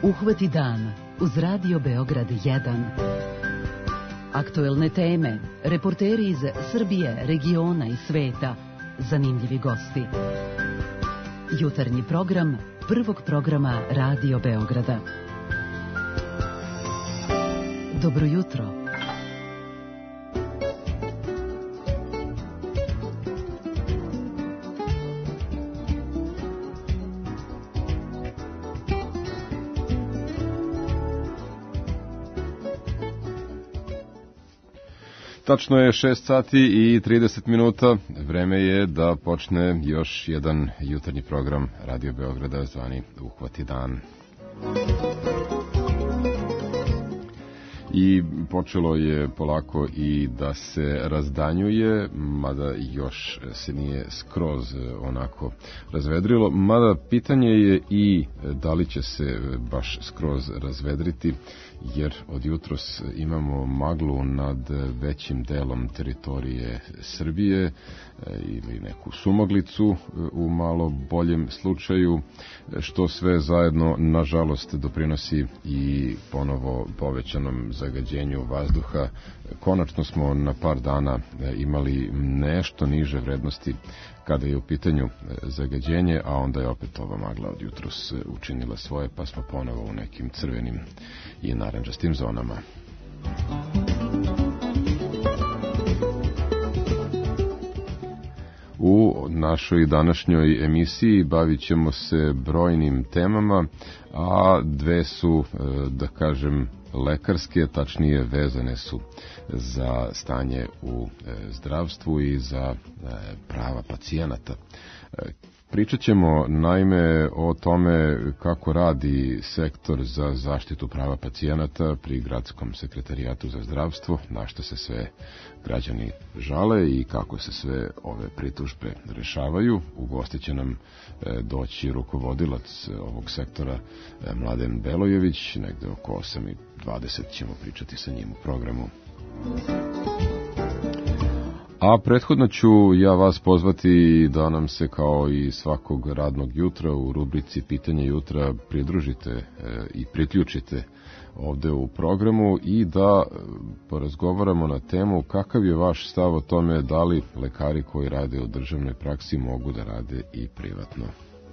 Uhvati dan uz Radio Beograd 1. Aktuelne teme, reporteri iz Srbije, regiona i sveta, zanimljivi gosti. Jutarnji program prvog programa Radio Beograda. Dobro jutro. Tačno je 6 sati i 30 minuta. Vreme je da počne još jedan jutarnji program Radio Beograda zvani Uhvati dan. I počelo je polako i da se razdanjuje, mada još se nije skroz onako razvedrilo, mada pitanje je i da li će se baš skroz razvedriti, jer od jutros imamo maglu nad većim delom teritorije Srbije ili neku sumaglicu u malo boljem slučaju, što sve zajedno nažalost doprinosi i ponovo povećanom zagađenju vazduha. Konačno smo na par dana imali nešto niže vrednosti kada je u pitanju zagađenje, a onda je opet ova magla od jutros učinila svoje, pa smo ponovo u nekim crvenim i narandžastim zonama. U našoj današnjoj emisiji bavit ćemo se brojnim temama, a dve su, da kažem, lekarske, tačnije vezane su za stanje u zdravstvu i za prava pacijenata. Pričat ćemo naime o tome kako radi sektor za zaštitu prava pacijenata pri Gradskom sekretarijatu za zdravstvo, na što se sve građani žale i kako se sve ove pritužbe rešavaju. U goste će nam doći rukovodilac ovog sektora Mladen Belojević, negde oko 8:20 ćemo pričati sa njim u programu. A prethodno ću ja vas pozvati da nam se kao i svakog radnog jutra u rubrici Pitanje jutra pridružite i priključite ovde u programu i da porazgovaramo na temu kakav je vaš stav o tome da li lekari koji rade u državnoj praksi mogu da rade i privatno.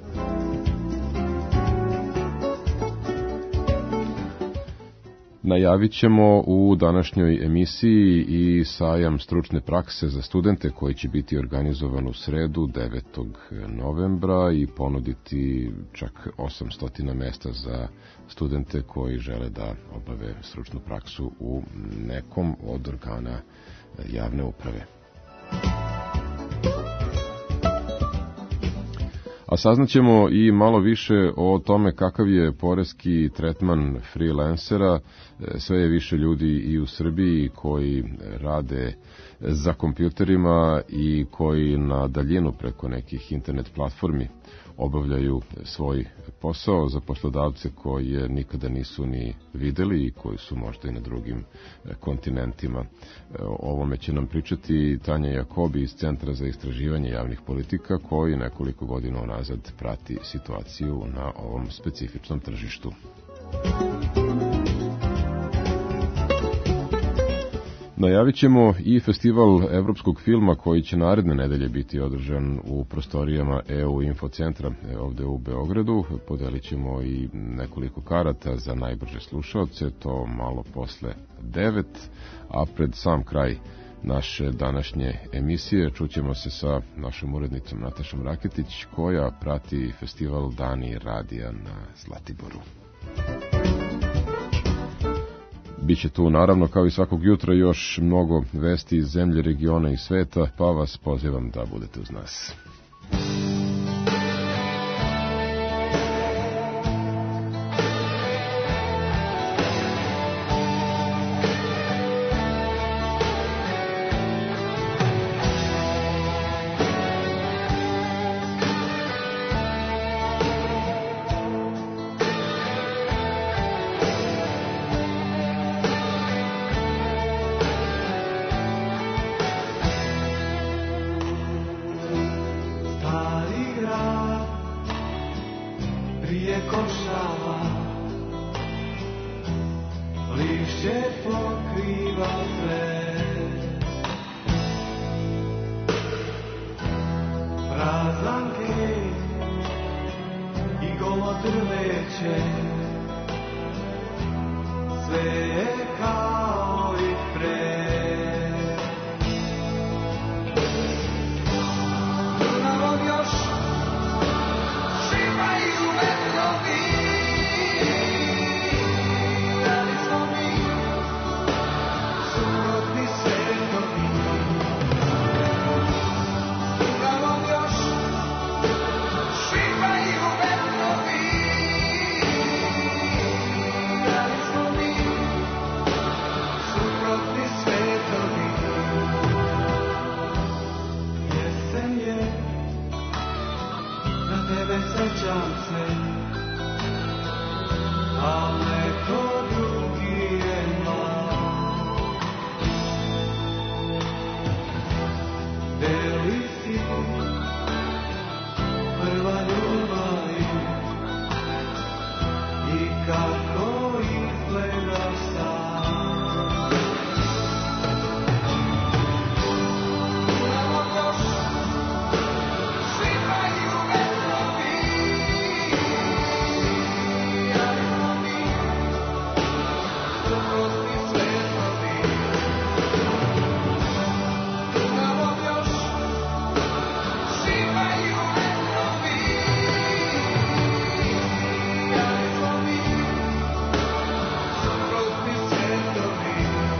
Najavit ćemo u današnjoj emisiji i sajam stručne prakse za studente koji će biti organizovan u sredu 9. novembra i ponuditi čak 800 mesta za studente koji žele da obave stručnu praksu u nekom od organa javne uprave. A saznaćemo i malo više o tome kakav je poreski tretman freelancera. Sve je više ljudi i u Srbiji koji rade za kompjuterima i koji na daljinu preko nekih internet platformi obavljaju svoj posao za poslodavce koje nikada nisu ni videli i koji su možda i na drugim kontinentima. O ovome će nam pričati Tanja Jakobi iz Centra za istraživanje javnih politika, koji nekoliko godina unazad prati situaciju na ovom specifičnom tržištu. Najavit ćemo i festival evropskog filma koji će naredne nedelje biti održan u prostorijama EU Infocentra ovde u Beogradu. Podelit ćemo i nekoliko karata za najbrže slušaoce, to malo posle 9, a pred sam kraj naše današnje emisije čućemo se sa našom urednicom Natašom Raketić, koja prati festival Dani radija na Zlatiboru. Biće tu naravno kao i svakog jutra još mnogo vesti iz zemlje, regiona i sveta, pa vas pozivam da budete uz nas. prije košava smeće pokriva sve. Prazan kej i golo drveće, sve je kao i pre. Dunavom još šipaju vetrovi, da li smo mi suprotni svetovi. Dunavom još šipaju vetrovi, da li smo mi suprotni svetovi. Jesen je, na tebe sećam se, a neko drugi je mlad. Deli si prva ljubav i kako izgledaš sad. Dunavom još šipaju vetrovi, ali smo mi suprotni svetovi. Dunavom još šipaju vetrovi, ali smo mi suprotni svetovi.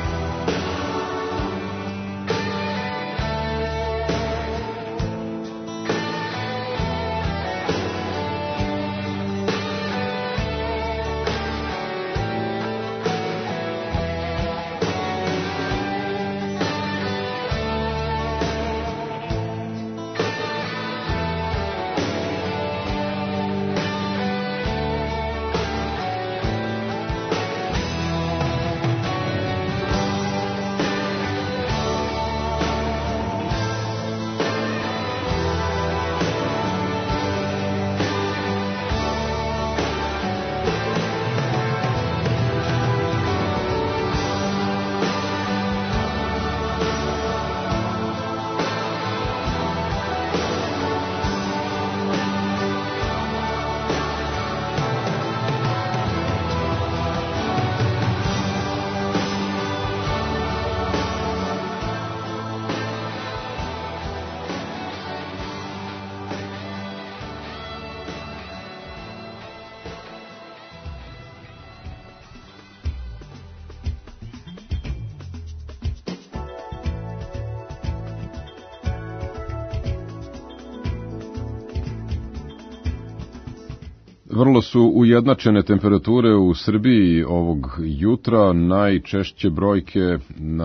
Vrlo su ujednačene temperature u Srbiji ovog jutra. Najčešće brojke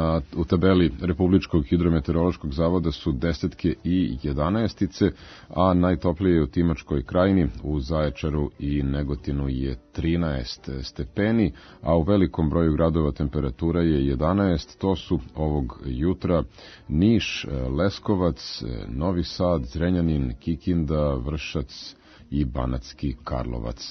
u tabeli Republičkog hidrometeorološkog zavoda su desetke i jedanaestice, a najtoplije u Timočkoj krajini, u Zaječaru i Negotinu je 13 stepeni, a u velikom broju gradova temperatura je 11. To su ovog jutra Niš, Leskovac, Novi Sad, Zrenjanin, Kikinda, Vršac i Banatski Karlovac.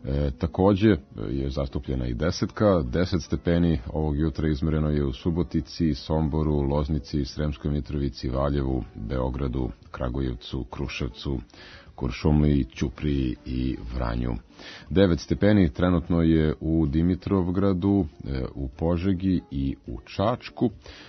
Takođe je zastupljena i desetka, 10 stepeni ovog jutra izmereno je u Subotici, Somboru, Loznici, Sremskoj Mitrovici, Valjevu, Beogradu, Kragujevcu, Kruševcu, Kuršumliji, Ćupriji i Vranju. 9 stepeni trenutno je u Dimitrovgradu, u Požegi i u Čačku,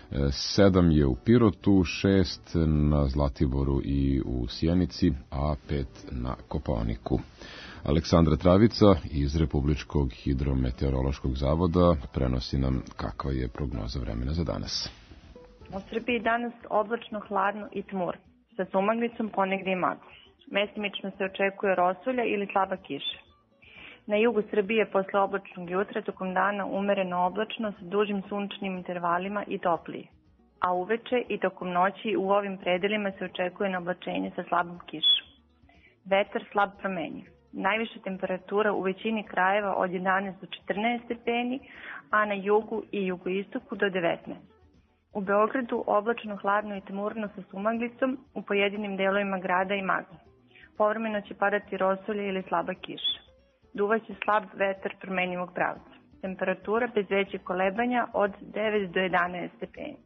7 je u Pirotu, 6 na Zlatiboru i u Sjenici, a 5 na Kopaoniku. Aleksandra Travica iz Republičkog hidrometeorološkog zavoda prenosi nam kakva je prognoza vremena za danas. U Srbiji danas oblačno, hladno i tmurno, sa sumaglicom, ponegde i magla. Mestimično se očekuje rosulja ili slaba kiša. Na jugu Srbije posle oblačnog jutra tokom dana umereno oblačno sa dužim sunčnim intervalima i toplije, a uveče i tokom noći u ovim predelima se očekuje na oblačenje sa slabom kišom. Vetar slab promenjiv. Najviša temperatura u većini krajeva od 11 do 14 stepeni, a na jugu i jugoistoku do 19. U Beogradu oblačno, hladno i tmurno sa sumaglicom, u pojedinim delovima grada i magla. Povremeno će padati rosulje ili slaba kiša. Duvaće slab vetar promenjivog pravca. temperatura bez većih kolebanja od 9 do 11 stepeni.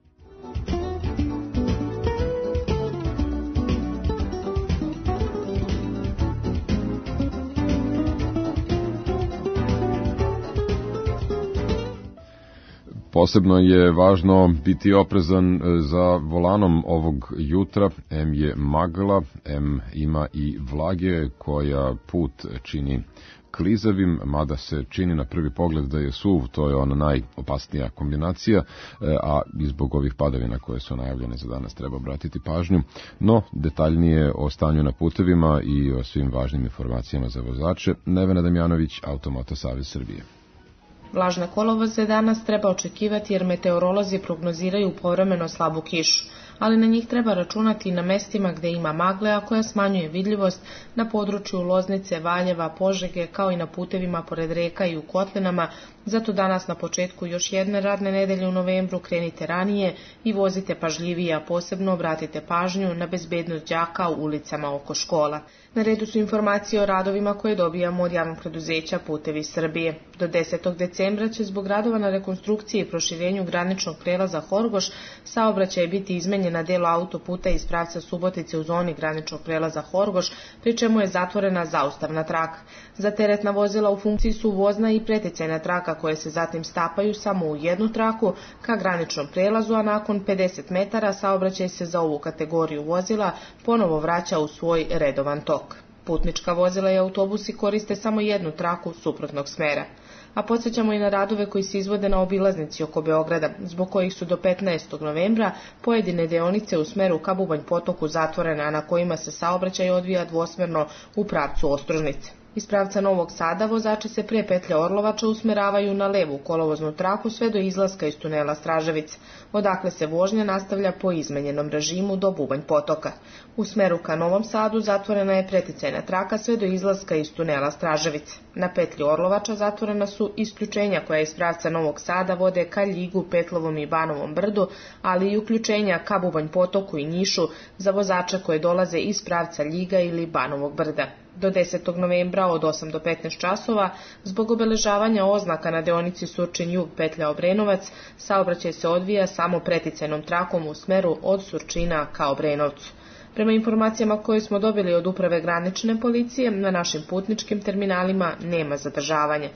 Posebno je važno biti oprezan za volanom ovog jutra. M je magla, M ima i vlage koja put čini klizavim, mada se čini na prvi pogled da je suv, to je ona najopasnija kombinacija, a i zbog ovih padavina koje su najavljene za danas treba obratiti pažnju. No, detaljnije o stanju na putevima i o svim važnim informacijama za vozače, Nevena Damjanović, Automoto Savez Srbije. Vlažne kolovoze danas treba očekivati jer meteorolozi prognoziraju povremeno slabu kišu, ali na njih treba računati i na mestima gde ima magle, a koja smanjuje vidljivost na području Loznice, Valjeva, Požege, kao i na putevima pored reka i u kotlinama. Zato danas na početku još jedne radne nedelje u novembru krenite ranije i vozite pažljivije, a posebno obratite pažnju na bezbednost đaka u ulicama oko škola. Na redu su informacije o radovima koje dobijamo od javnog preduzeća Putevi Srbije. Do 10. decembra će zbog radova na rekonstrukciji i proširenju graničnog prelaza Horgoš saobraćaj biti izmenjen na delu autoputa iz pravca Subotice u zoni graničnog prelaza Horgoš, pri čemu je zatvorena zaustavna traka. Za teretna vozila u funkciji su vozna i preticajna traka koje se zatim stapaju samo u jednu traku ka graničnom prelazu, a nakon 50 metara saobraćaj se za ovu kategoriju vozila ponovo vraća u svoj redovan tok. Putnička vozila i autobusi koriste samo jednu traku suprotnog smera. A podsjećamo i na radove koji se izvode na obilaznici oko Beograda, zbog kojih su do 15. novembra pojedine deonice u smeru ka Bubanj potoku zatvorene, a na kojima se saobraćaj odvija dvosmerno u pravcu Ostružnice. Iz pravca Novog Sada vozači se pre petlje Orlovača usmeravaju na levu kolovoznu traku sve do izlaska iz tunela Straževice, odakle se vožnja nastavlja po izmenjenom režimu do Bubanj potoka. U smeru ka Novom Sadu zatvorena je preticajna traka sve do izlaska iz tunela Straževice. Na petlji Orlovača zatvorena su isključenja koja iz pravca Novog Sada vode ka Ljigu, Petlovom i Banovom brdu, ali i uključenja ka Bubanj potoku i Nišu za vozače koje dolaze iz pravca Ljiga ili Banovog brda. Do 10. novembra od 8 do 15 časova, zbog obeležavanja oznaka na deonici Surčin jug petlja Obrenovac, saobraćaj se odvija samo preticajnom trakom u smeru od Surčina ka Obrenovcu. Prema informacijama koje smo dobili od Uprave granične policije, na našim putničkim terminalima nema zadržavanja.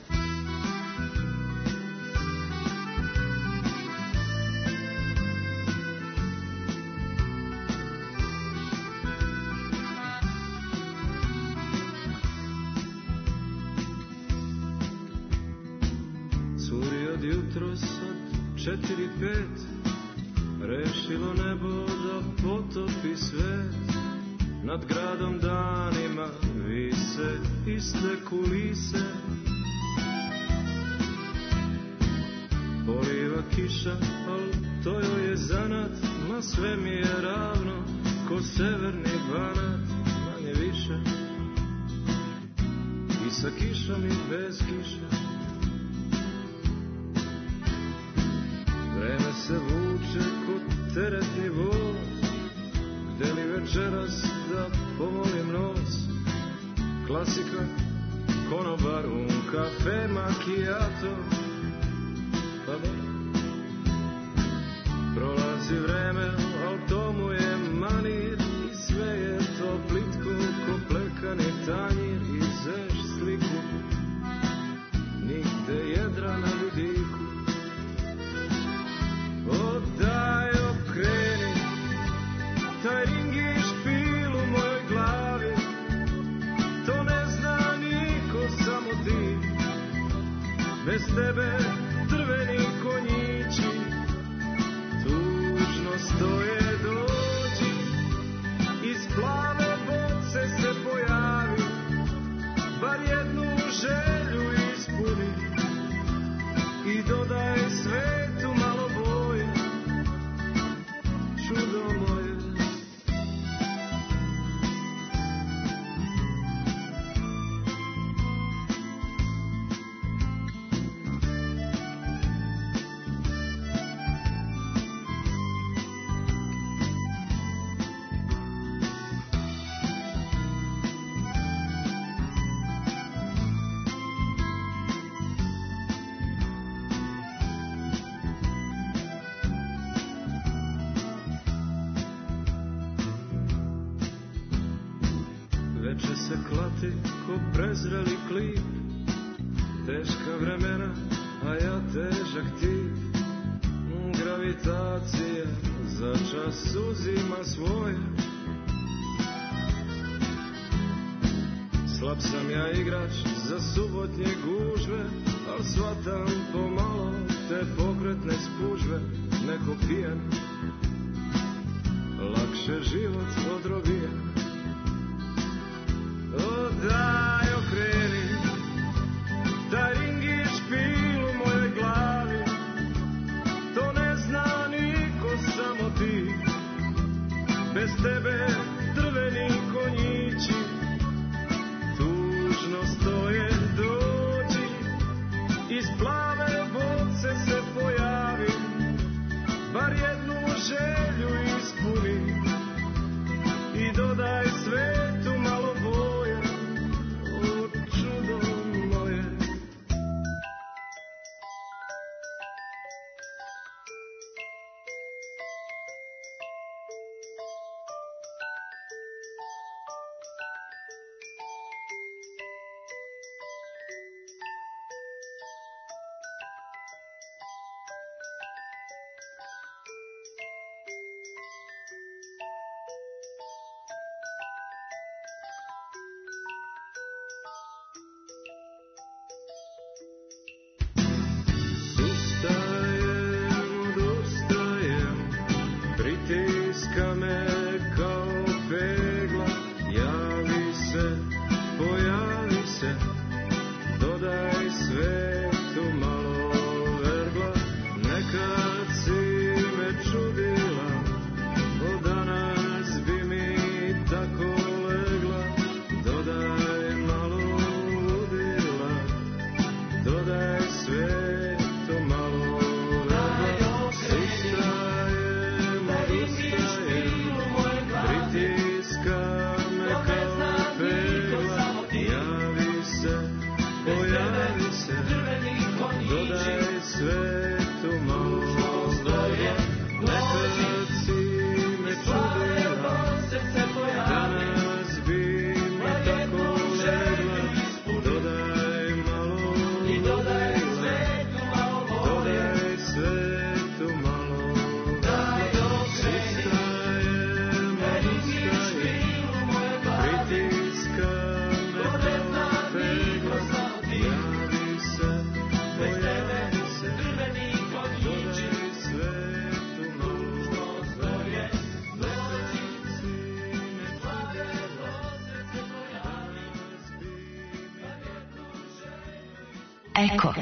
Jutros od 4-5 rešilo nebo da potopi svet. Nad gradom danima vise iste kulise. Poliva kiša, al to joj je zanat, ma sve mi je ravno, ko severni Banat, manje više. I sa kišom i bez kiša. Vreme se vuče kod teretni voz, gde li večeras da pomolim nos. Klasika, konobar, kafe, macchiato. Pa da, prolazi vreme, al tomu je manir i sve je to plitko ko plekani tanjir. I zeš sliku, nigde jedra na vidiku. Daj okreni, taj ring i špil u mojoj glavi, to ne zna niko, samo ti. Bez tebe drveni konjići tužno stoje, dođi, iz plave boce se pojavi, bar jednu želju ispuni i dodaj svetu malo boje. Čudo moje. veče se klati ko prezreli klip. Teška vremena, a ja težak tip. Gravitacija za čas uzima svoje. Slab sam ja igrač za subotnje gužve, al shvatam pomalo te pokretne spužve. Neko pijen, lakše život odrobijen. O daj okreni, taj ring je špil u mojoj glavi. To ne zna niko, samo ti. Bez tebe drveni konjići tužno stoje. Dođi, iz plave boce se pojavi, bar jednu želju ispuni i dodaj svetu malo boje, o čudo moje. Eko.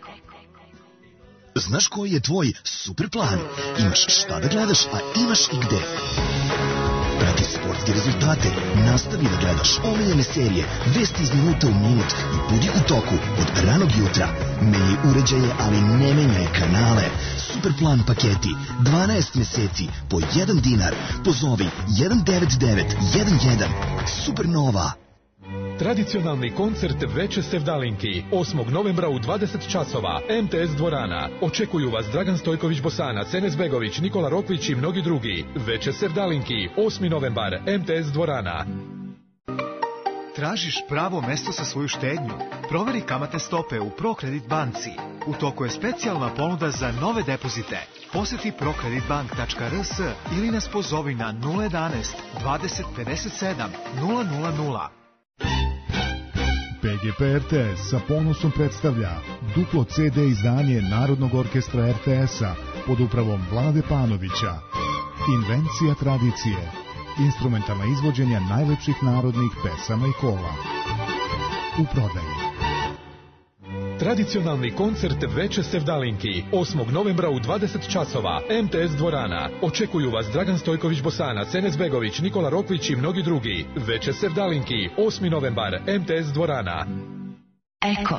Znaš koji je tvoj super plan? Imaš šta da gledaš, a imaš i gde. Prati sportske rezultate, nastavi da gledaš omiljene serije, vesti iz minuta u minut i budi u toku od ranog jutra. Menjaj uređaje, ali ne menjaj kanale. Superplan paketi, 12 meseci po 1 dinar. Pozovi 19911. Supernova. Tradicionalni koncert Veče sevdalinki 8. novembra u 20 časova MTS dvorana. Očekuju vas Dragan Stojković Bosanac, Enes Begović, Nikola Rokvić i mnogi drugi. Veče sevdalinki 8. novembar MTS dvorana. Tražiš pravo mesto za svoju štednju? Proveri kamatne stope u ProCredit banci. U toku je specijalna ponuda za nove depozite. Posjeti procreditbank.rs ili nas pozovi na 011 20 57 000. PGP RTS sa ponosom predstavlja duplo CD izdanje Narodnog orkestra RTS-a pod upravom Vlade Panovića. Invencija tradicije. Instrumentalna izvođenja najlepših narodnih pesama i kola. U prodaji. Tradicionalni koncert Veče sevdalinki 8. novembra u 20 časova MTS dvorana. Očekuju vas Dragan Stojković Bosanac, Enes Begović, Nikola Rokvić i mnogi drugi. Veče sevdalinki 8. novembar MTS dvorana. Eko.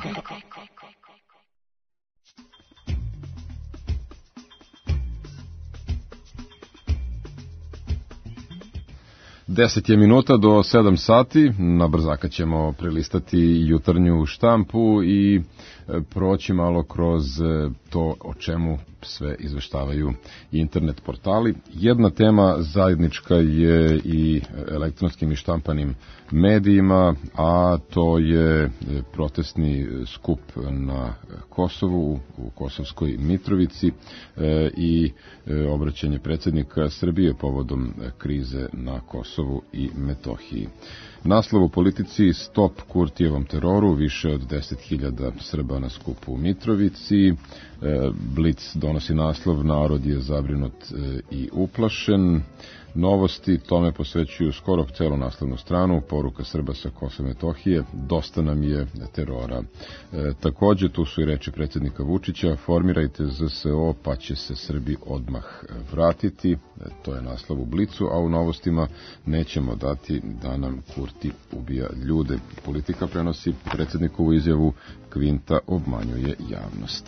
10 je minuta do 7 sati, na brzaka ćemo prelistati jutarnju štampu i proći malo kroz to o čemu sve izveštavaju internet portali. Jedna tema zajednička je i elektronskim i štampanim medijima, a to je protestni skup na Kosovu, u Kosovskoj Mitrovici i obraćanje predsjednika Srbije povodom krize na Kosovu i Metohiji. Naslov u Politici: Stop Kurtijevom teroru, više od 10.000 Srba na skupu u Mitrovici. Blic donosi naslov: Narod je zabrinut i uplašen. Novosti tome posvećuju skoro celu naslovnu stranu. Poruka Srba sa Kosova i Metohije: dosta nam je terora. Takođe tu su i reči predsjednika Vučića: formirajte ZSO pa će se Srbi odmah vratiti. To je naslov u Blicu, a u Novostima: nećemo dati da nam Kurti ubija ljude. Politika prenosi predsjednikovu izjavu: Kvinta obmanjuje javnost.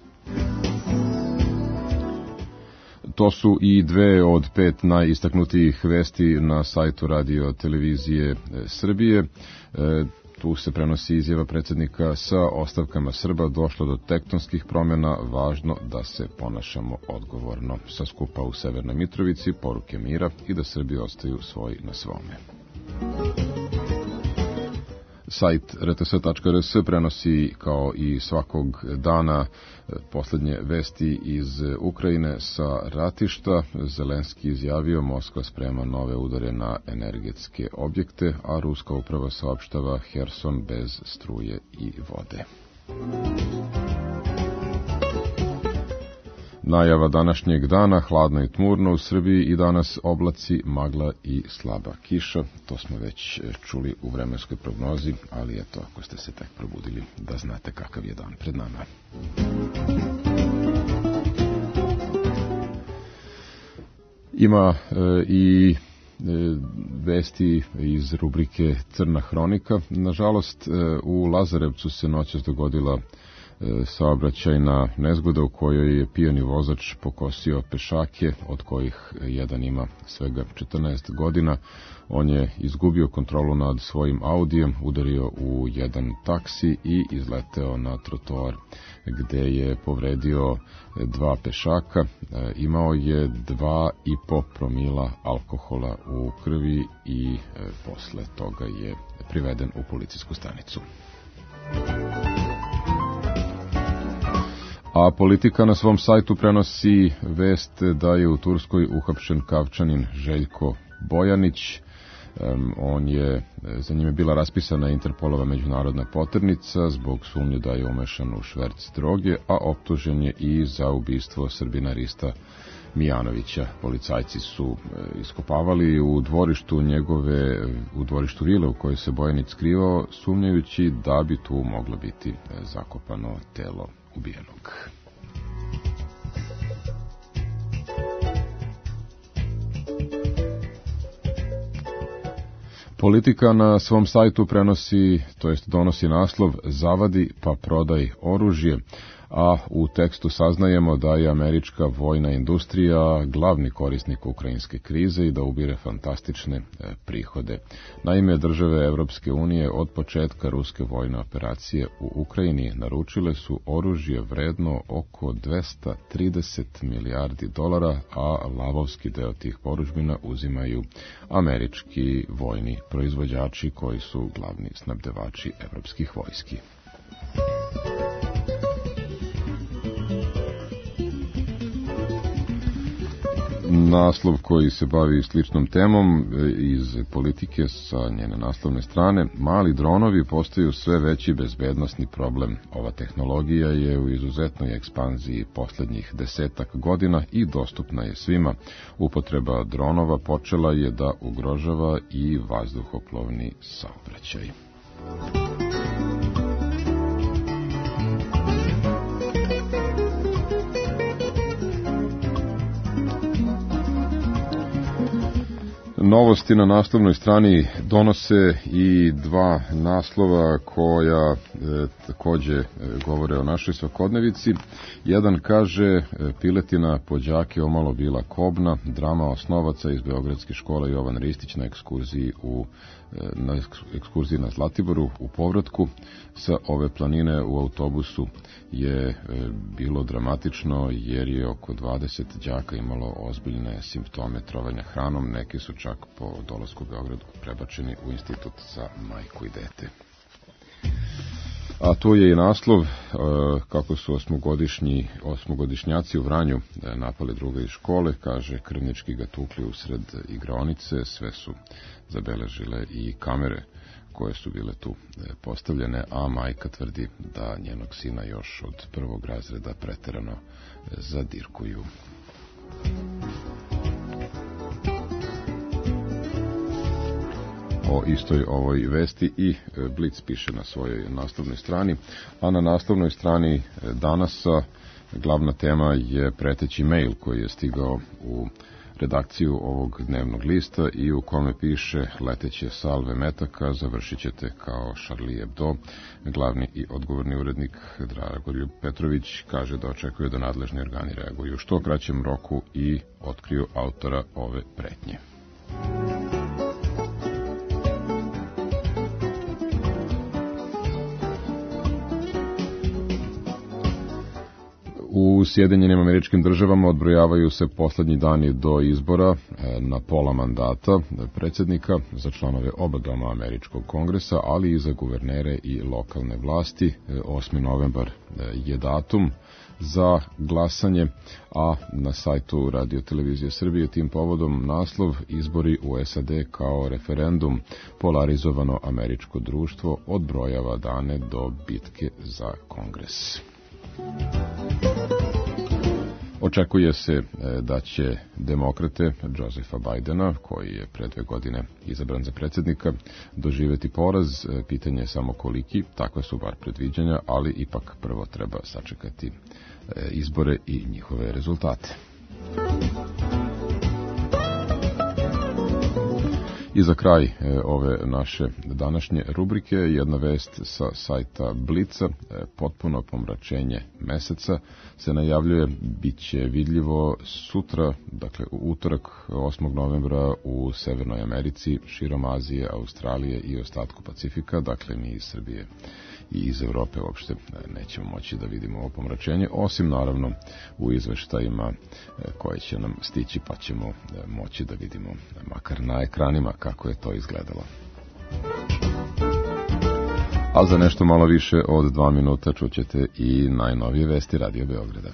To su i dve od 5 najistaknutijih vesti na sajtu Radio Televizije Srbije. Tu se prenosi izjava predsjednika: sa ostavkama Srba došlo do tektonskih promjena, važno da se ponašamo odgovorno. Sa skupa u Severnoj Mitrovici poruke mira i da Srbi ostaju svoj na svome. Sajt rts.rs prenosi kao i svakog dana posljednje vesti iz Ukrajine sa ratišta. Zelenski izjavio: Moskva sprema nove udare na energetske objekte, a ruska uprava saopštava: Herson bez struje i vode. Najava današnjeg dana: hladno i tmurno u Srbiji i danas oblaci, magla i slaba kiša. To smo već čuli u vremenskoj prognozi, ali eto, ako ste se tek probudili, da znate kakav je dan pred nama. Ima i vesti iz rubrike Crna hronika. Nažalost, u Lazarevcu se noćas dogodila saobraćajna nezgoda u kojoj je pijani vozač pokosio pešake, od kojih jedan ima svega 14 godina. On je izgubio kontrolu nad svojim Audijem, udario u jedan taksi i izleteo na trotoar, gde je povredio 2 pešaka. Imao je 2,5 promila alkohola u krvi i posle toga je priveden u policijsku stanicu. A Politika na svom sajtu prenosi vest da je u Turskoj uhapšen Kavčanin Željko Bojanić. Za njime bila raspisana Interpolova međunarodna poternica zbog sumnje da je umešan u šverc droge, a optužen je i za ubistvo Srbina Rista Mijanovića. Policajci su iskopavali u dvorištu vile u kojoj se Bojanić skrivao, sumnjajući da bi tu moglo biti zakopano telo ubijenog. Politika na svom sajtu donosi naslov: zavadi pa prodaj oružje, a u tekstu saznajemo da je američka vojna industrija glavni korisnik ukrajinske krize i da ubire fantastične prihode. Naime, države Evropske unije od početka ruske vojne operacije u Ukrajini naručile su oružje vredno oko 230 milijardi dolara, a lavovski deo tih porudžbina uzimaju američki vojni proizvođači koji su glavni snabdevači evropskih vojski. Naslov koji se bavi sličnom temom iz Politike sa njene naslovne strane: mali dronovi postaju sve veći bezbednosni problem. Ova tehnologija je u izuzetnoj ekspanziji posljednjih 10 godina i dostupna je svima. Upotreba dronova počela je da ugrožava i vazduhoplovni saobraćaj. novosti na naslovnoj strani donose i dva naslova koja takođe govore o našoj svakodnevici. Jedan kaže piletina po đake omalo bila kobna, drama osnovaca iz Beogradske škole Jovan Ristić na ekskurziji na Zlatiboru u povratku sa ove planine u autobusu je bilo dramatično jer je oko 20 đaka imalo ozbiljne simptome trovanja hranom. Neki su čak po dolasku u Beogradu prebačeni u institut za majku i dete. A tu je i naslov kako su osmogodišnjaci u Vranju napali druga iz škole, kaže krvnički ga tukli usred igraonice, sve su zabeležile i kamere koje su bile tu postavljene, a majka tvrdi da njenog sina još od prvog razreda preterano zadirkuju. O istoj ovoj vesti i Blic piše na svojoj naslovnoj strani, a na naslovnoj strani Danasa glavna tema je preteći mail koji je stigao u redakciju ovog dnevnog lista i u kome piše leteće salve metaka, završit ćete kao Charlie Hebdo. Glavni i odgovorni urednik Dragoljub Petrović kaže da očekuje da nadležni organi reaguju u što kraćem roku i otkriju autora ove pretnje. U Sjedinjenim Američkim Državama odbrojavaju se poslednji dani do izbora na pola mandata predsjednika za članove oba doma Američkog kongresa, ali i za guvernere i lokalne vlasti. 8. novembar je datum za glasanje, a na sajtu Radio Televizije Srbije tim povodom naslov izbori u SAD kao referendum, polarizovano američko društvo odbrojava dane do bitke za kongres. Očekuje se da će demokrate Josepha Bidena, koji je pre 2 godine izabran za predsjednika, doživjeti poraz. Pitanje je samo koliki, takva su bar predviđanja, ali ipak prvo treba sačekati izbore i njihove rezultate. I za kraj ove naše današnje rubrike jedna vest sa sajta Blica, potpuno pomračenje meseca se najavljuje, bit će vidljivo sutra, dakle u utorak 8. novembra u Severnoj Americi, širom Azije, Australije i ostatku Pacifika, dakle mi iz Srbije i iz Evrope uopšte nećemo moći da vidimo ovo pomračenje, osim naravno u izveštajima koje će nam stići, pa ćemo moći da vidimo makar na ekranima kako je to izgledalo. A za nešto malo više od 2 minuta čućete i najnovije vesti Radio Beograda.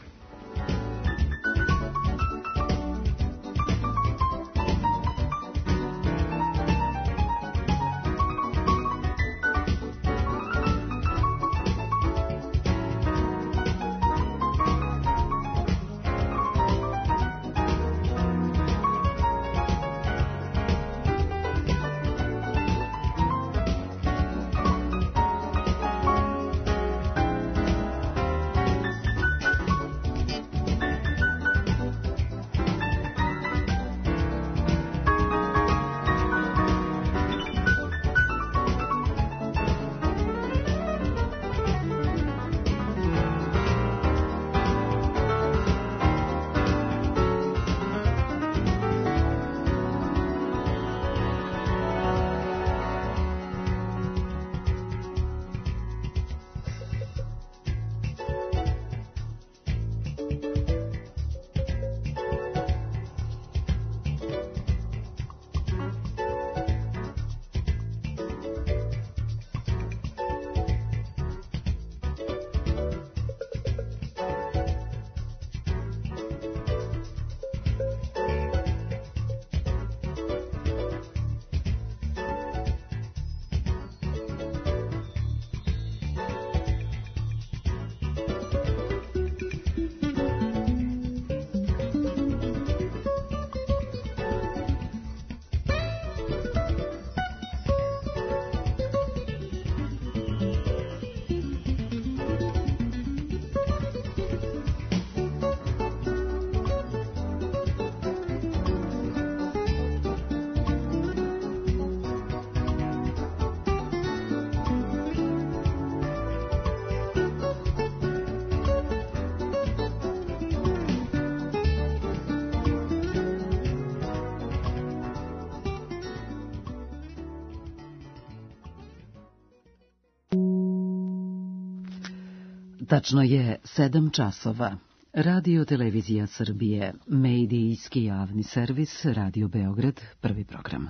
Tačno je 7 časova. Radio Televizija Srbije, medijski javni servis, Radio Beograd, prvi program.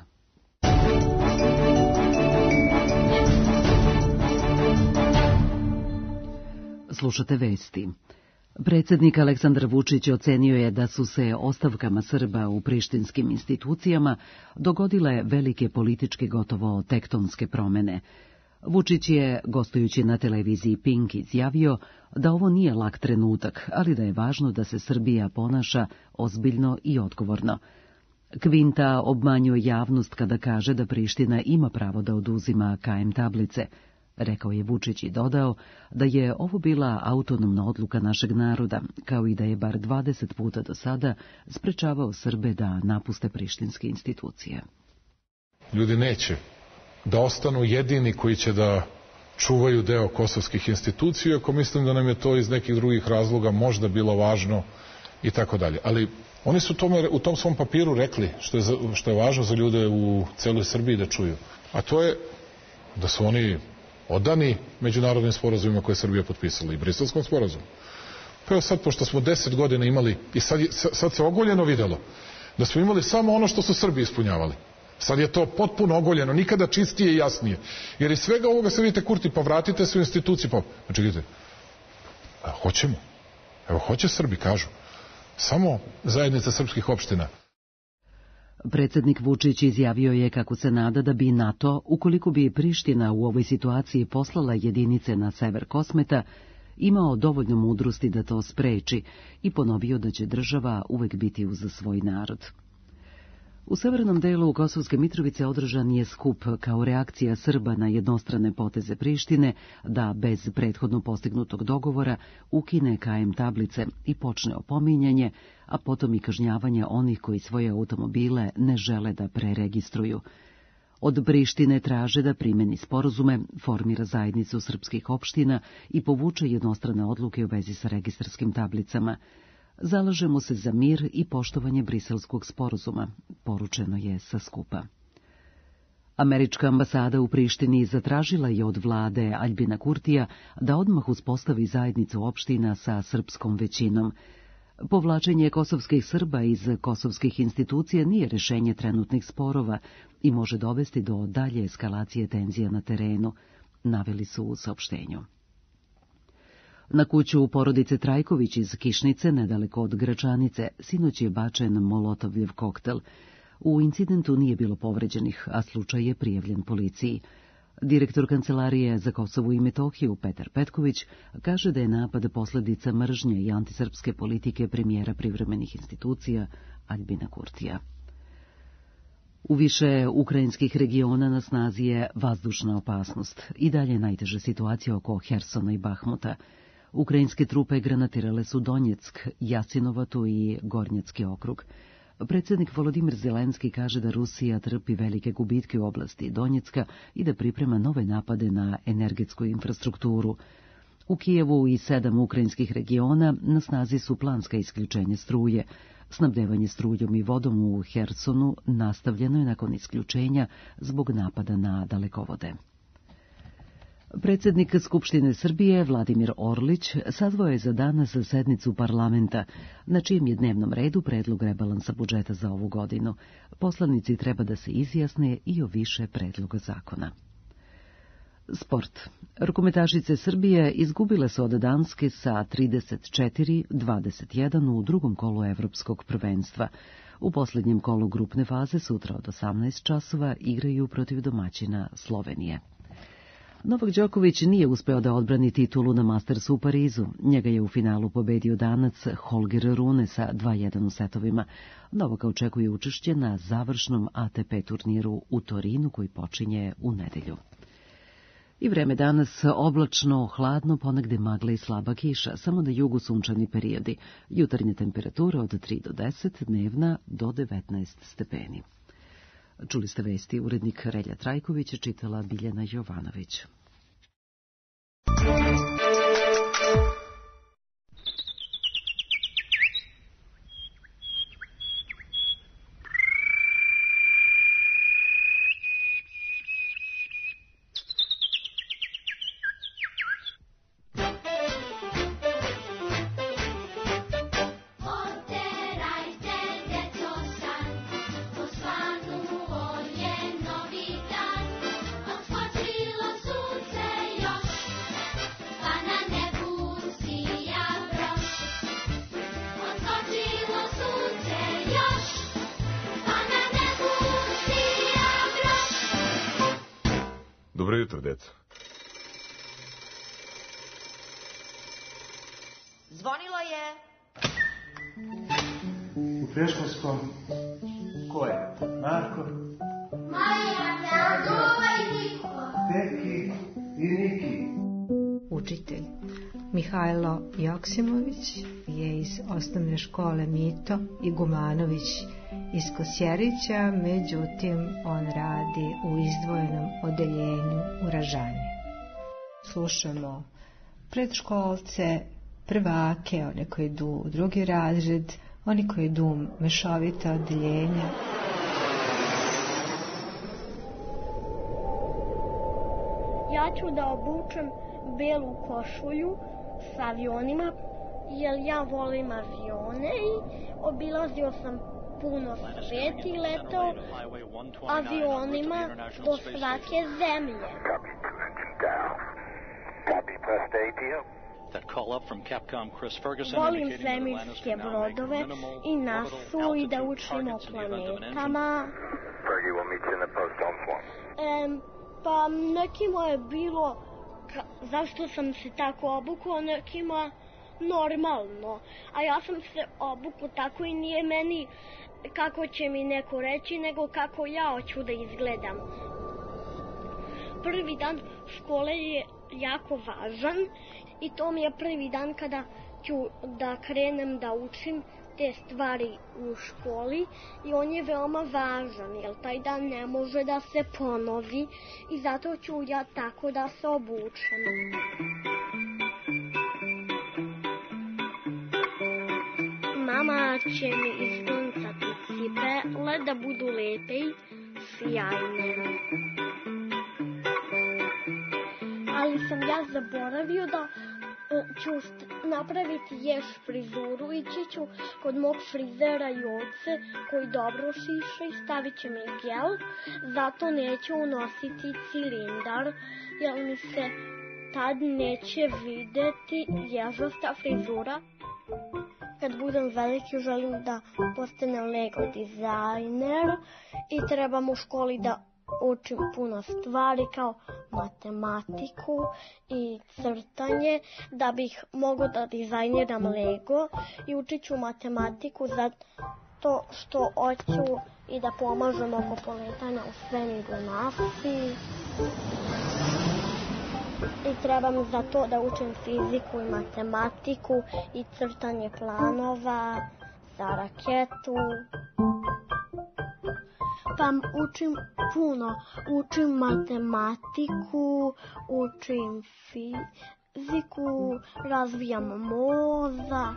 Slušate vesti. Predsjednik Aleksandar Vučić ocenio je da su se ostavkama Srba u prištinskim institucijama dogodile velike političke, gotovo tektonske promene. Vučić je, gostujući na televiziji Pink, izjavio da ovo nije lak trenutak, ali da je važno da se Srbija ponaša ozbiljno i odgovorno. Kvinta obmanjuje javnost kada kaže da Priština ima pravo da oduzima KM tablice. Rekao je Vučić i dodao da je ovo bila autonomna odluka našeg naroda, kao i da je bar 20 puta do sada sprečavao Srbe da napuste prištinske institucije. Ljudi neće da ostanu jedini koji će da čuvaju deo kosovskih institucija, ako mislim da nam je to iz nekih drugih razloga možda bilo važno i tako dalje. Ali oni su u tom svom papiru rekli što je važno za ljude u celoj Srbiji da čuju. A to je da su oni odani međunarodnim sporazumima koje je Srbija potpisala i Briselskom sporazumu. Pa evo sad, pošto smo 10 godina imali, i sad se ogoljeno videlo, da smo imali samo ono što su Srbi ispunjavali. Sad je to potpuno ogoljeno, nikada čistije i jasnije. Jer iz svega ovoga se vidite, Kurti, pa vratite se u instituciju. Pa čekajte, hoćemo. Evo, hoće Srbi, kažu. Samo zajednica srpskih opština. Predsjednik Vučić izjavio je kako se nada da bi NATO, ukoliko bi Priština u ovoj situaciji poslala jedinice na sever Kosmeta, imao dovoljno mudrosti da to spreči i ponovio da će država uvek biti uz svoj narod. U severnom delu Kosovske Mitrovice održan je skup kao reakcija Srba na jednostrane poteze Prištine da bez prethodno postignutog dogovora ukine KM tablice i počne opominjanje, a potom i kažnjavanje onih koji svoje automobile ne žele da preregistruju. Od Prištine traže da primeni sporazume, formira zajednicu srpskih opština i povuče jednostrane odluke u vezi sa registarskim tablicama. Zalažemo se za mir i poštovanje Briselskog sporazuma, poručeno je sa skupa. Američka ambasada u Prištini zatražila je od vlade Aljbina Kurtija da odmah uspostavi zajednicu opština sa srpskom većinom. Povlačenje kosovskih Srba iz kosovskih institucija nije rešenje trenutnih sporova i može dovesti do dalje eskalacije tenzija na terenu, naveli su u saopštenju. Na kuću porodice Trajković iz Kišnice, nedaleko od Gračanice, sinoć je bačen molotovljev koktel. U incidentu nije bilo povređenih, a slučaj je prijavljen policiji. Direktor Kancelarije za Kosovo i Metohiju, Petar Petković, kaže da je napad posljedica mržnje i antisrpske politike premijera privremenih institucija Aljbina Kurtija. U više ukrajinskih regiona na snazi je vazdušna opasnost. I dalje najteža situacija oko Hersona i Bahmuta. Ukrajinske trupe granatirale su Donjeck, Jasinovatu i Gornjacki okrug. Predsjednik Volodimir Zelenski kaže da Rusija trpi velike gubitke u oblasti Donjecka i da priprema nove napade na energetsku infrastrukturu. U Kijevu i 7 ukrajinskih regiona na snazi su planska isključenja struje. Snabdevanje strujom i vodom u Hersonu nastavljeno je nakon isključenja zbog napada na dalekovode. Predsjednik Skupštine Srbije, Vladimir Orlić, sazvao je za danas sednicu parlamenta, na čijem je dnevnom redu predlog rebalansa budžeta za ovu godinu. Poslanici treba da se izjasne i o više predloga zakona. Sport. Rukometašice Srbije izgubile su od Danske sa 34-21 u drugom kolu evropskog prvenstva. U posljednjem kolu grupne faze sutra od 18 časova igraju protiv domaćina Slovenije. Novak Đoković nije uspeo da odbrani titulu na Mastersu u Parizu. Njega je u finalu pobedio Danac Holger Rune sa 2:1 u setovima. Novaka očekuje učešće na završnom ATP turniru u Torinu koji počinje u nedelju. I vreme danas oblačno, hladno, ponegde magla i slaba kiša, samo na jugu sunčani periodi. Jutarnje temperature od 3 do 10, dnevna do 19 stepeni. Čuli ste vesti, urednik Relja Trajković, čitala Biljana Jovanović. jutro, deco. Zvonilo je. U predškolskom. Ko je? Marko? Marija, Teodora i Niko. Teki i Niki. Učitelj Mihajlo Joksimović je iz osnovne škole Mito i Gumanović iz Kosjerića, međutim on radi u izdvojenom odeljenju u Ražani. Slušamo predškolce, prvake, one koji idu u drugi razred, oni koji idu u mešovita odeljenja. Ja ću da obučem belu košulju s avionima, jer ja volim avione i obilazio sam puno svijet i letao avionima do svake zemlje. Volim svemirske brodove i nasu i da učim o planetama. Pa nekima je bilo zašto sam se tako obukao, nekima normalno, a ja sam se obukao tako i nije meni kako će mi neko reći, nego kako ja hoću da izgledam. Prvi dan škole je jako važan i to mi je prvi dan kada ću da krenem da učim te stvari u školi i on je veoma važan, jer taj dan ne može da se ponovi i zato ću ja tako da se obučem. Mama će mi izglancati cipele da budu lepe i sjajne. Ali sam ja zaboravio da ću napraviti ješ frizuru, ići ću kod mog frizera Joce koji dobro šiše i stavit će mi gel, zato neću unositi cilindar jer mi se tad neće videti ježasta frizura. Kad budem veliki želim da postanem Lego dizajner i trebam u školi da učim puno stvari kao matematiku i crtanje da bih mogao da dizajniram Lego i učit ću matematiku zato što hoću i da pomažem oko poletanja u svemiru nasi. I trebam za to da učim fiziku i matematiku i crtanje planova za raketu. Pa učim puno, učim matematiku, učim fiziku, razvijam mozak.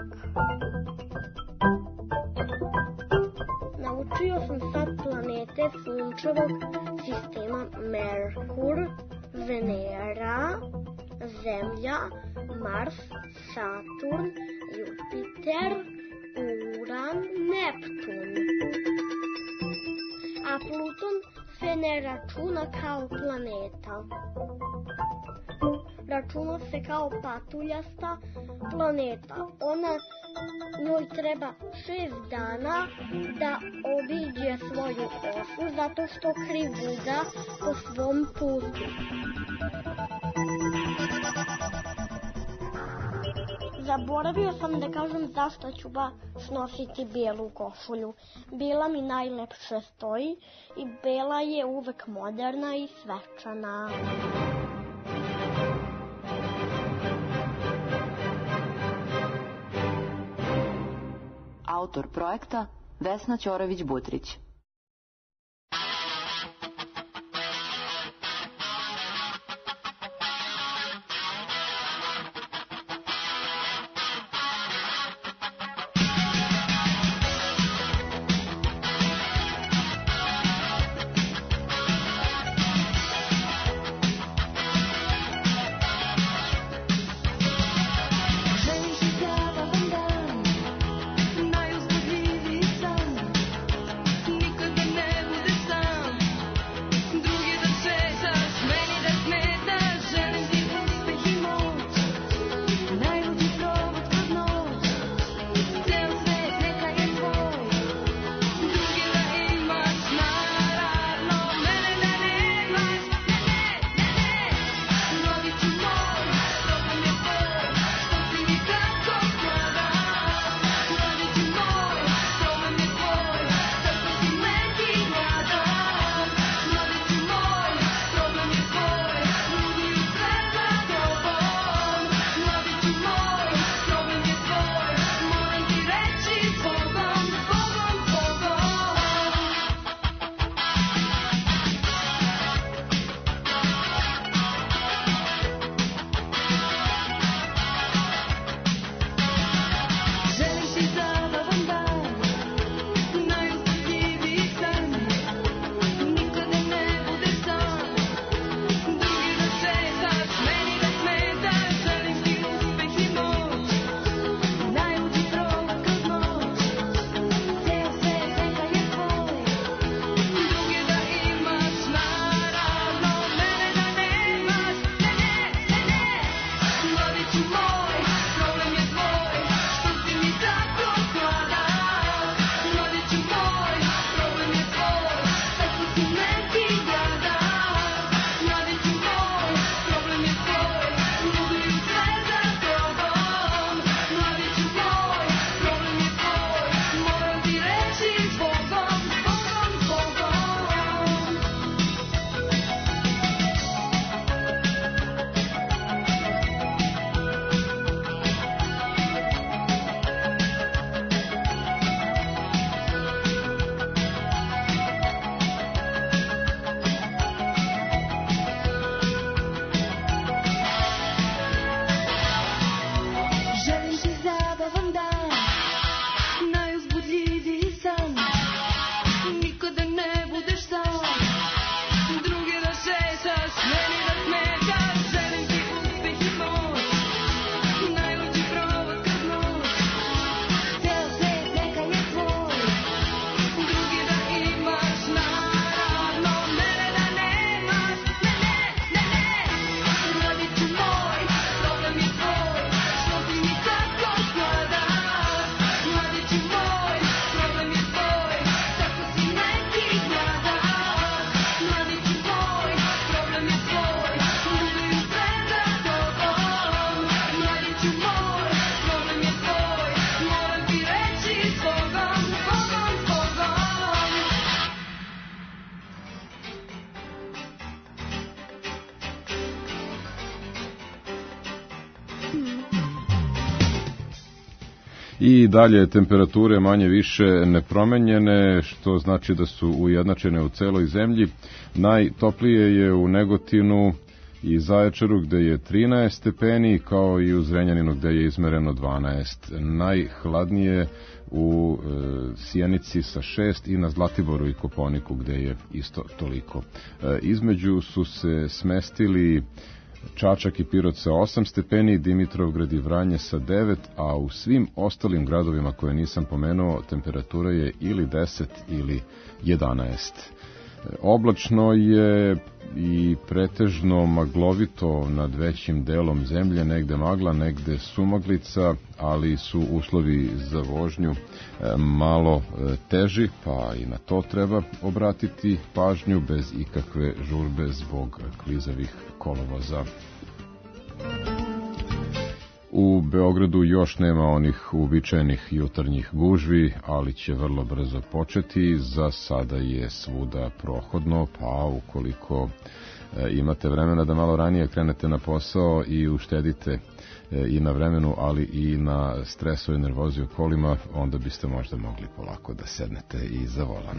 Naučio sam sad planete sunčevog sistema Merkur, Venera, Zemlja, Mars, Saturn, Jupiter, Uran, Neptun. A Pluton se ne računa kao planeta. Računa se kao patuljasta planeta. Njoj treba 6 dana da obiđe svoju osu zato što krivuda po svom putu. Zaboravio sam da kažem zašto ću baš nositi bijelu košulju. Bela mi najlepše stoji i bela je uvek moderna i svečana. Autor projekta Vesna Ćorović-Butrić. Najuzbudljiviji san i dalje temperature manje više nepromenjene, što znači da su ujednačene u celoj zemlji. Najtoplije je u Negotinu i Zaječaru gde je 13 stepeni, kao i u Zrenjaninu gde je izmereno 12. Najhladnije u Sjenici sa 6 i na Zlatiboru i Koponiku gde je isto toliko. Između su se smestili Čačak i Pirot sa 8 stepeni, Dimitrovgrad i Vranje sa 9, a u svim ostalim gradovima koje nisam pomenuo temperatura je ili 10 ili 11. Oblačno je i pretežno maglovito nad većim delom zemlje, negde magla, negde sumaglica, ali su uslovi za vožnju malo teži, pa i na to treba obratiti pažnju bez ikakve žurbe zbog klizavih kolovoza. U Beogradu još nema onih uobičajenih jutarnjih gužvi, ali će vrlo brzo početi. Za sada je svuda prohodno, pa ukoliko imate vremena da malo ranije krenete na posao i uštedite i na vremenu, ali i na stresu i nervozi u kolima, onda biste možda mogli polako da sednete i za volan.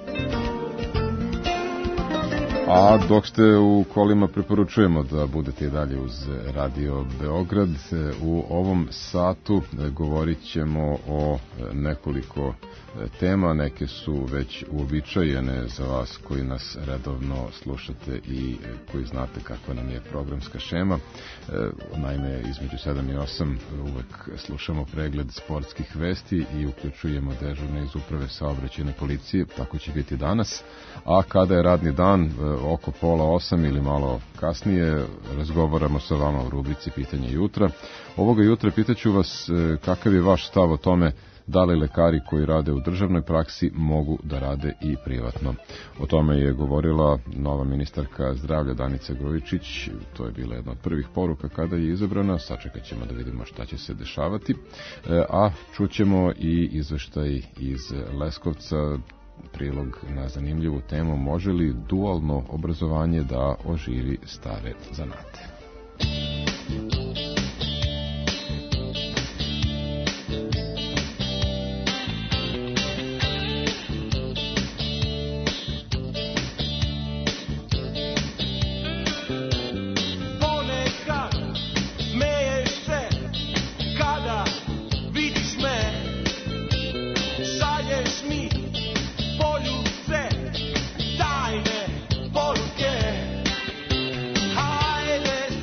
A dok ste u kolima, preporučujemo da budete i dalje uz Radio Beograd. U ovom satu govorit ćemo o nekoliko tema, neke su već uobičajene za vas koji nas redovno slušate i koji znate kakva nam je programska šema. Naime, između 7 i 8 uvek slušamo pregled sportskih vesti i uključujemo dežurne iz uprave saobraćajne policije, tako će biti danas. A kada je radni dan, oko 7:30 ili malo kasnije, razgovaramo sa vama u rubrici Pitanje jutra. Ovoga jutra pitaću vas kakav je vaš stav o tome da li lekari koji rade u državnoj praksi mogu da rade i privatno. O tome je govorila nova ministarka zdravlja Danica Grujičić. To je bila jedna od prvih poruka kada je izabrana. Sačekat ćemo da vidimo šta će se dešavati. A čućemo i izveštaj iz Leskovca, prilog na zanimljivu temu: može li dualno obrazovanje da oživi stare zanate. Hajde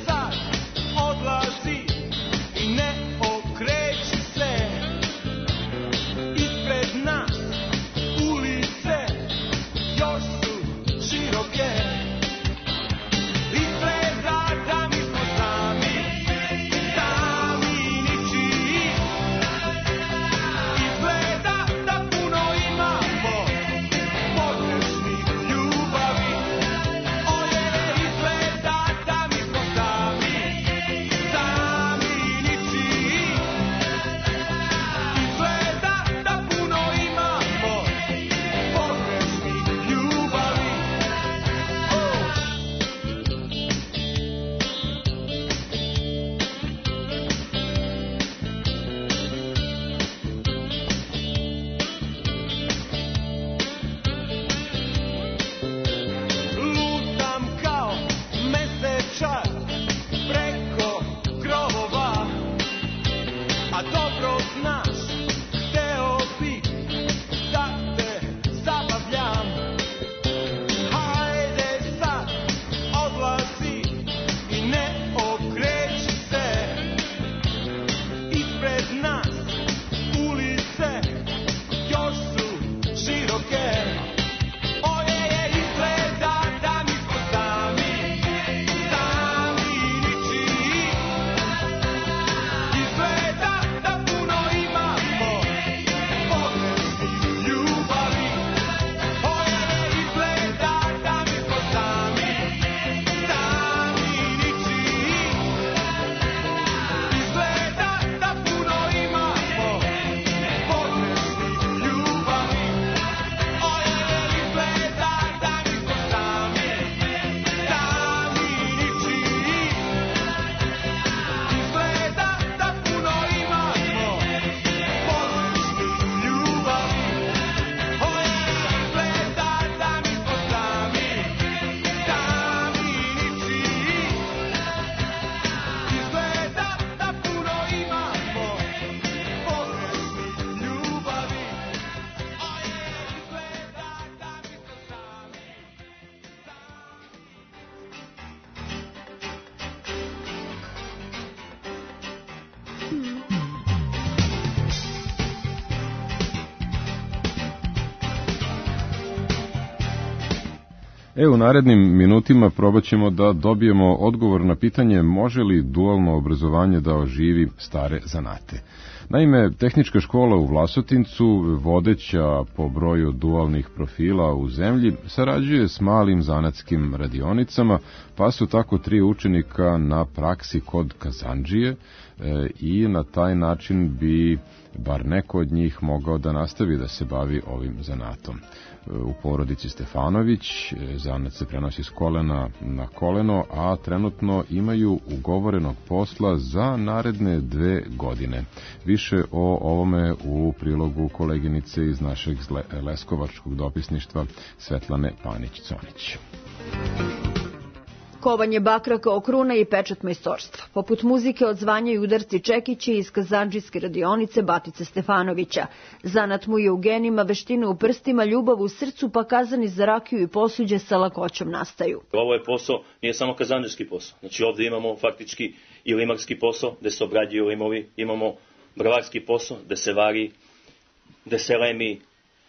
U narednim minutima probat ćemo da dobijemo odgovor na pitanje može li dualno obrazovanje da oživi stare zanate. Naime, tehnička škola u Vlasotincu, vodeća po broju dualnih profila u zemlji, sarađuje s malim zanatskim radionicama, pa su tako 3 učenika na praksi kod kazandžije i na taj način bi bar neko od njih mogao da nastavi da se bavi ovim zanatom. U porodici Stefanović zanat se prenosi s kolena na koleno, a trenutno imaju ugovorenog posla za naredne 2 godine. Više o ovome u prilogu koleginice iz našeg leskovačkog dopisništva Svetlane Panić-Conić. Kovanje bakra kao kruna i pečat majstorstva. Poput muzike odzvanjaju udarci čekići iz kazandžijske radionice Batice Stefanovića. Zanat mu je u genima, veštine u prstima, ljubav u srcu, pa kazani za rakiju i posuđe sa lakoćom nastaju. Ovo je posao, nije samo kazandžijski posao. Znači ovdje imamo faktički i limarski posao, gde se obrađuju limovi, imamo bravarski posao, gde se vari, gde se lemi,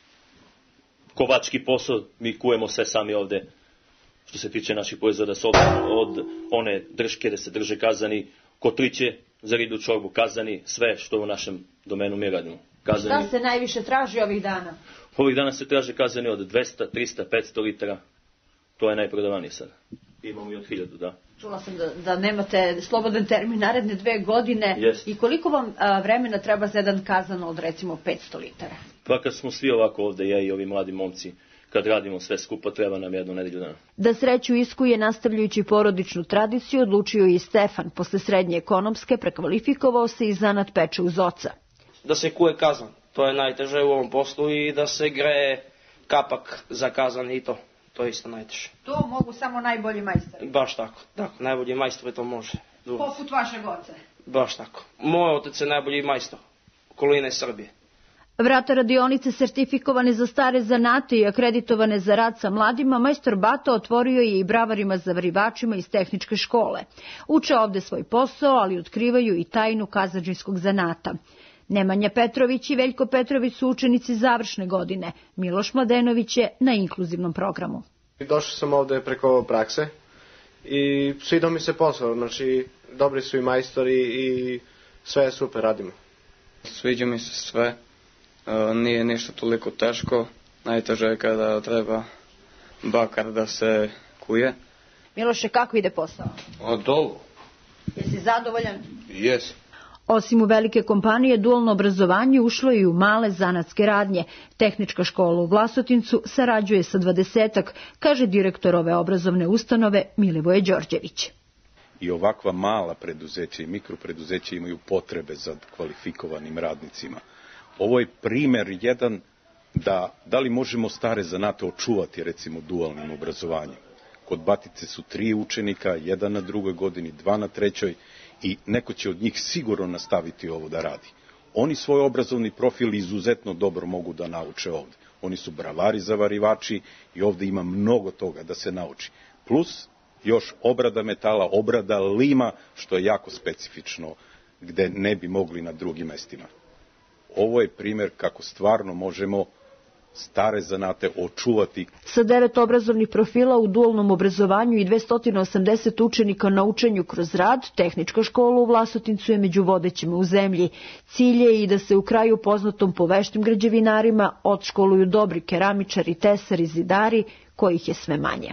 kovački posao, mi kujemo sve sami ovdje. Što se tiče naših proizvoda, od one drške da se drže kazani, kotriće za ridu čorbu, kazani, sve što u našem domenu mi radimo. Kazani. Šta se najviše traži ovih dana? Ovih dana se traže kazani od 200, 300, 500 litara. To je najprodavanije sada. Imamo i od 1000, da. Čula sam da nemate slobodan termin naredne 2 godine. Jest. I koliko vam vremena treba za jedan kazan od recimo 500 litara? Pa kad smo svi ovako ovdje, ja i ovi mladi momci, kad radimo sve skupo, treba nam 1 nedelju dana. Da sreću iskuje nastavljajući porodičnu tradiciju, odlučio i Stefan. Posle srednje ekonomske prekvalifikovao se i zanat peče uz oca. Da se kuje kazan, to je najteže u ovom poslu, i da se greje kapak za kazan i to. To je isto najteže. To mogu samo najbolji majstori. Baš tako, najbolji majstor to može. Poput vašeg oca. Baš tako. Moj otac je najbolji majstor okoline Srbije. Vrata radionice sertifikovane za stare zanate i akreditovane za rad sa mladima, majstor Bata otvorio je i bravarima zavarivačima iz tehničke škole. Uče ovde svoj posao, ali otkrivaju i tajnu kazandžijskog zanata. Nemanja Petrović i Veljko Petrović su učenici završne godine. Miloš Mladenović je na inkluzivnom programu. Došao sam ovde preko prakse i sviđa mi se posao. Znači, dobri su i majstori i sve je super, radimo. Sviđa mi se sve. Nije ništa toliko teško, najteže je kada treba bakar da se kuje. Miloše, kako ide posao? Dobro. Jesi zadovoljan? Jes. Osim u velike kompanije, dualno obrazovanje ušlo i u male zanatske radnje. Tehnička škola u Vlasotincu sarađuje sa 20-ak, kaže direktor ove obrazovne ustanove Milivoje Đorđević. I ovakva mala preduzeća i mikropreduzeća imaju potrebe za kvalifikovanim radnicima. Ovo je primer jedan da li možemo stare zanate očuvati, recimo, dualnim obrazovanjem. Kod Batice su 3 učenika, 1 na 2. godini, 2 na 3. i neko će od njih sigurno nastaviti ovo da radi. Oni svoj obrazovni profil izuzetno dobro mogu da nauče ovde. Oni su bravari, zavarivači i ovde ima mnogo toga da se nauči. Plus još obrada metala, obrada lima, što je jako specifično, gde ne bi mogli na drugim mestima. Ovo je primjer kako stvarno možemo stare zanate očuvati. Sa 9 obrazovnih profila u dualnom obrazovanju i 280 učenika na učenju kroz rad, tehnička škola u Vlasotincu je među vodećima u zemlji. Cilj je i da se u kraju poznatom po veštim građevinarima odškoluju dobri keramičari, tesari, zidari, kojih je sve manje.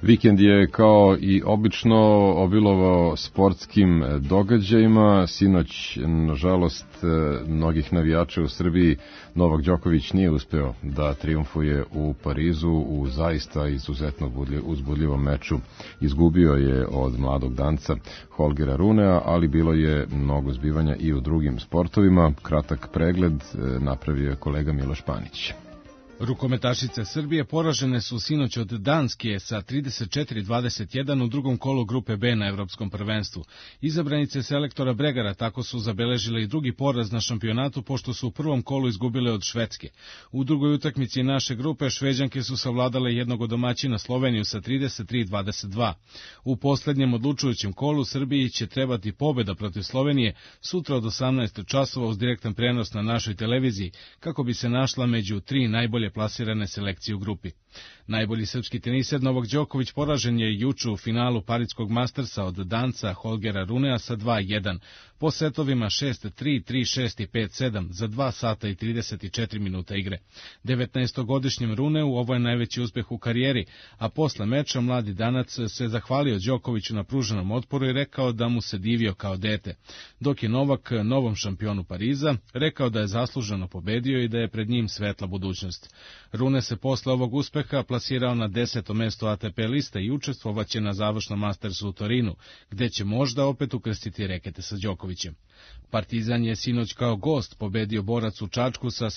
Vikend je kao i obično obilovao sportskim događajima. Sinoć, nažalost, mnogih navijača u Srbiji Novak Đoković nije uspeo da triumfuje u Parizu u zaista izuzetno uzbudljivom meču. Izgubio je od mladog danca Holgera Runea, ali bilo je mnogo zbivanja i u drugim sportovima. Kratak pregled napravio je kolega Miloš Panić. Rukometašice Srbije poražene su sinoć od Danske sa 34-21 u drugom kolu grupe B na Evropskom prvenstvu. Izabranice selektora Bregara tako su zabeležile i drugi poraz na šampionatu pošto su u prvom kolu izgubile od Švedske. U drugoj utakmici naše grupe Šveđanke su savladale jednog od domaćina Sloveniju sa 33-22. U poslednjem odlučujućem kolu Srbiji će trebati pobeda protiv Slovenije sutra od 18 časova uz direktan prenos na našoj televiziji kako bi se našla među tri najbolje plasirane selekcije u grupi. Najbolji srpski teniser Novak Đoković poražen je juče u finalu Parijskog Mastersa od danca Holgera Runea sa 2-1, po setovima 6-3, 3-6 i 5-7 za 2 sata i 34 minuta igre. 19-godišnjem Runeu ovo je najveći uspeh u karijeri, a posle meča mladi danac se zahvalio Đokoviću na pruženom otporu i rekao da mu se divio kao dete, dok je Novak novom šampionu Pariza rekao da je zasluženo pobedio i da je pred njim svetla budućnost. Rune se posle ovog uspeha plasirao na 10. mesto ATP liste i učestvovaće na završnom Mastersu u Torinu, gde će možda opet ukrstiti rekete sa Đokovićem. Partizan je sinoć kao gost pobedio Borac u Čačku sa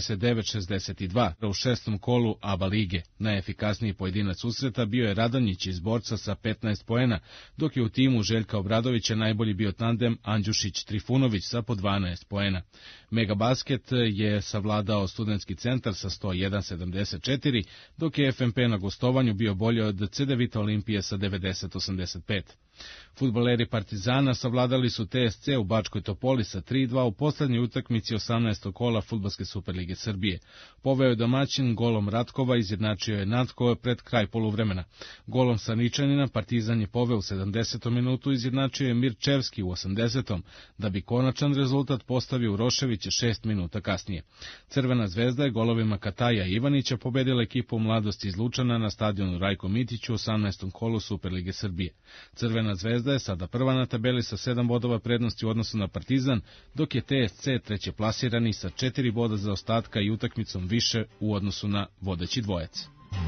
79-62 u šestom kolu ABA lige. Najefikasniji pojedinac susreta bio je Radonjić iz Borca sa 15 poena, dok je u timu Željka Obradovića najbolji bio tandem Andjušić-Trifunović sa po 12 poena. Megabasket je savladao Studentski centar sa 101-74, dok je FNP na gostovanju bio bolje od CD Vita Olimpije sa 90-85. Fudbaleri Partizana savladali su TSC u Bačkoj Topoli sa 3-2 u poslednjoj utakmici 18. kola Fudbalske Superlige Srbije. Poveo je domaćin golom Ratkova, izjednačio je Natkova pred kraj poluvremena. Golom Saničanina Partizan je poveo u 70. minutu, izjednačio je Mirčevski u 80. da bi konačan rezultat postavio Urošević 6 minuta kasnije. Crvena zvezda je golovima Kataja i Ivanića pobedila ekipu Mladosti iz Lučana na stadionu Rajko Mitić u 18. kolu Superlige Srbije. Crvena zvezda je sada prva na tabeli sa 7 bodova prednosti u odnosu na Partizan, dok je TSC treće plasirani sa 4 boda za ostatka i utakmicom više u odnosu na vodeći dvojac.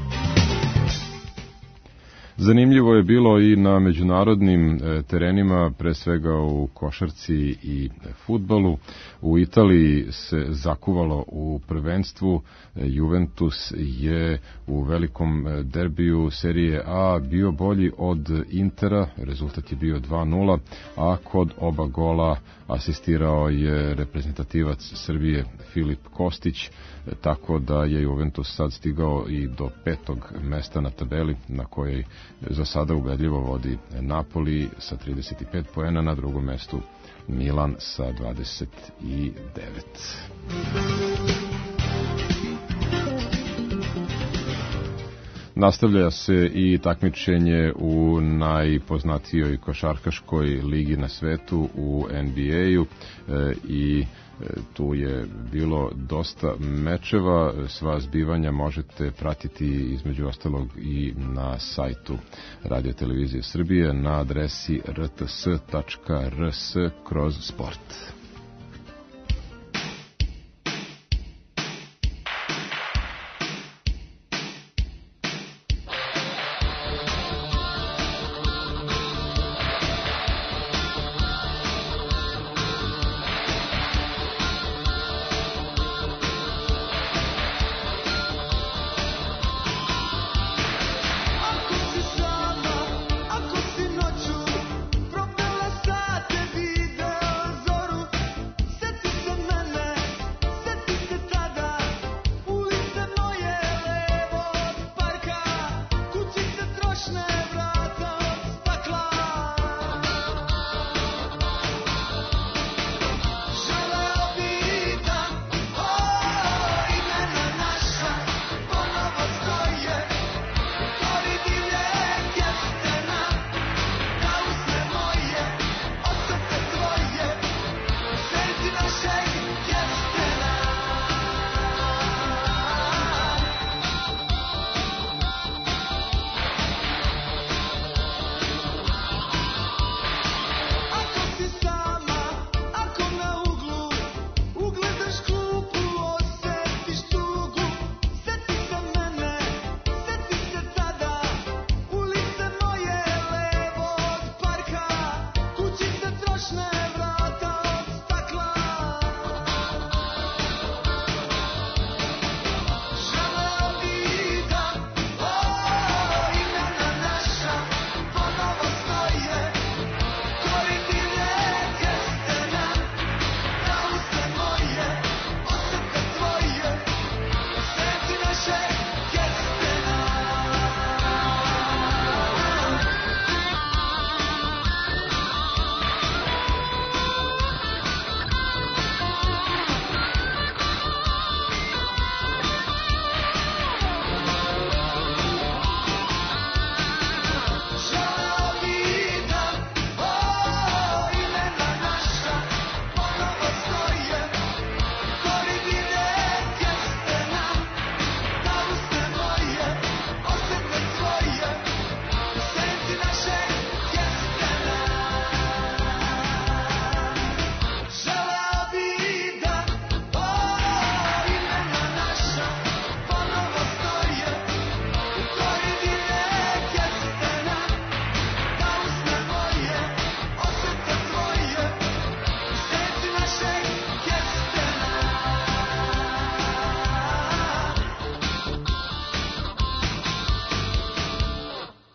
Zanimljivo je bilo i na međunarodnim terenima, pre svega u košarci i fudbalu. U Italiji se zakuvalo u prvenstvu. Juventus je u velikom derbiju Serije A bio bolji od Intera, rezultat je bio 2-0, a kod oba gola asistirao je reprezentativac Srbije Filip Kostić, tako da je Juventus sad stigao i do 5. mesta na tabeli, na kojoj za sada ubedljivo vodi Napoli sa 35 poena, na drugom mestu Milan sa 29. Nastavlja se i takmičenje u najpoznatijoj košarkaškoj ligi na svetu, u NBA-u, i tu je bilo dosta mečeva. Sva zbivanja možete pratiti između ostalog i na sajtu Radio Televizije Srbije na adresi rts.rs/sport. Ako si noću propela sate video zoru,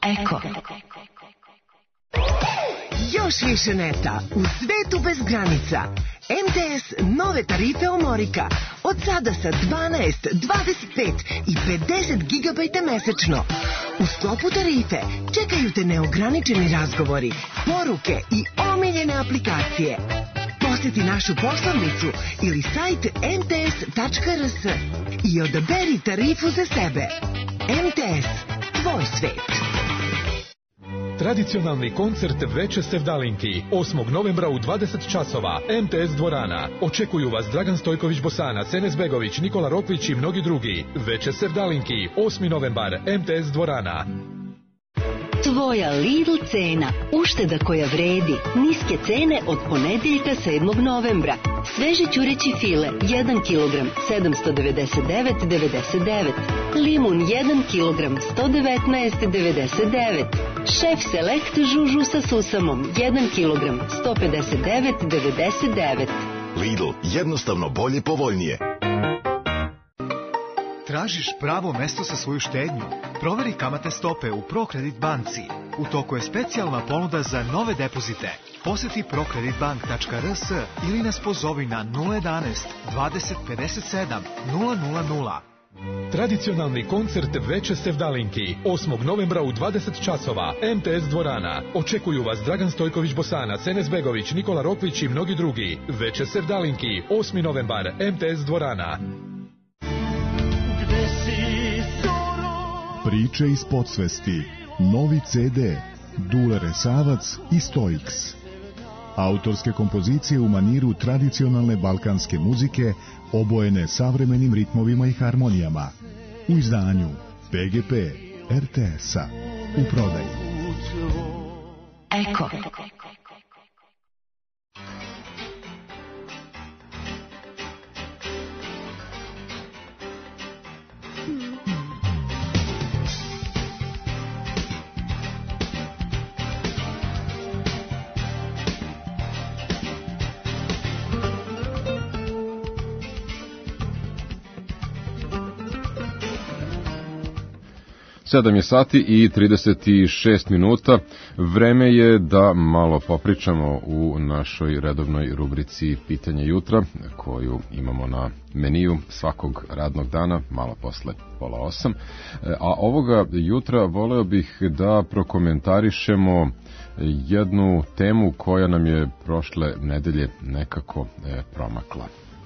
Eko. Još više neta u svetu bez granica. MTS nove tarife Omorika. Od sada sa 12, 25 i 50 GB mesečno. U sklopu tarife čekaju te neograničeni razgovori, poruke i omiljene aplikacije. Posjeti našu poslovnicu ili sajt mts.rs i odaberi tarifu za sebe. MTS, tvoj svet. Tradicionalni koncert Veče Sevdalinki 8. novembra u 20 časova MTS dvorana. Očekuju vas Dragan Stojković Bosanac, Enes Begović, Nikola Rokvić i mnogi drugi. Veče Sevdalinki 8. novembar MTS dvorana. Tvoja Lidl cena, ušteda koja vredi, niske cene od ponedeljka 7. novembra. Sveži ćureći file 1 kg 799,99, limun 1 kg 119,99, Šef Select žužu sa susamom 1 kg 159,99. Lidl, jednostavno bolje, povoljnije. Tražiš pravo mesto za svoju štednju? Proveri kamatne stope u ProKredit banci. U toku je specijalna ponuda za nove depozite. Posjeti prokreditbank.rs ili nas pozovi na 011 20 57 000. Tradicionalni koncert Veče Sevdalinki 8. novembra u 20 časova MTS dvorana. Očekuju vas Dragan Stojković Bosanac, Enes Begović, Nikola Rokvić i mnogi drugi. Veče Sevdalinki 8. novembar MTS dvorana. Priče iz podsvesti. Novi CD. Dule Resavac i Stoiks. Autorske kompozicije u maniru tradicionalne balkanske muzike obojene savremenim ritmovima i harmonijama. U izdanju PGP RTS-a. U prodaju. Eko. Sedam je sati i 36 minuta. Vreme je da malo popričamo u našoj redovnoj rubrici Pitanje jutra, koju imamo na meniju svakog radnog dana, malo posle 7:30. A ovoga jutra voleo bih da prokomentarišemo jednu temu koja nam je prošle nedelje nekako promakla.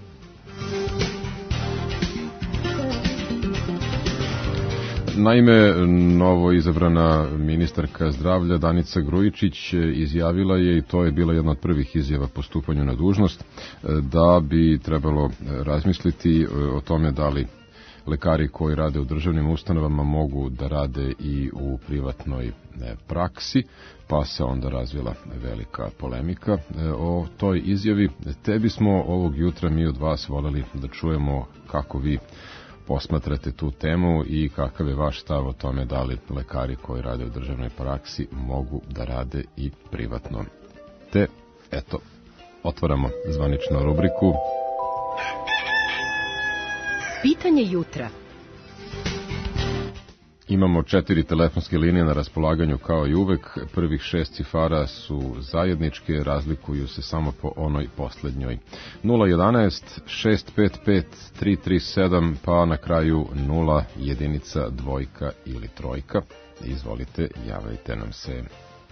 Naime, novo izabrana ministarka zdravlja Danica Grujičić izjavila je, i to je bila jedna od prvih izjava po stupanju na dužnost, da bi trebalo razmisliti o tome da li lekari koji rade u državnim ustanovama mogu da rade i u privatnoj praksi, pa se onda razvila velika polemika o toj izjavi. Te bismo ovog jutra mi od vas voljeli da čujemo kako vi posmatrate tu temu i kakav je vaš stav o tome da li lekari koji rade u državnoj praksi mogu da rade i privatno. Te, eto, otvaramo zvaničnu rubriku. Pitanje jutra. Imamo 4 telefonske linije na raspolaganju kao i uvek. Prvih 6 cifara su zajedničke, razlikuju se samo po onoj poslednjoj. 011 655 337, pa na kraju 0 jedinica, dvojka ili trojka. Izvolite, javajte nam se.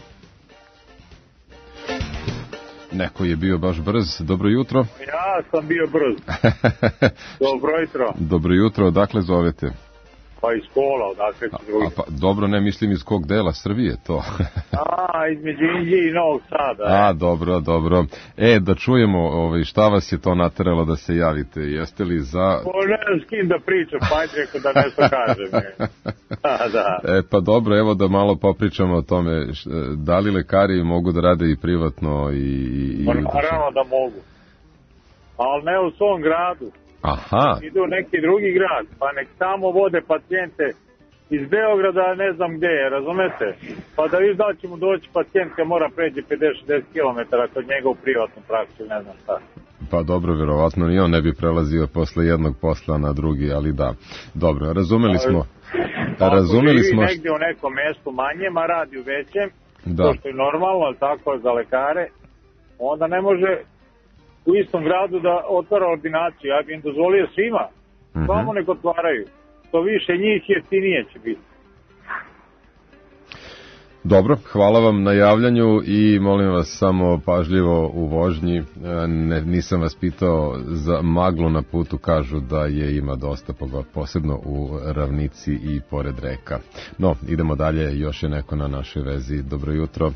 Neko je bio baš brz. Dobro jutro. Ja sam bio brz. Dobro jutro. Dobro jutro, odakle zovete? Pa iz Kola, odakle ću drugi. Pa, dobro, ne mislim iz kog dela Srbije to. Između Inđije i Novog Sada. Dobro. Da čujemo šta vas je to nateralo da se javite. Jeste li za... Ne znam s kim da pričam, pa ajde rekao da nešto kažem. Da. Pa dobro, evo da malo popričamo o tome. Da li lekari mogu da rade i privatno i naravno da mogu. Ali ne u svom gradu. Aha. Idu u neki drugi grad, pa nek tamo vode pacijente iz Beograda, ne znam gde je, razumete? Pa da viš da li će mu doći pacijent kad mora pređe 50-60 km kod njega u privatnu praksu, ne znam šta. Pa dobro, verovatno ni on ne bi prelazio posle jednog posla na drugi, ali da. Dobro, razumeli smo. Razumeli smo. Ako živi negdje u nekom mjestu manjem, a radi u većem, Da. to što je normalno, ali tako za lekare, onda ne može u istom gradu da otvara ordinaciju. Ja bi im dozvolio svima, samo nek otvaraju. To više njih jeftinije će biti. Dobro, hvala vam na javljanju i molim vas samo pažljivo u vožnji. Nisam vas pitao za maglu na putu, kažu da je ima dosta, posebno u ravnici i pored reka. No, idemo dalje, još je neko na našoj vezi. Dobro jutro.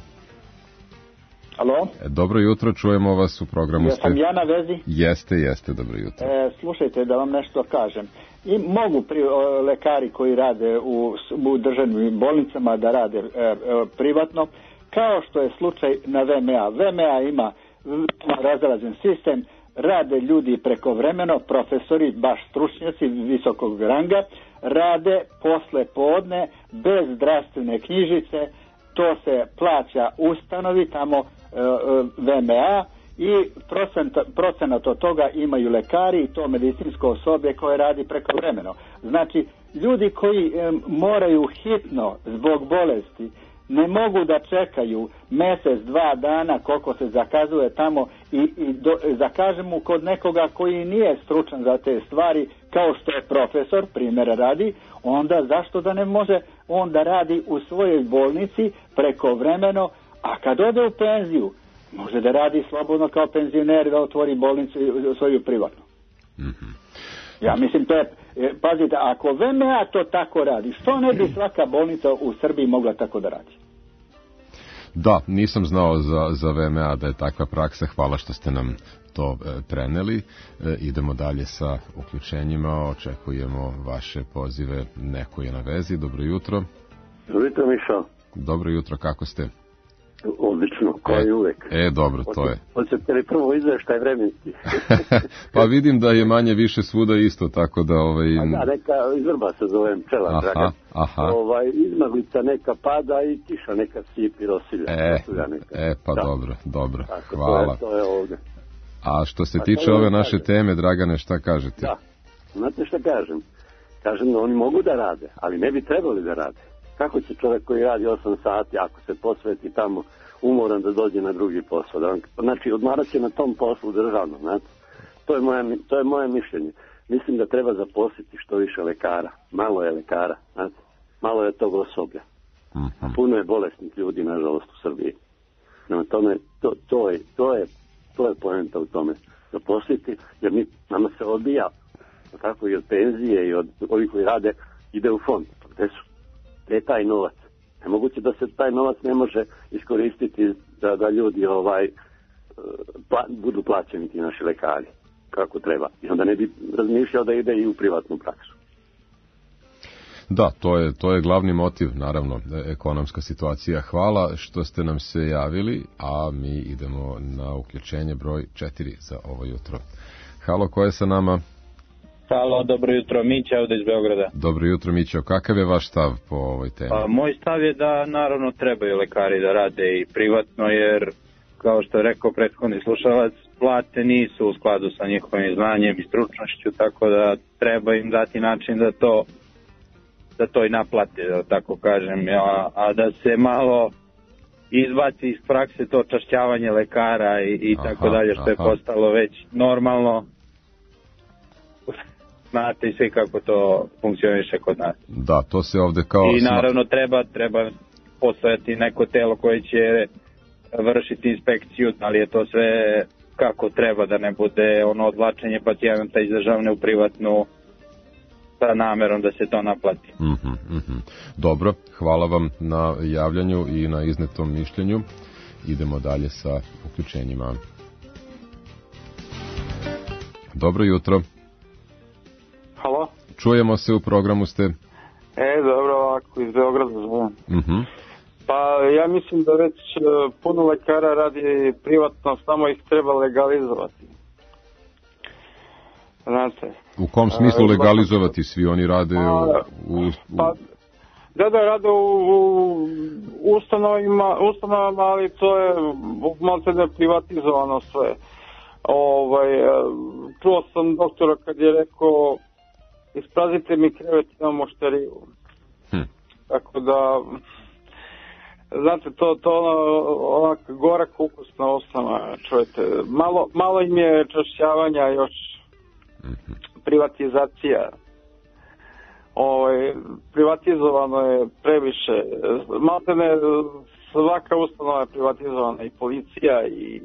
Alo? Dobro jutro, čujemo vas u programu. Jesam ja na vezi? Jeste, dobro jutro. Slušajte, da vam nešto kažem. I mogu lekari koji rade u državnim bolnicama da rade privatno, kao što je slučaj na VMA. VMA ima razrađen sistem, rade ljudi prekovremeno, profesori, baš stručnjaci visokog ranga, rade posle podne bez zdravstvene knjižice, to se plaća ustanovi tamo VMA i procenat od toga imaju lekari i to medicinsko osoblje koje radi prekovremeno. Znači, ljudi koji moraju hitno zbog bolesti ne mogu da čekaju mjesec, 2 dana koliko se zakazuje tamo i zakažemo kod nekoga koji nije stručan za te stvari, kao što je profesor, primjera radi, onda zašto da ne može on da radi u svojoj bolnici prekovremeno, a kad ode u penziju može da radi slobodno kao penzioner, da otvori bolnicu svoju privatnu. Ja mislim, to je, pazite, ako VMA to tako radi, što ne bi svaka bolnica u Srbiji mogla tako da radi? Da, nisam znao za VMA da je takva praksa, hvala što ste nam to preneli. Idemo dalje sa uključenjima, očekujemo vaše pozive, neko je na vezi. Dobro jutro. Dobro jutro, Mišo. Dobro jutro, kako ste? Odlično, kao i uvek. Dobro, to je. Hoćete li prvo izveštaj vremenski? Pa vidim da je manje više svuda isto, tako da... Da, neka izvrba se zovem Pčela, Dragan. Izmaglica neka pada i kiša neka sipi, rosilja. Pa dobro, tako, hvala. To je ovdje. A što se tiče ove naše teme, Dragane, šta kažete? Da, znate šta kažem? Kažem da oni mogu da rade, ali ne bi trebali da rade. Kako će čovjek koji radi 8 sati, ako se posveti tamo, umoran da dođe na drugi posao? Znači, odmarat će na tom poslu državno, znate. To je moje mišljenje. Mislim da treba zaposliti što više lekara. Malo je lekara, znate. Malo je tog osoblja. A puno je bolesnih ljudi, nažalost, u Srbiji. Nama tome, to je poenta u tome. Zaposliti, jer nama se odbija, tako i od penzije i od ovih koji rade, ide u fond. Gde su? Gde je taj novac? Nemoguće da se taj novac ne može iskoristiti da ljudi budu plaćeni ti naši lekari kako treba. I onda ne bi razmišljao da ide i u privatnu praksu. Da, to je glavni motiv, naravno, ekonomska situacija. Hvala što ste nam se javili, a mi idemo na uključenje broj 4 za ovo jutro. Halo, ko je sa nama? Halo, dobro jutro, Mića ovdje iz Beograda. Dobro jutro, Mićo. Kakav je vaš stav po ovoj temi? Moj stav je da naravno trebaju lekari da rade i privatno, jer kao što je rekao prethodni slušalac, plate nisu u skladu sa njihovim znanjem i stručnošću, tako da treba im dati način da to i naplate, da tako kažem, a da se malo izbaci iz prakse to čašćavanje lekara i tako dalje, što je postalo već normalno. Znate i svi kako to funkcioniše kod nas. Da, to se ovdje kao... I naravno treba postojati neko telo koje će vršiti inspekciju, ali je to sve kako treba, da ne bude ono odvlačenje pacijenta iz državne u privatnu sa namerom da se to naplati. Dobro, hvala vam na javljanju i na iznetom mišljenju. Idemo dalje sa uključenjima. Dobro jutro. Halo? Čujemo se, u programu ste. Dobro, ovako, iz Beograda zovem. Pa ja mislim da već puno lekara radi privatno, samo ih treba legalizovati. Znate. U kom smislu legalizovati? Svi oni rade Da, rade u ustanovama, ali to je maltene privatizovano sve. Čuo sam doktora kad je rekao, isprazite mi krevet, imam moštariju. tako da, znate, to onak gorak ukusna osnova, čujete, malo im je čašćavanja još, privatizacija, privatizovano je previše, maltene svaka ustanova je privatizovana, i policija i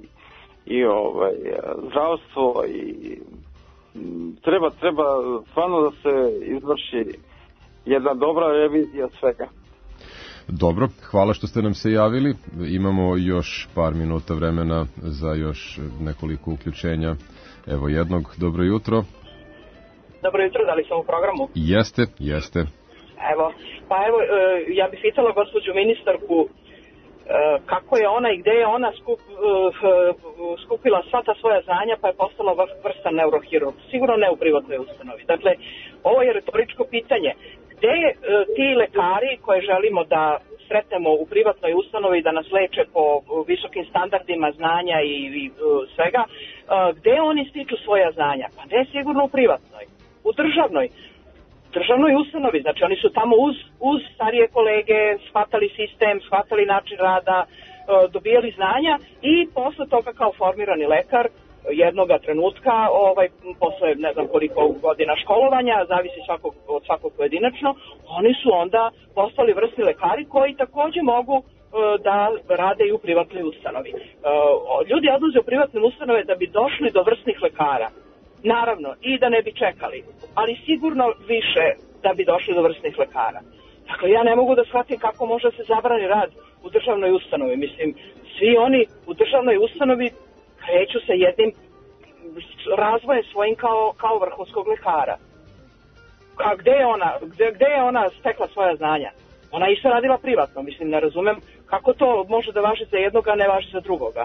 zdravstvo, i treba stvarno da se izvrši jedna dobra revizija svega. Dobro, hvala što ste nam se javili. Imamo još par minuta vremena za još nekoliko uključenja. Evo jednog, dobro jutro. Dobro jutro, da li sam u programu? Jeste. Evo, ja bih pitala gospođu ministarku kako je ona i gde je ona skupila sva ta svoja znanja pa je postala vrstan neurohirurg. Sigurno ne u privatnoj ustanovi. Dakle, ovo je retoričko pitanje. Gde ti lekari koje želimo da sretnemo u privatnoj ustanovi da nas leče po visokim standardima znanja i svega, gde oni stiču svoja znanja? Pa ne sigurno u privatnoj, u državnoj ustanovi. Znači oni su tamo uz starije kolege, shvatali sistem, shvatali način rada, dobijali znanja i posle toga kao formirani lekar jednoga trenutka, posle ne znam koliko godina školovanja, zavisi od svakog pojedinačno, oni su onda postali vrsni lekari koji takođe mogu da rade i u privatnoj ustanovi. Ljudi odlaze u privatne ustanove da bi došli do vrsnih lekara. Naravno, i da ne bi čekali, ali sigurno više da bi došli do vrsnih lekara. Dakle, ja ne mogu da shvatim kako može da se zabrani rad u državnoj ustanovi. Mislim, svi oni u državnoj ustanovi kreću sa jednim razvojem svojim kao vrhunskog lekara. A gde je ona stekla svoja znanja? Ona isto radila privatno, mislim, ne razumem kako to može da važi za jednog, a ne važi za drugoga.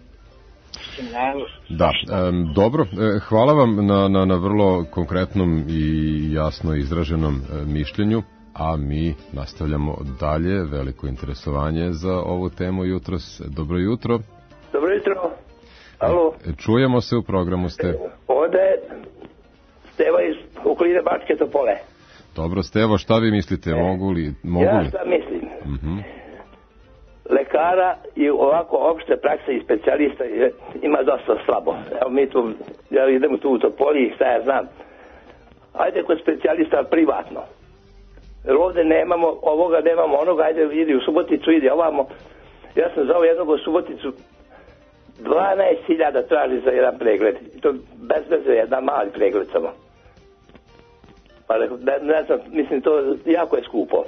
Da, dobro, hvala vam na vrlo konkretnom i jasno izraženom mišljenju, a mi nastavljamo dalje, veliko interesovanje za ovu temu jutros. Dobro jutro. Dobro jutro. Alo. Čujemo se, u programu ste. Ovde je Stevo iz okoline Bačke Topole. Dobro, Stevo, šta vi mislite, mogu li? Ja šta mislim? Lekara i ovako opšte prakse i specijalista ima dosta slabo. Evo mi tu, ja idem tu u Topoli, šta ja znam. Ajde kod specijalista privatno. Jer ovde nemamo ovoga, nemamo onoga, ajde idi u Suboticu, idi ovamo. Ja sam zao jednog u Suboticu, 12.000 traži za jedan pregled. I to bez veze, jedan mali pregled samo. Pa ne znam, mislim, to jako je skupo.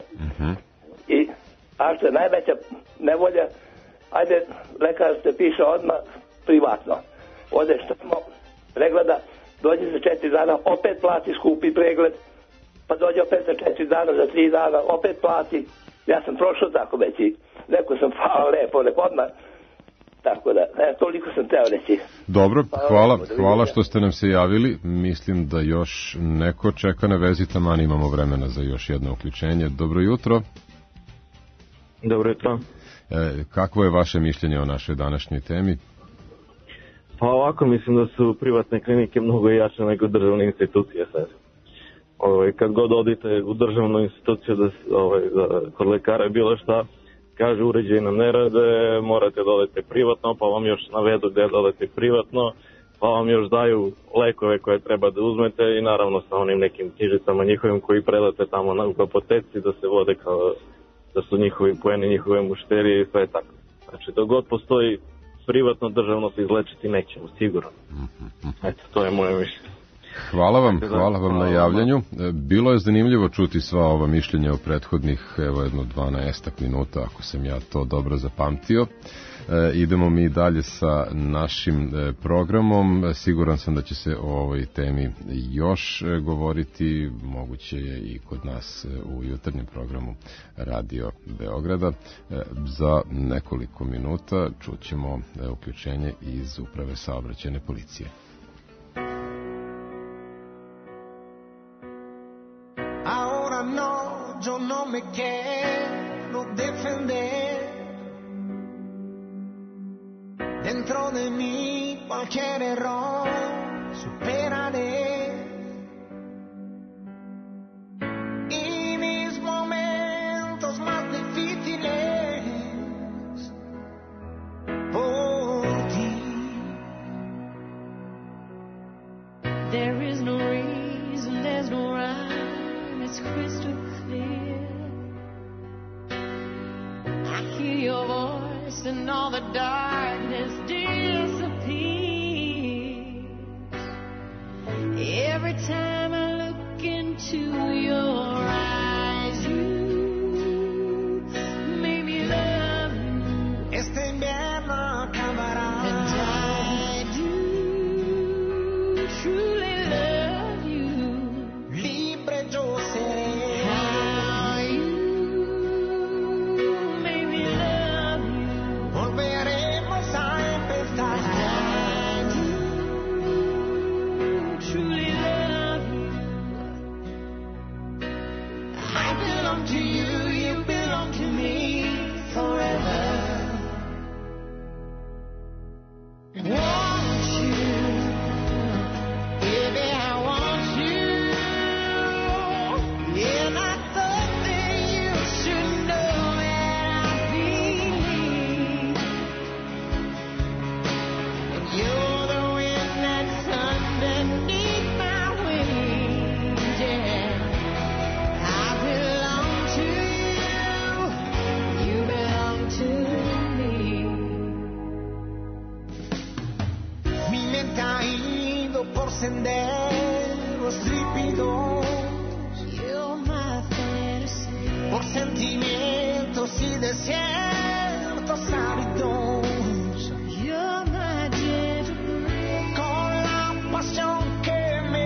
I a što je najveća nevolja, ajde, lekar te piše odmah privatno. Odeš tamo, pregleda, dođe za 4 dana, opet plati skupi pregled, pa dođe opet za 4 dana, za 3 dana, opet plati. Ja sam prošao tako već i neko sam hvala lepo, odmah. Tako da, toliko sam teo reći. Dobro, hvala što ste nam se javili. Mislim da još neko čeka na vezi, taman imamo vremena za još jedno uključenje. Dobro jutro. Dobro jutro. Kakvo je vaše mišljenje o našoj današnjoj temi? Pa ovako, mislim da su privatne klinike mnogo jače nego državne institucije sad. Kad god odite u državnu instituciju kod lekara je bilo šta, kaže uređaj nam ne rade, morate da odete privatno, pa vam još navedu gde da odete privatno, pa vam još daju lekove koje treba da uzmete i naravno sa onim nekim knjižicama njihovim koji predate tamo u apoteci da se vode kao da su njihovi poeni, njihove mušterije i sve tako. Znači, dok god postoji privatno, državno se izlečiti nećemo, sigurno. Eto, to je moje mišljenje. Hvala vam na javljanju. Bilo je zanimljivo čuti sva ova mišljenja u prethodnih, evo jedno 12 minuta, ako sam ja to dobro zapamtio. Idemo mi dalje sa našim programom. Siguran sam da će se o ovoj temi još govoriti, moguće je i kod nas u jutarnjem programu Radio Beograda. Za nekoliko minuta čućemo uključenje iz Uprave saobraćajne policije. Ahora no, yo no me quiero defender. Dentro de mí cualquier error superaré. Y mis momentos más past and all the darkness disappears. Every time I look into your eyes, you make me love you. Este invierno acabará. And I do truly love you. Libre yo seré. How you make me love you. Volveremos a empezar. I do truly love you. I belong to you, you belong to me forever. Want you, baby, I want you. And I thought that you should know that I believe. And you're the wind that's underneath my wings, yeah. I belong to you, you belong to me. Mi mente ha ido por senderos trípidos. You're my fantasy. Por sentimientos y desiertos áridos. You're my gentleman. Con la pasión que me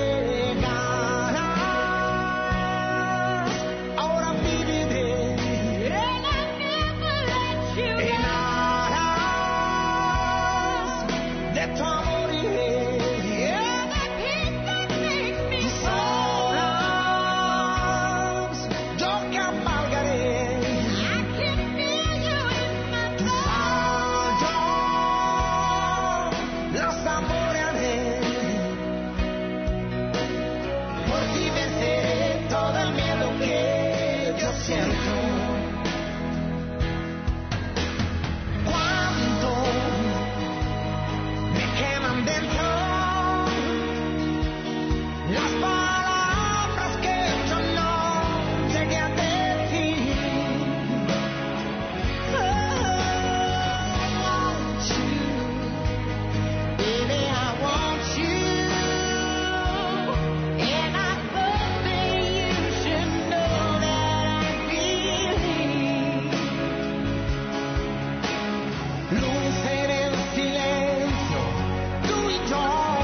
regalas, ahora viviré. And I never let you go. En aras de tu amor iré. You're the peace that makes me whole. Yo cabalgaré. I can feel you in my bones. Yo la saborearé. Por ti venceré todo el miedo que yo siento. Cuánto me queman dentro las palabras que yo no llegué a decir. Oh, I want you, baby, I want you. And I thought that you should know that I believe. Luz en el silencio, tú y yo,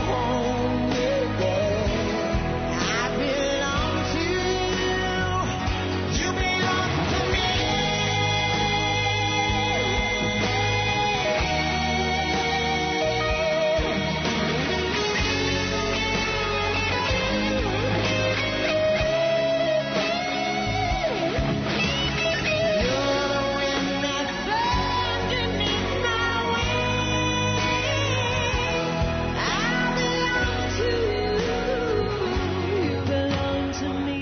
yeah. I belong to you, you belong to me. You're the wind that's underneath my wings. I belong to you, you belong to me.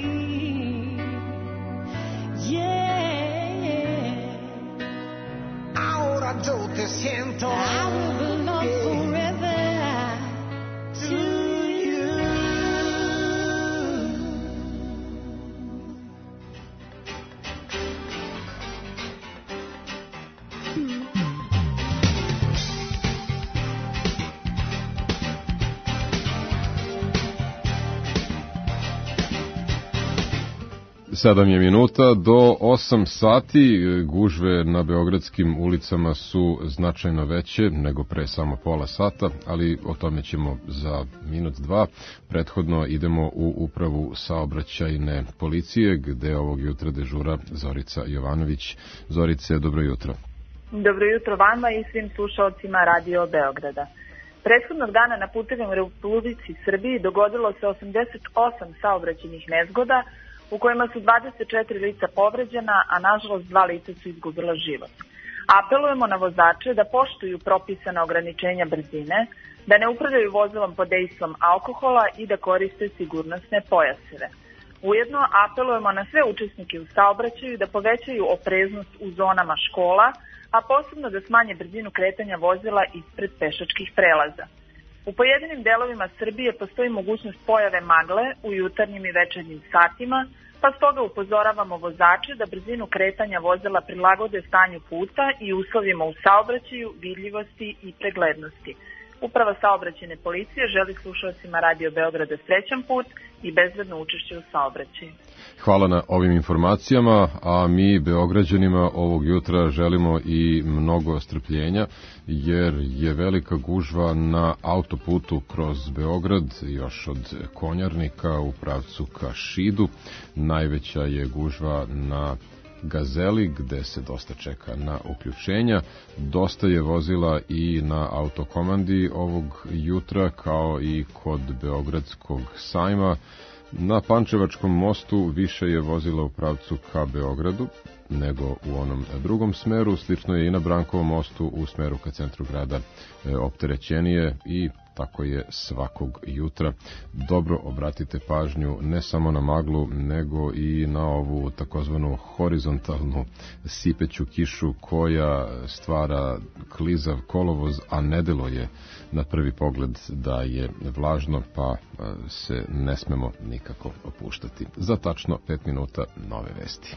Yeah. Ahora yo te siento. I will belong forever to you. Sedam je minuta do 8 sati. Gužve na beogradskim ulicama su značajno veće nego pre samo pola sata, ali o tome ćemo za minut, dva. Prethodno idemo u upravu saobraćajne policije, gde ovog jutra dežura Zorica Jovanović. Zorice, dobro jutro. Dobro jutro vama i svim slušalcima Radio Beograda. Prethodnog dana na putevima u Republici Srbiji dogodilo se 88 saobraćajnih nezgoda u kojima su 24 lica povređena, a nažalost 2 lica su izgubila život. Apelujemo na vozače da poštuju propisana ograničenja brzine, da ne upravljaju vozilom pod dejstvom alkohola i da koriste sigurnosne pojaseve. Ujedno apelujemo na sve učesnike u saobraćaju da povećaju opreznost u zonama škola, a posebno da smanje brzinu kretanja vozila ispred pešačkih prelaza. U pojedinim delovima Srbije postoji mogućnost pojave magle u jutarnjim i večernjim satima, pa stoga upozoravamo vozače da brzinu kretanja vozila prilagode stanju puta i uslovima u saobraćaju, vidljivosti i preglednosti. Uprava saobraćajne policije želi slušalcima Radio Beograda srećan put i bezbedno učešće u saobraćaju. Hvala na ovim informacijama, a mi Beograđanima ovog jutra želimo i mnogo strpljenja, jer je velika gužva na autoputu kroz Beograd, još od Konjarnika u pravcu ka Šidu. Najveća je gužva na Gazeli, gde se dosta čeka na uključenja. Dosta je vozila i na autokomandi ovog jutra, kao i kod Beogradskog sajma. Na Pančevačkom mostu više je vozila u pravcu ka Beogradu nego u onom drugom smeru. Slično je i na Brankovom mostu u smeru ka centru grada opterećenije i tako je svakog jutra. Dobro obratite pažnju ne samo na maglu, nego i na ovu takozvanu horizontalnu sipeću kišu koja stvara klizav kolovoz, a ne deluje na prvi pogled da je vlažno, pa se ne smemo nikako opuštati. Za tačno 5 minuta nove vesti.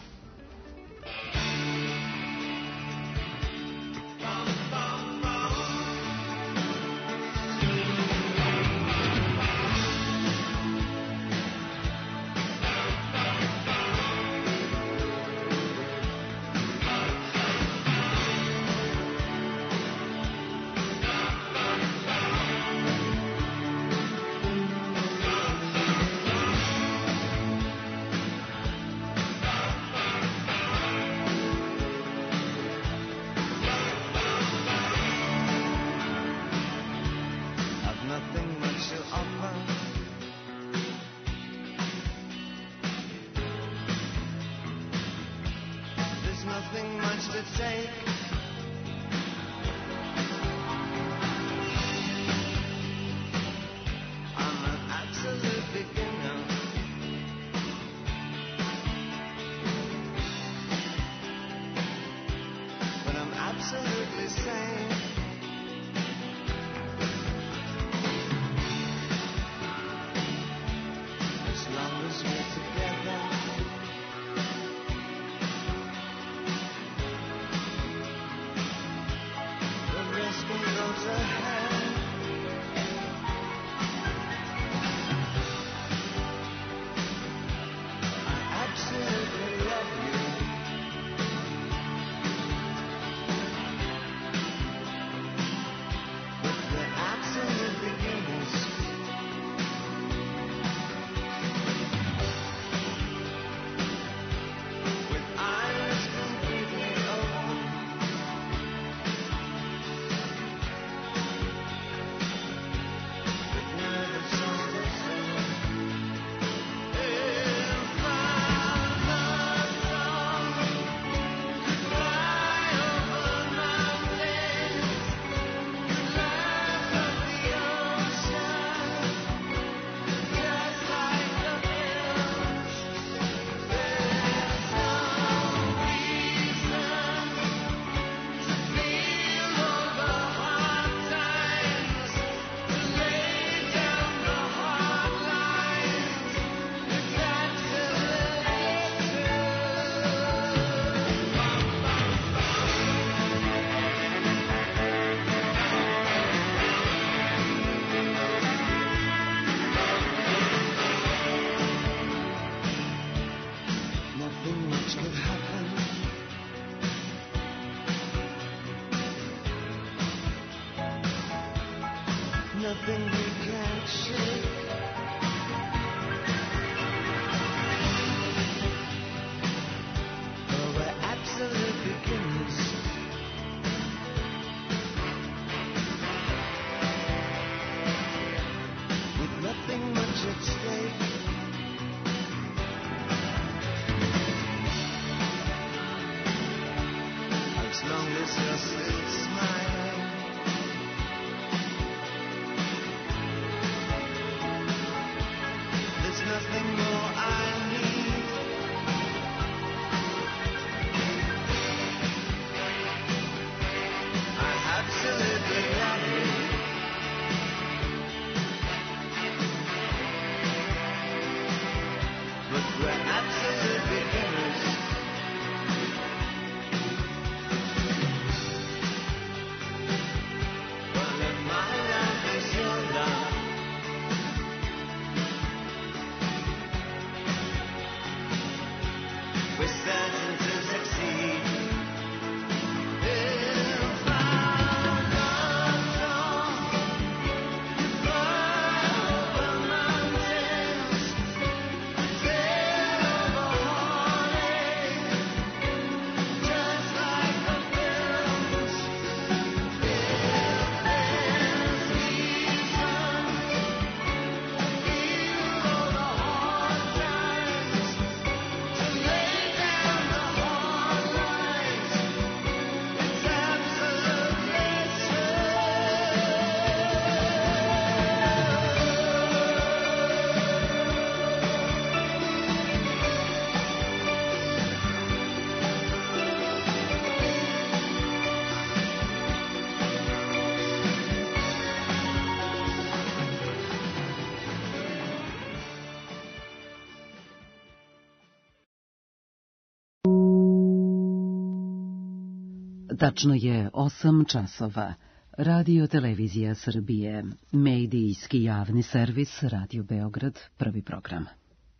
Nothing we can't shake. Oh, we're absolute beginners. With nothing much at stake. As long as you're still smiling. Nothing more I need. I absolutely love you. But we're absolutely Tačno je 8 časova. Radio Televizija Srbije, medijski javni servis Radio Beograd, prvi program.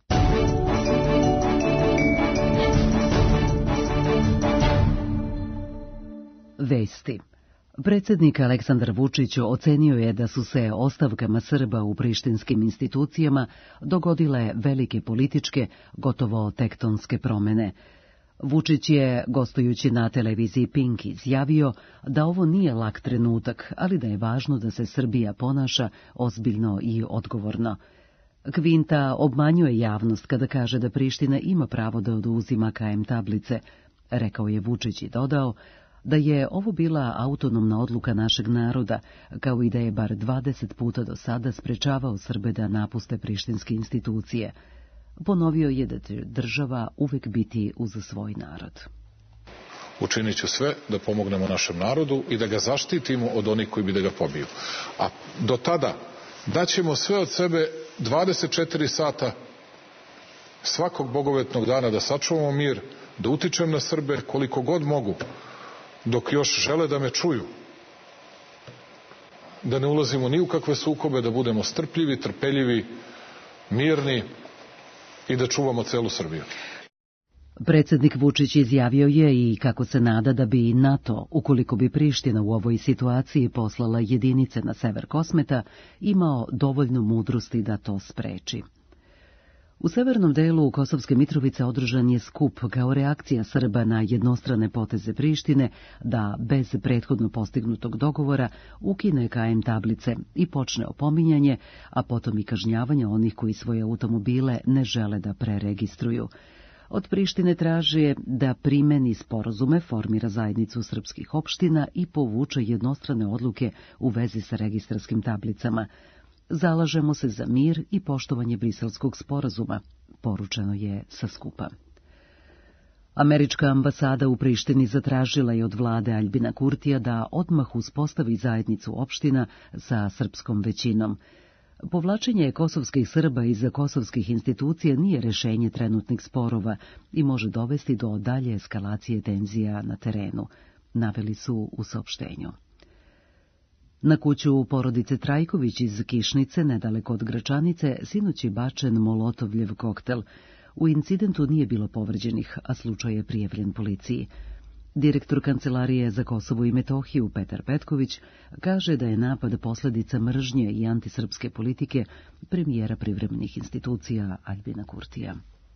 Vesti. Predsjednik Aleksandar Vučić ocenio je da su se ostavkama Srba u prištinskim institucijama dogodile velike političke, gotovo tektonske promjene. Vučić je, gostujući na televiziji Pink, izjavio da ovo nije lak trenutak, ali da je važno da se Srbija ponaša ozbiljno i odgovorno. Kvinta obmanjuje javnost kada kaže da Priština ima pravo da oduzima KM tablice, rekao je Vučić i dodao da je ovo bila autonomna odluka našeg naroda, kao i da je bar 20 puta do sada sprečavao Srbe da napuste prištinske institucije. Ponovio je da će država uvek biti uz svoj narod. Učinit ću sve da pomognemo našem narodu i da ga zaštitimo od onih koji bi da ga pobiju. A do tada daćemo sve od sebe 24 sata svakog bogovetnog dana da sačuvamo mir, da utičem na Srbe koliko god mogu, dok još žele da me čuju. Da ne ulazimo ni u kakve sukobe, da budemo strpljivi, trpeljivi, mirni i da čuvamo celu Srbiju. Predsjednik Vučić izjavio je i kako se nada da bi NATO, ukoliko bi Priština u ovoj situaciji poslala jedinice na sever Kosmeta, imao dovoljno mudrosti da to spreči. U severnom delu Kosovske Mitrovice održan je skup kao reakcija Srba na jednostrane poteze Prištine da bez prethodno postignutog dogovora ukine KM tablice i počne opominjanje, a potom i kažnjavanje onih koji svoje automobile ne žele da preregistruju. Od Prištine traže da primeni sporazume, formira zajednicu srpskih opština i povuče jednostrane odluke u vezi sa registarskim tablicama. Zalažemo se za mir i poštovanje Briselskog sporazuma, poručeno je sa skupa. Američka ambasada u Prištini zatražila je od vlade Aljbina Kurtija da odmah uspostavi zajednicu opština sa srpskom većinom. Povlačenje kosovskih Srba iz kosovskih institucija nije rešenje trenutnih sporova i može dovesti do dalje eskalacije tenzija na terenu, naveli su u saopštenju. Na kuću porodice Trajković iz Kišnice, nedaleko od Gračanice, sinoć je bačen molotovljev koktel. U incidentu nije bilo povređenih, a slučaj je prijavljen policiji. Direktor Kancelarije za Kosovo i Metohiju Petar Petković kaže da je napad posljedica mržnje i antisrpske politike premijera privremenih institucija Aljbina Kurtija.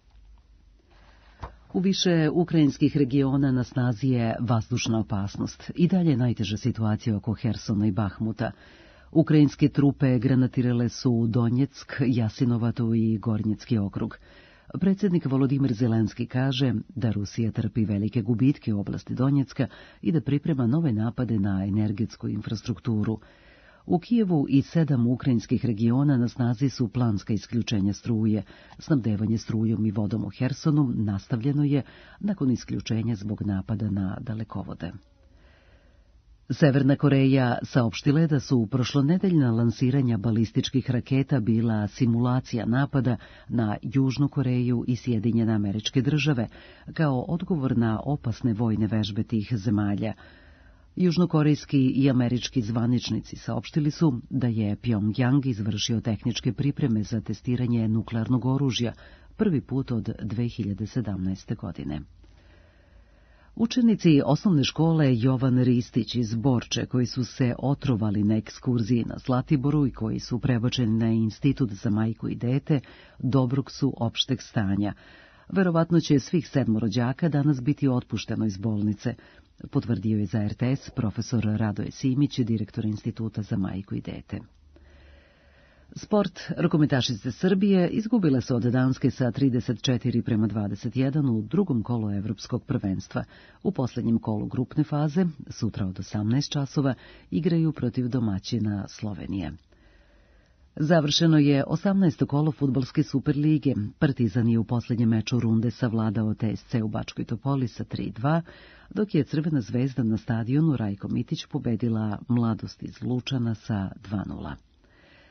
U više ukrajinskih regiona na snazi je vazdušna opasnost. I dalje najteža situacija oko Hersona i Bahmuta. Ukrajinske trupe granatirale su Donjeck, Jasinovato i Gornjecki okrug. Predsjednik Volodimir Zelenski kaže da Rusija trpi velike gubitke u oblasti Donjecka i da priprema nove napade na energetsku infrastrukturu. U Kijevu i 7 ukrajinskih regiona na snazi su planska isključenja struje. Snabdevanje strujom i vodom u Hersonu nastavljeno je nakon isključenja zbog napada na dalekovode. Severna Koreja saopštila je da su prošlonedeljna lansiranja balističkih raketa bila simulacija napada na Južnu Koreju i Sjedinjene Američke Države, kao odgovor na opasne vojne vežbe tih zemalja. Južnokorejski i američki zvaničnici saopštili su da je Pjongjang izvršio tehničke pripreme za testiranje nuklearnog oružja prvi put od 2017. godine. Učenici osnovne škole Jovan Ristić iz Borče, koji su se otrovali na ekskurziji na Zlatiboru i koji su prebačeni na Institut za majku i dete, dobrog su opšteg stanja. Verovatno će svih 7 rođaka danas biti otpušteno iz bolnice, potvrdio je za RTS profesor Radoje Simić, direktor Instituta za majku i dete. Sport. Rukometašice Srbije izgubile su od Danske sa 34:21 u drugom kolu Evropskog prvenstva. U posljednjem kolu grupne faze, sutra od 18 časova, igraju protiv domaćina Slovenije. Završeno je 18. kolo fudbalske Superlige. Partizan je u posljednjem meču runde savladao TSC u Bačkoj Topoli sa 3:2, dok je Crvena zvezda na stadionu Rajko Mitić pobedila Mladost iz Lučana sa 2:0.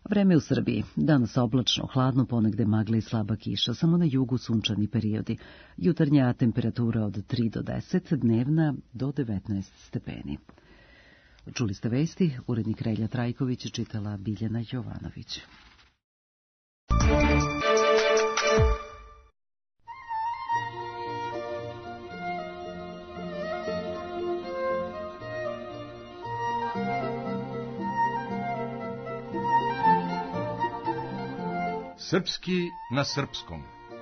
Vreme u Srbiji. Danas oblačno, hladno, ponegde magla i slaba kiša, samo na jugu sunčani periodi. Jutarnja temperatura od 3 do 10, dnevna do 19 stepeni. Čuli ste vesti, urednik Relja Trajković, čitala Biljana Jovanović. Srpski na srpskom.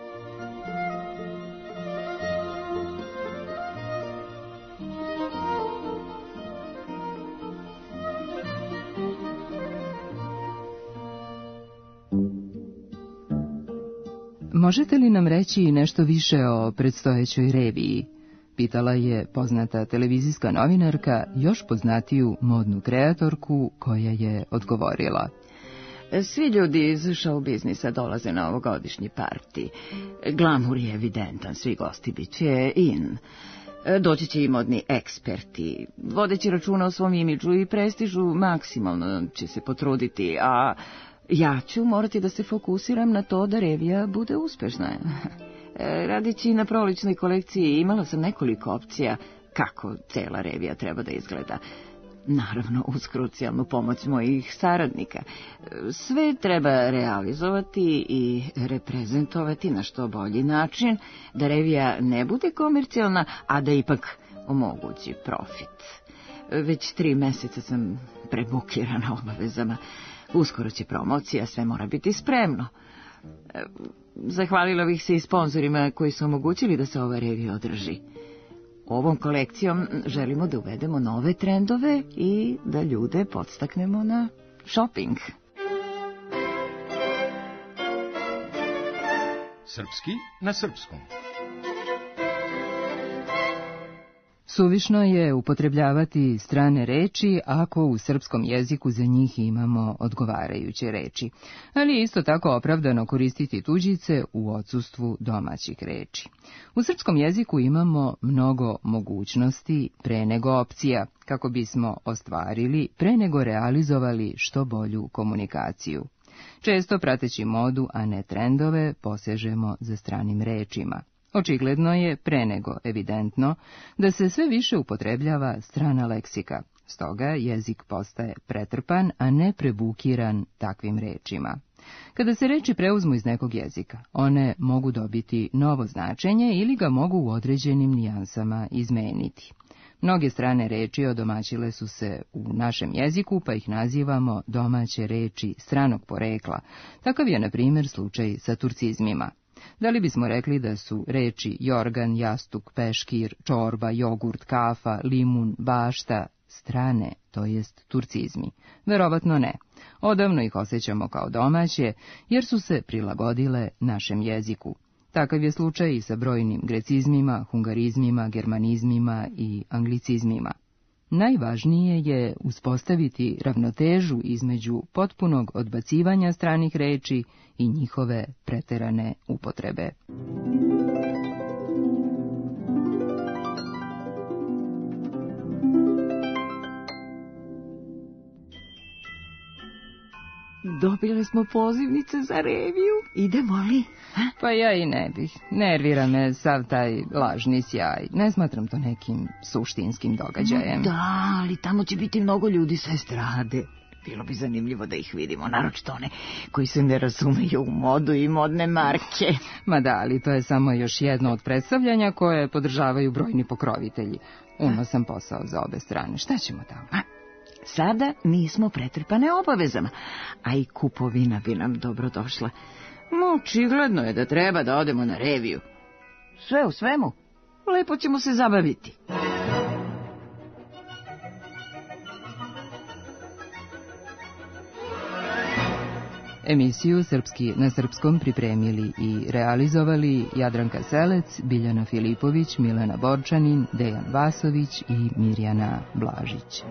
Možete li nam reći nešto više o predstojećoj reviji? Pitala je poznata televizijska novinarka, još poznatiju modnu kreatorku, koja je odgovorila. Svi ljudi iz show biznisa dolaze na ovogodišnji parti. Glamur je evidentan, svi gosti bit će in. Doći će i modni eksperti. Vodeći računa o svom imidžu i prestižu, maksimalno će se potruditi, a ja ću morati da se fokusiram na to da revija bude uspešna. Radići na proličnoj kolekciji imala sam nekoliko opcija kako cela revija treba da izgleda. Naravno, uz krucijalnu pomoć mojih saradnika. Sve treba realizovati i reprezentovati na što bolji način, da revija ne bude komercijalna, a da ipak omogući profit. Već 3 meseca sam prebukirana obavezama. Uskoro će promocija, sve mora biti spremno. Zahvalila bih se i sponzorima koji su omogućili da se ova revija održi. Ovom kolekcijom želimo da uvedemo nove trendove i da ljude podstaknemo na shopping. Srpski na srpskom. Suvišno je upotrebljavati strane reči ako u srpskom jeziku za njih imamo odgovarajuće reči, ali je isto tako opravdano koristiti tuđice u odsustvu domaćih reči. U srpskom jeziku imamo mnogo mogućnosti pre nego opcija, kako bismo ostvarili, pre nego realizovali što bolju komunikaciju. Često prateći modu, a ne trendove, posežemo za stranim rečima. Očigledno je, pre nego evidentno, da se sve više upotrebljava strana leksika, stoga jezik postaje pretrpan, a ne prebukiran takvim rečima. Kada se reči preuzmu iz nekog jezika, one mogu dobiti novo značenje ili ga mogu u određenim nijansama izmeniti. Mnoge strane reči odomaćile su se u našem jeziku, pa ih nazivamo domaće reči stranog porekla. Takav je, na primjer, slučaj sa turcizmima. Da li bismo rekli da su reči jorgan, jastuk, peškir, čorba, jogurt, kafa, limun, bašta strane, to jest turcizmi? Verovatno ne. Odavno ih osjećamo kao domaće, jer su se prilagodile našem jeziku. Takav je slučaj i sa brojnim grecizmima, hungarizmima, germanizmima i anglicizmima. Najvažnije je uspostaviti ravnotežu između potpunog odbacivanja stranih reči i njihove preterane upotrebe. Dobile smo pozivnice za reviju. Idemo li? Pa ja i ne bih. Nervira me sav taj lažni sjaj. Ne smatram to nekim suštinskim događajem. Da, ali tamo će biti mnogo ljudi sa estrade. Bilo bi zanimljivo da ih vidimo, naročito one koji se ne razumeju u modu i modne marke. Ma da, ali to je samo još jedno od predstavljanja koje podržavaju brojni pokrovitelji. Unosan posao za obe strane. Šta ćemo tamo? Sada nismo pretrpane obavezama, a i kupovina bi nam dobro došla. Očigledno je da treba da odemo na reviju. Sve u svemu, lepo ćemo se zabaviti. Emisiju Srpski na srpskom pripremili i realizovali Jadranka Selec, Biljana Filipović, Milena Borčanin, Dejan Vasović i Mirjana Blažić.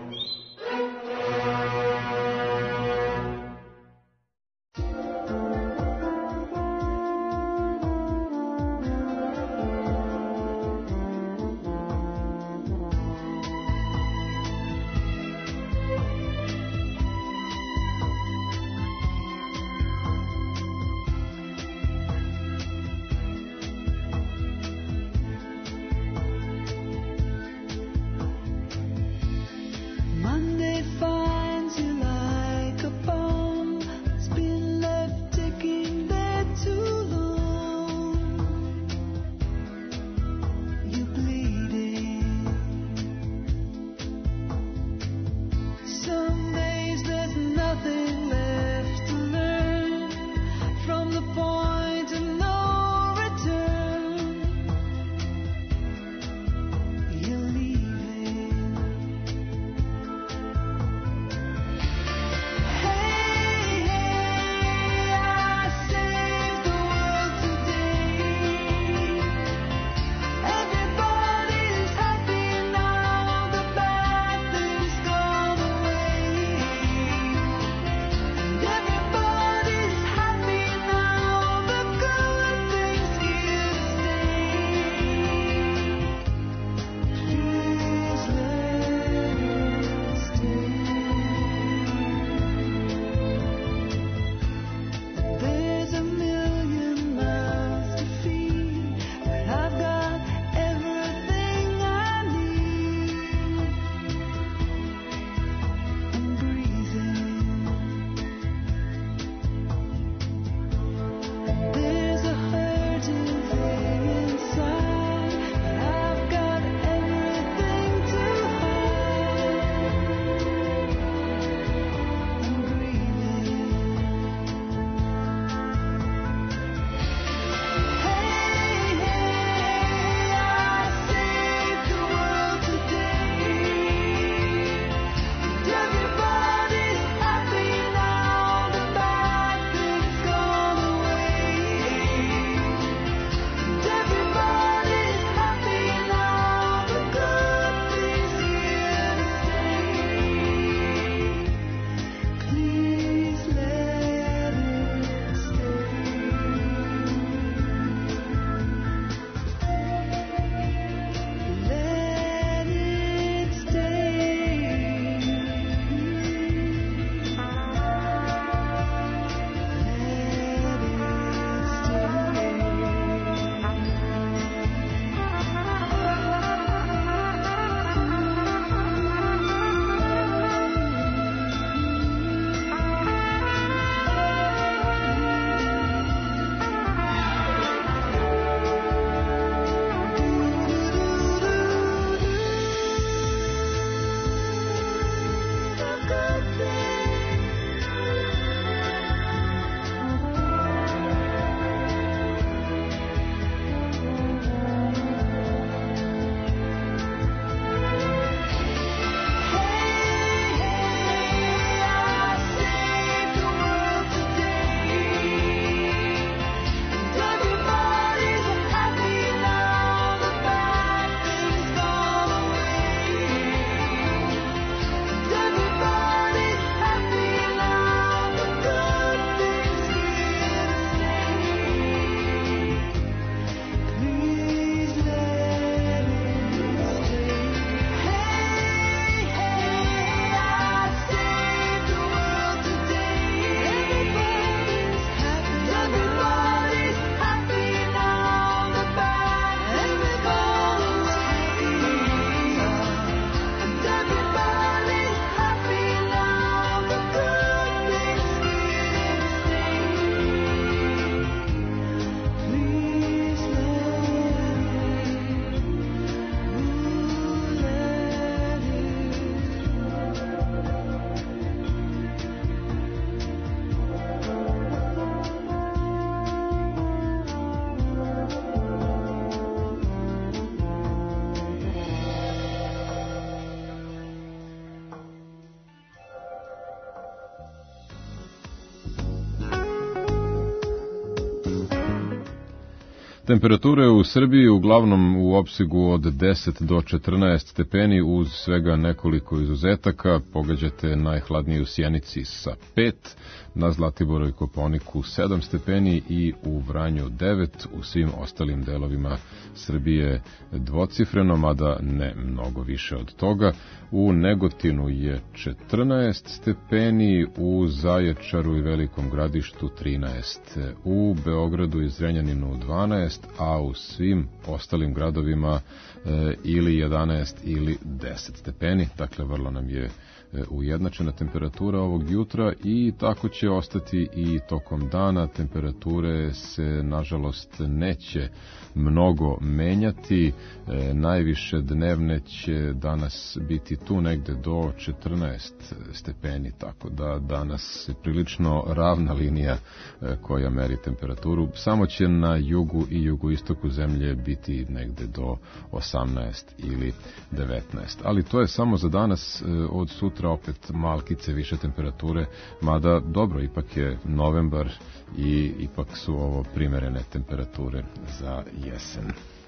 Temperature u Srbiji uglavnom u opsegu od 10 do 14 stepeni uz svega nekoliko izuzetaka. Pogađate najhladnije u Sjenici sa 5, na Zlatiboru i Kopaoniku 7 stepeni i u Vranju 9, u svim ostalim delovima Srbije dvocifreno, mada ne mnogo više od toga. U Negotinu je 14 stepeni, u Zaječaru i Velikom Gradištu 13, u Beogradu i Zrenjaninu 12, a u svim ostalim gradovima ili 11 ili 10 stepeni, dakle vrlo nam je ujednačena temperatura ovog jutra i tako će ostati i tokom dana. Temperature se nažalost neće mnogo menjati, najviše dnevne će danas biti tu negde do 14 stepeni, tako da danas je prilično ravna linija koja meri temperaturu. Samo će na jugu i jugoistoku zemlje biti negde do 18 ili 19, ali to je samo za danas. Od sutra opet malkice više temperature, mada dobro, ipak je novembar i ipak su ovo primerene temperature za jesen.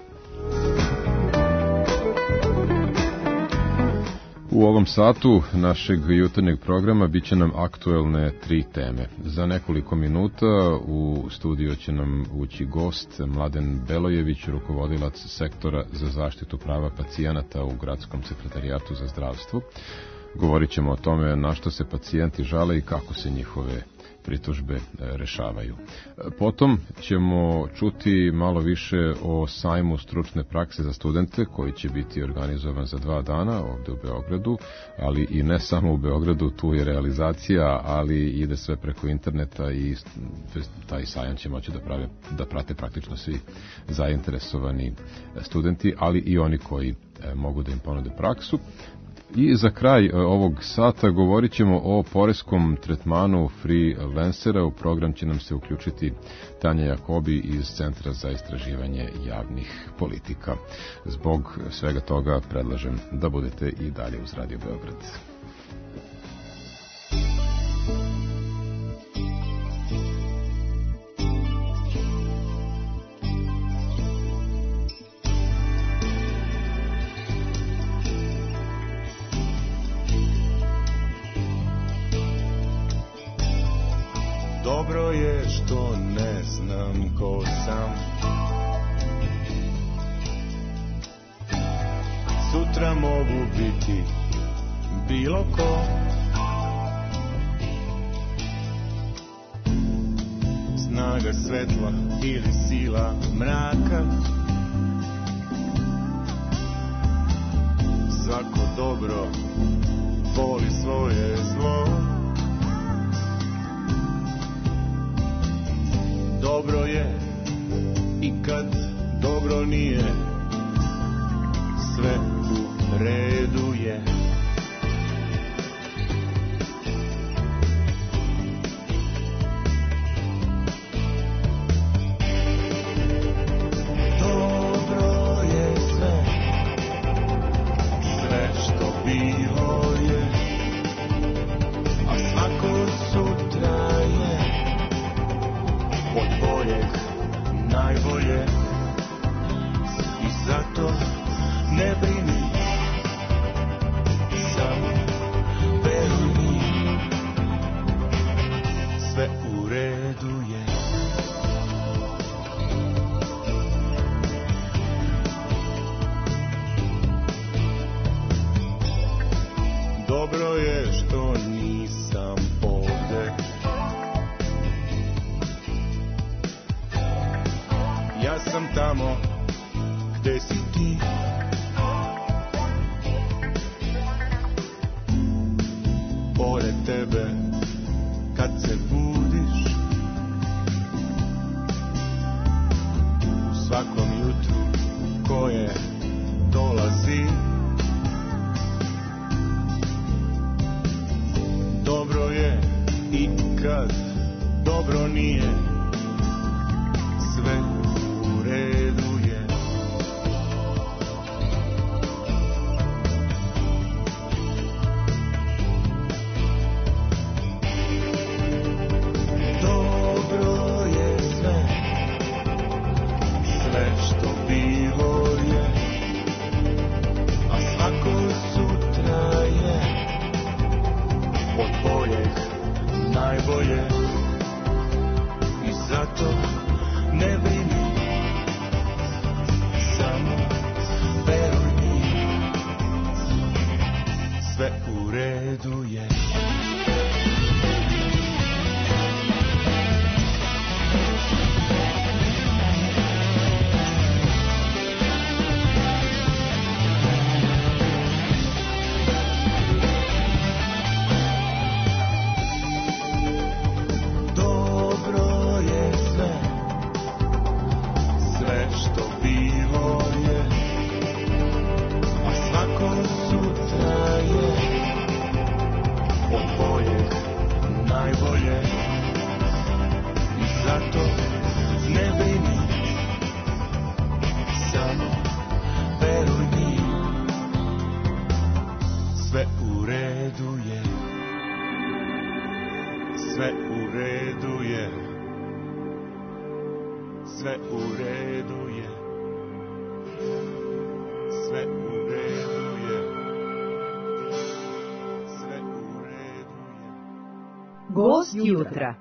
U ovom satu našeg jutarnjeg programa bit će nam aktuelne 3 teme. Za nekoliko minuta u studio će nam ući gost Mladen Belojević, rukovodilac sektora za zaštitu prava pacijenata u Gradskom sekretarijatu za zdravstvo. Govorit ćemo o tome na što se pacijenti žale i kako se njihove pritužbe rešavaju. Potom ćemo čuti malo više o sajmu stručne prakse za studente koji će biti organizovan za 2 dana ovde u Beogradu, ali i ne samo u Beogradu, tu je realizacija, ali ide sve preko interneta i taj sajam će moći da prate praktično svi zainteresovani studenti, ali i oni koji mogu da im ponude praksu. I za kraj ovog sata govorit ćemo o poreskom tretmanu freelancera. U program će nam se uključiti Tanja Jakobi iz Centra za istraživanje javnih politika. Zbog svega toga predlažem da budete i dalje uz Radio Beograd. Dobro je što ne znam ko sam. Sutra mogu biti bilo ko. Snaga svetla ili sila mraka. Svako dobro voli svoje zlo. Dobro je i kad dobro nije, sve u redu je. Dobro je sve, sve što bilo je, a svako sutra je od boljeg najbolje. I zato ne brini, samo veruj mi, sve u redu je. Dobro je što nisam ovde. Ja sam tamo gde si ti. Pored tebe kad se budiš, u svakom jutru koje dolazi. Dobro je i kad dobro nije, sve u redu je. sve u redu je. Gost jutra.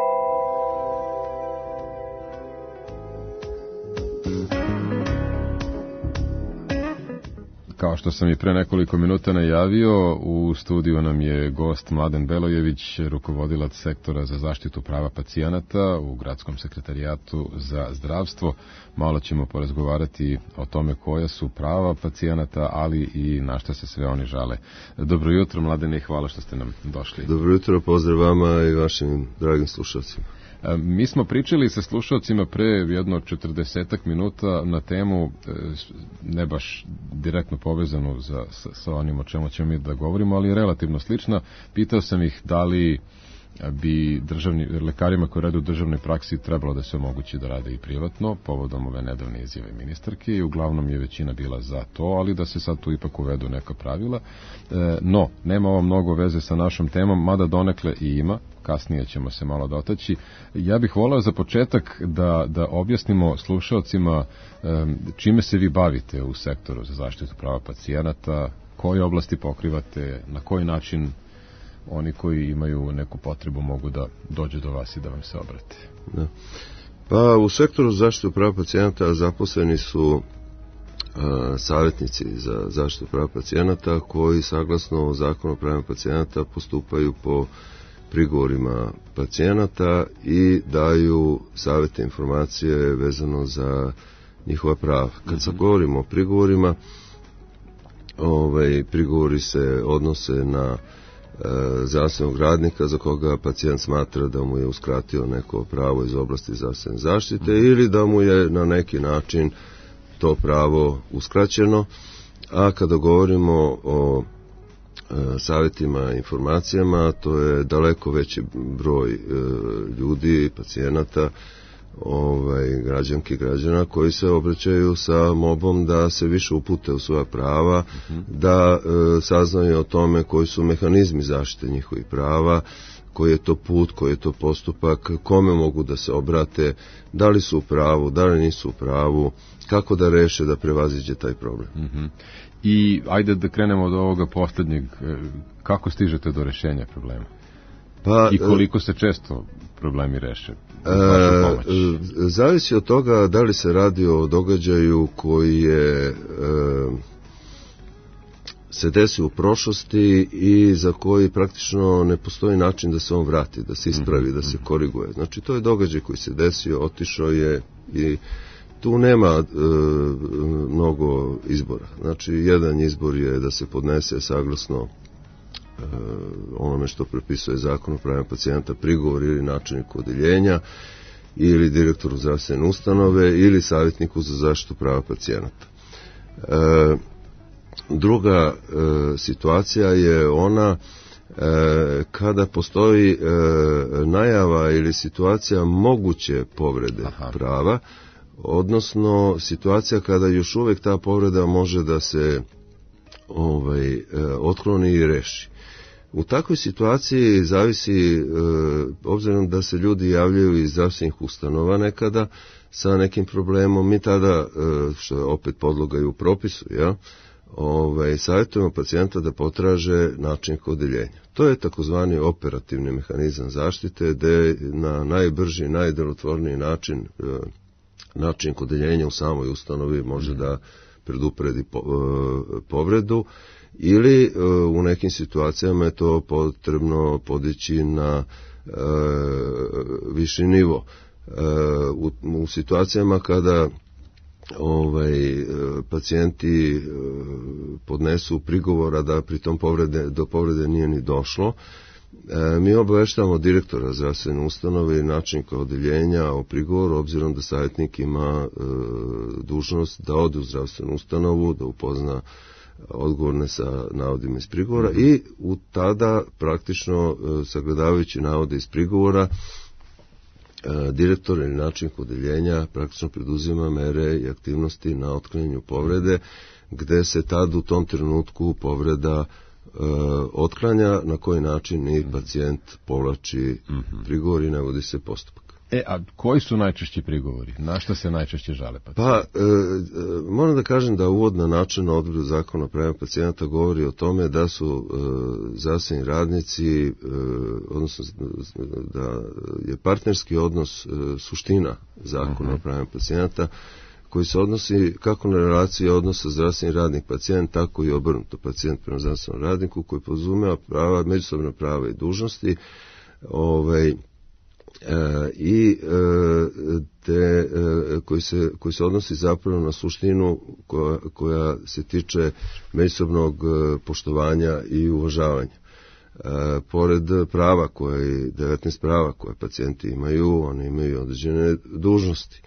Kao što sam i pre nekoliko minuta najavio, u studiju nam je gost Mladen Belojević, rukovodilac sektora za zaštitu prava pacijenata u Gradskom sekretarijatu za zdravstvo. Malo ćemo porazgovarati o tome koja su prava pacijenata, ali i na šta se sve oni žale. Dobro jutro, Mladene, i hvala što ste nam došli. Dobro jutro, pozdrav vama i vašim dragim slušalcima. Mi smo pričali sa slušalcima pre jedno 40 minuta na temu, ne baš direktno povezanu sa onim o čemu ćemo mi da govorimo, ali relativno slična. Pitao sam ih da li bi lekarima koji rade u državnoj praksi trebalo da se omogući da rade i privatno, povodom ove nedavne izjave ministarke, i uglavnom je većina bila za to, ali da se sad tu ipak uvedu neka pravila. No, nema ovo mnogo veze sa našom temom, mada donekle i ima, kasnije ćemo se malo dotaći. Ja bih voleo za početak da objasnimo slušalcima čime se vi bavite u sektoru za zaštitu prava pacijenata, koje oblasti pokrivate, na koji način oni koji imaju neku potrebu mogu da dođu do vas i da vam se obrate. Da. Pa u sektoru za zaštitu prava pacijenata zaposleni su savjetnici za zaštitu prava pacijenata koji saglasno Zakonu o pravima pacijenata postupaju po prigovorima pacijenata i daju savjete, informacije vezano za njihova prava. Kad sad govorimo o prigovorima, prigovori se odnose na zdravstvenog radnika za koga pacijent smatra da mu je uskratio neko pravo iz oblasti zdravstvene zaštite ili da mu je na neki način to pravo uskraćeno, a kada govorimo o savjetima i informacijama, to je daleko veći broj ljudi, pacijenata, građanki i građana koji se obraćaju sa molbom da se više upute u svoja prava, da saznaju o tome koji su mehanizmi zaštite njihovih prava, koji je to put, koji je to postupak, kome mogu da se obrate, da li su u pravu, da li nisu u pravu, kako da reše, da prevaziđe taj problem. I ajde da krenemo od ovoga posljednjeg, kako stižete do rešenja problema? I koliko se često problemi reše? Zavisi od toga da li se radi o događaju koji je se desi u prošlosti i za koji praktično ne postoji način da se on vrati, da se ispravi, da se koriguje. Znači to je događaj koji se desio, otišao je i tu nema mnogo izbora. Znači jedan izbor je da se podnese saglasno onome što prepisuje Zakon o pravima pacijenta prigovor ili načelniku odeljenja ili direktoru zdravstvene ustanove ili savjetniku za zaštitu prava pacijenata. Druga situacija je ona kada postoji najava ili situacija moguće povrede prava, odnosno situacija kada još uvijek ta povreda može da se otkloni i reši. U takvoj situaciji zavisi, obzirom da se ljudi javljaju iz zdravstvenih ustanova nekada sa nekim problemom, mi tada, što je opet podloga i u propisu, savjetujemo pacijenta da potraže načelnika odeljenja. To je takozvani operativni mehanizam zaštite, gde na najbrži, najdelotvorniji način načelnik odeljenja u samoj ustanovi može da predupredi povredu ili u nekim situacijama je to potrebno podići na viši nivo. U situacijama kada pacijenti podnesu prigovora da pritom do povrede nije ni došlo, mi obaveštavamo direktora zdravstvene ustanove i načelnika odeljenja o prigovoru, obzirom da savjetnik ima dužnost da ode u zdravstvenu ustanovu, da upozna odgovorne sa navodima iz prigovora i u tada praktično sagledavajući navode iz prigovora direktor ili načelnik odeljenja praktično preduzima mere i aktivnosti na otklanjanju povrede, gde se tad u tom trenutku povreda otklanja, na koji način i pacijent povlači prigovor i ne vodi se postupak. A koji su najčešći prigovori? Na što se najčešće žale pacijenti? Pa, moram da kažem da uvodna načelna odredba Zakona o pravima pacijenata govori o tome da su zdravstveni radnici, odnosno da je partnerski odnos suština Zakona o pravima pacijenata, koji se odnosi kako na relaciji odnosa zdravstveni radnik pacijent, tako i obrnuto pacijent prema zdravstvenom radniku, koji podrazumeva prava, međusobna prava i dužnosti, koji se odnosi zapravo na suštinu koja se tiče međusobnog poštovanja i uvažavanja. Pored prava 19 prava koje pacijenti imaju, oni imaju određene dužnosti.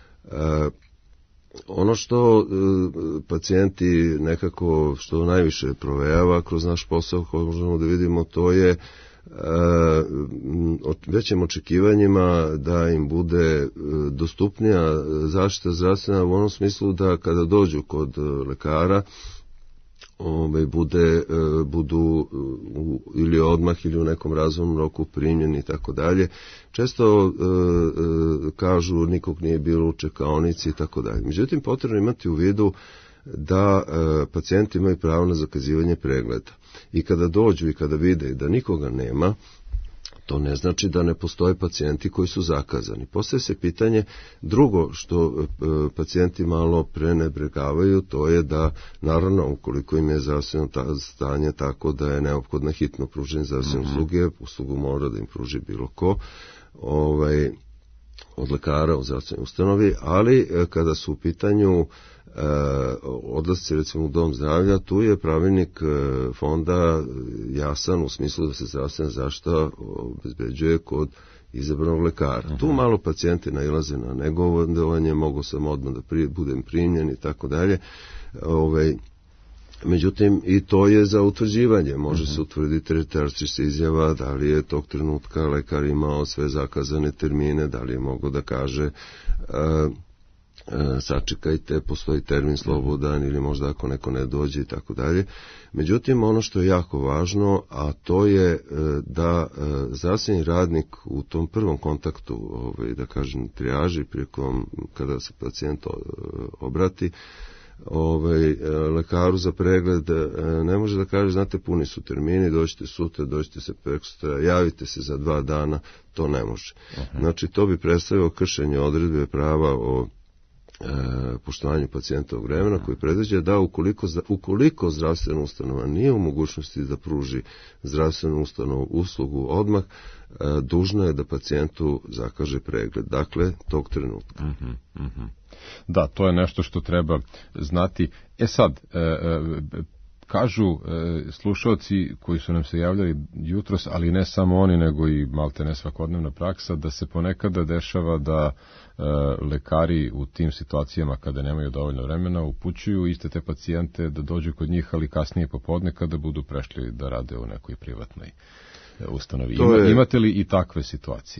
Ono što pacijenti nekako što najviše provejava kroz naš posao, koji možemo da vidimo, to je većim očekivanjima da im bude dostupnija zaštita zdravstvena, u onom smislu da kada dođu kod lekara budu ili odmah ili u nekom razumnom roku primljeni i tako dalje. Često kažu nikog nije bilo u čekaonici i tako dalje. Međutim, potrebno imati u vidu da pacijenti imaju pravo na zakazivanje pregleda. I kada dođu i kada vide da nikoga nema, to ne znači da ne postoje pacijenti koji su zakazani. Postaje se pitanje drugo što pacijenti malo prenebregavaju, to je da, naravno, ukoliko im je zdravstveno stanje tako da je neophodno hitno pruženje zdravstvene usluge, uslugu mora da im pruži bilo ko, od lekara u zdravstvenoj ustanovi, ali kada su u pitanju odlasci recimo u dom zdravlja, tu je pravilnik fonda jasan u smislu da se zdravstvena zaštita obezbeđuje kod izabranog lekara. Tu malo pacijenti nailaze na negodovanje, mogu sam odmah da budem primljen i tako dalje. Međutim, i to je za utvrđivanje. Može se utvrditi retardijska izjava, da li je tog trenutka lekar imao sve zakazane termine, da li je mogo da kaže sačekajte, postoji termin slobodan ili možda ako neko ne dođe i tako dalje. Međutim, ono što je jako važno, a to je da zdravstveni radnik u tom prvom kontaktu, da kažem trijaži, prilikom kada se pacijent obrati lekaru za pregled, ne može da kaže, znate, puni su termini, dođite sutra, dođite se prekosutra, javite se za 2 dana, to ne može. Znači, to bi predstavilo kršenje odredbe prava o poštovanju pacijentovog vremena, koji predviđa da ukoliko zdravstvena ustanova nije u mogućnosti da pruži zdravstvenu ustanovu uslugu odmah, dužna je da pacijentu zakaže pregled. Dakle, tog trenutka. Da, to je nešto što treba znati. Sad, kažu slušalci koji su nam se javljali jutros, ali ne samo oni, nego i malte ne svakodnevna praksa, da se ponekada dešava da lekari u tim situacijama kada nemaju dovoljno vremena upućuju iste te pacijente da dođu kod njih, ali kasnije popodne kada budu prešli da rade u nekoj privatnoj ustanovi. Imate li i takve situacije?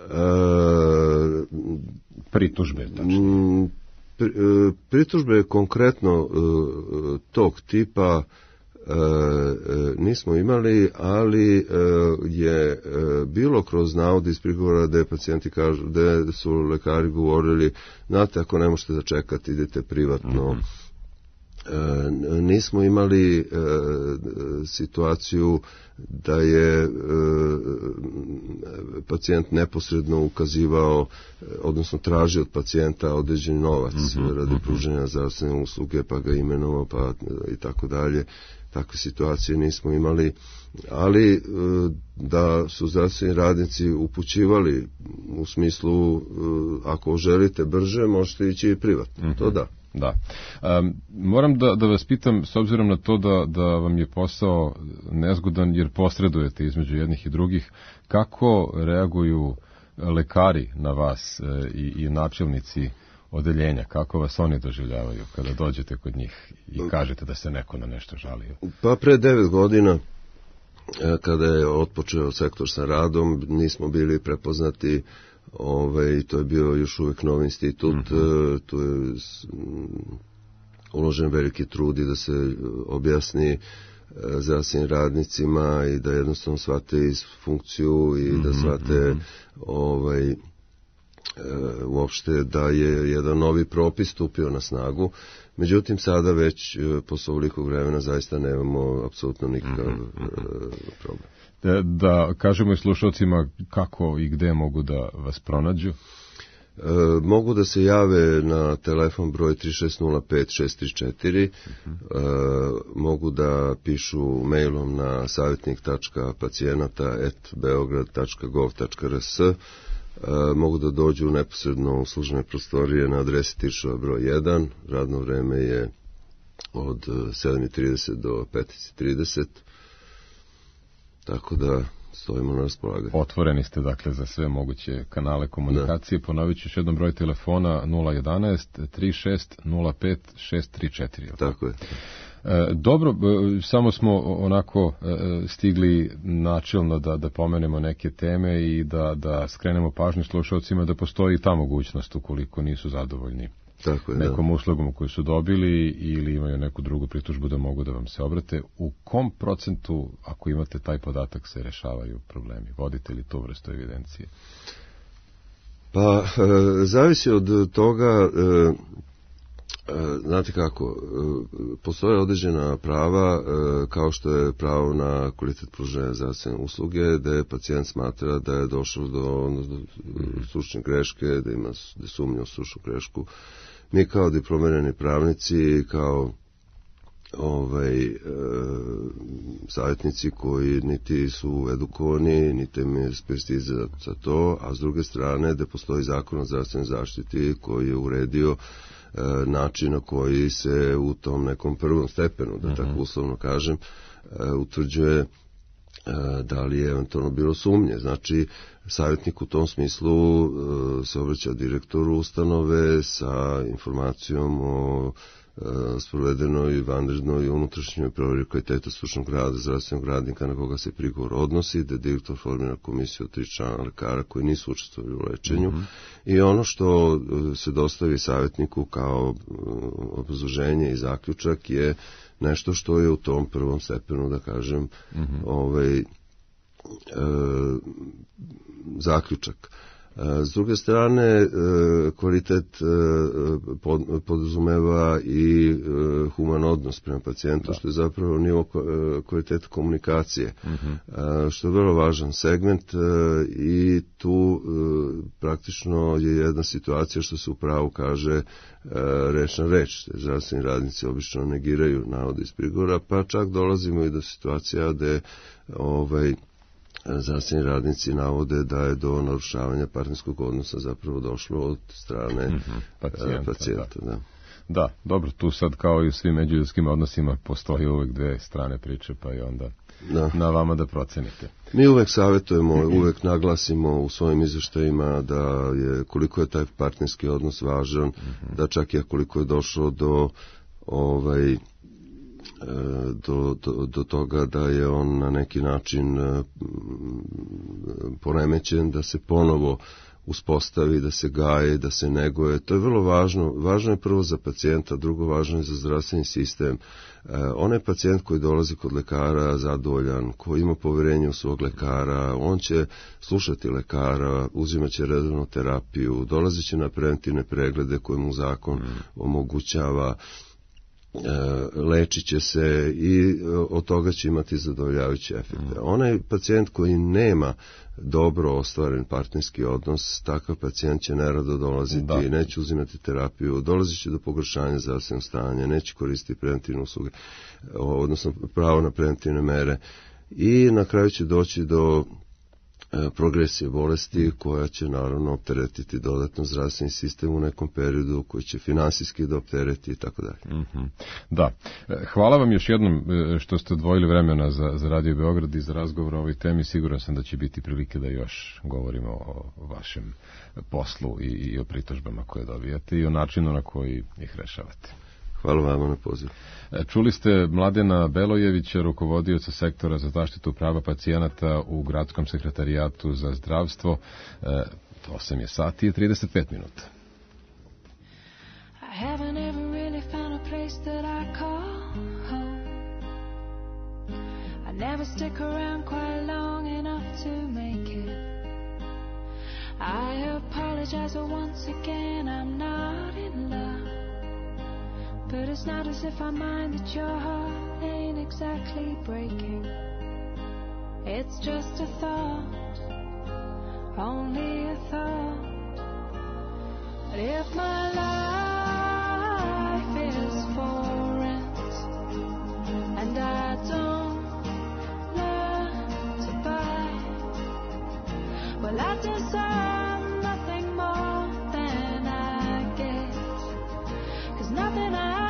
Pritužbe, tačno. Pritužbe konkretno tog tipa nismo imali, ali je bilo kroz navode iz prigovora da pacijenti kažu, da su lekari govorili, znate, ako ne možete da čekate, idete privatno nismo imali situaciju da je pacijent neposredno ukazivao, odnosno tražio od pacijenta određeni novac radi pružanja zdravstvene usluge, pa ga imenovao, pa i tako dalje. Takve situacije nismo imali, ali da su zdravstveni radnici upućivali u smislu ako želite brže, možete ići i privatno. To da. Da. Moram da vas pitam, s obzirom na to da vam je posao nezgodan jer posredujete između jednih i drugih, kako reaguju lekari na vas i načelnici odeljenja, kako vas oni doživljavaju kada dođete kod njih i kažete da se neko na nešto žalio? Pa pre 9 godina kada je otpočeo sektor sa radom, nismo bili prepoznati. To je bio još uvijek novi institut, tu je uložen veliki trud i da se objasni zdravstvenim radnicima i da jednostavno shvate iz funkciju i da shvate uopšte da je jedan novi propis stupio na snagu. Međutim, sada već posle ovolikog vremena zaista nemamo apsolutno nikakav problem. Da kažemo i slušalcima kako i gde mogu da vas pronađu? Mogu da se jave na telefon broj 3605-634, mogu da pišu mailom na savjetnik.pacijenata@beograd.gov.rs, mogu da dođu neposredno u službene prostorije na adresi Tiršova broj 1, radno vreme je od 7:30 do 15:30, tako da stojimo na raspolaganju. Otvoreni ste dakle za sve moguće kanale komunikacije. Da. Ponovit ću još jednom broj telefona 011-3605-634. Tako je. Dobro, samo smo onako stigli načelno da pomenemo neke teme i da skrenemo pažnju slušalcima da postoji ta mogućnost ukoliko nisu zadovoljni nekom uslugom koju su dobili ili imaju neku drugu pritužbu da mogu da vam se obrate. U kom procentu, ako imate taj podatak, se rešavaju problemi? Vodite li tu vrstu evidencije? Pa, zavisi od toga, znate kako, postoje određena prava, kao što je pravo na kvalitet pružanja zdravstvene usluge, gde pacijent smatra da je došao do stručne greške, da ima sumnju u stručnu grešku. Mi kao diplomirani pravnici, kao savjetnici koji niti su edukovani, niti imaju ekspertize za to, a s druge strane da postoji zakon o zdravstvenoj zaštiti koji je uredio način na koji se u tom nekom prvom stepenu, da tako uslovno kažem, utvrđuje da li je eventualno bilo sumnje. Znači, savjetnik u tom smislu se obraća direktoru ustanove sa informacijom o sprovedenoj vanrednoj i unutrašnjoj provjeri kvaliteta stručnog rada zdravstvenog radnika na koga se prigovor odnosi, da direktor formira komisiju od 3 člana lekara koji nisu učestvovali u lečenju i ono što se dostavi savjetniku kao obrazloženje i zaključak je nešto što je u tom prvom stepenu, da kažem, zaključak. S druge strane, kvalitet podrazumeva i human odnos prema pacijentu, što je zapravo nivo kvaliteta komunikacije, što je vrlo važan segment i tu praktično je jedna situacija što se upravo kaže reč na reč. Zdravstveni radnici obično negiraju navode iz prigovora, pa čak dolazimo i do situacija gde zdravstveni radnici navode da je do narušavanja partnerskog odnosa zapravo došlo od strane pacijenta. Da, dobro, tu sad kao i u svim međuljudskim odnosima postoji uvek dve strane priče, pa i onda na vama da procenite. Mi uvek savjetujemo, uvek naglasimo u svojim izveštajima da je koliko je taj partnerski odnos važan, da čak i koliko je došlo do toga da je on na neki način poremećen, da se ponovo uspostavi, da se gaje, da se neguje. To je vrlo važno. Važno je prvo za pacijenta, drugo važno je za zdravstveni sistem. Onaj pacijent koji dolazi kod lekara zadovoljan, koji ima poverenje u svog lekara, on će slušati lekara, uzimat će redovnu terapiju, dolazit će na preventivne preglede koje mu zakon omogućava. lečit će se i od toga će imati zadovoljavajuće efekte. Onaj pacijent koji nema dobro ostvaren partnerski odnos, takav pacijent će nerado dolaziti, neće uzimati terapiju, dolazit će do pogoršanja zdravstvenog stanja, neće koristiti preventivne usluge, odnosno pravo na preventivne mere i na kraju će doći do progresije bolesti koja će naravno opteretiti dodatno zdravstveni sistem u nekom periodu koji će finansijski da optereti i tako dalje. Da. Hvala vam još jednom što ste odvojili vremena za Radio Beograd i za razgovor o ovoj temi. Siguran sam da će biti prilike da još govorimo o vašem poslu i o pritužbama koje dobijate i o načinu na koji ih rešavate. Hvala vama na pozivu. Čuli ste Mladena Belojevića, rukovodioca sektora za zaštitu prava pacijenata u Gradskom sekretarijatu za zdravstvo. 8 je sati i 35 minuta. I haven't ever really found a place that I call home. I never stick around quite long enough to make it. I apologize once again, I'm not in love. But it's not as if I mind that your heart ain't exactly breaking. It's just a thought, only a thought. But if my life is for rent and I don't learn to buy, well, I deserve nothing more than I get. 'Cause nothing I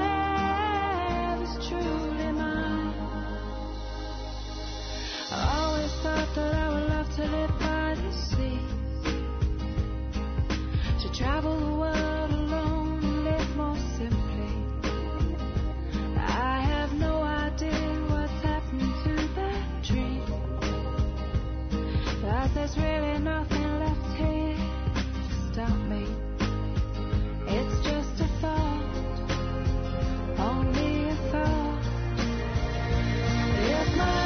that I would love to live by the sea, to travel the world alone and live more simply. I have no idea what's happened to that dream, but there's really nothing left here to stop me. It's just a thought, only a thought. If my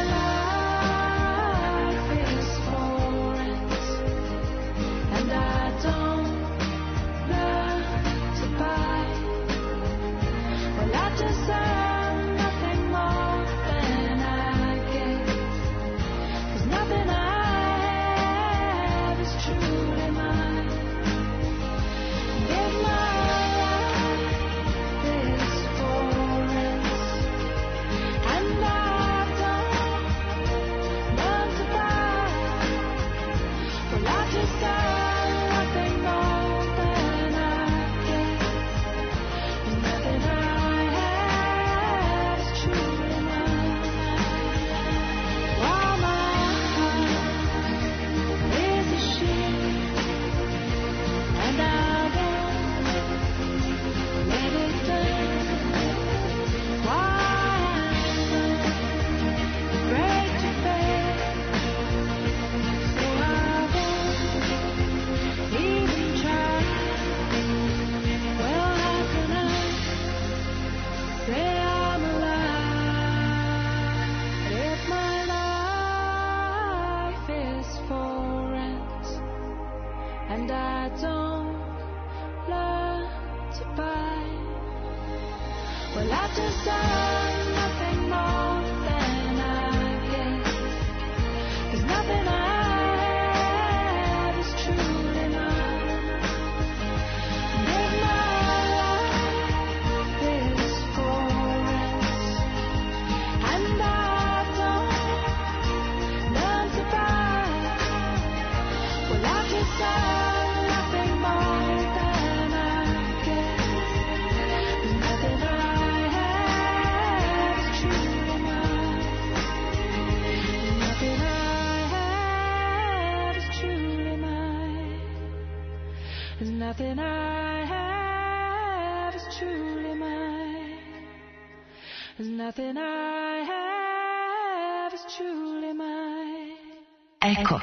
Eko.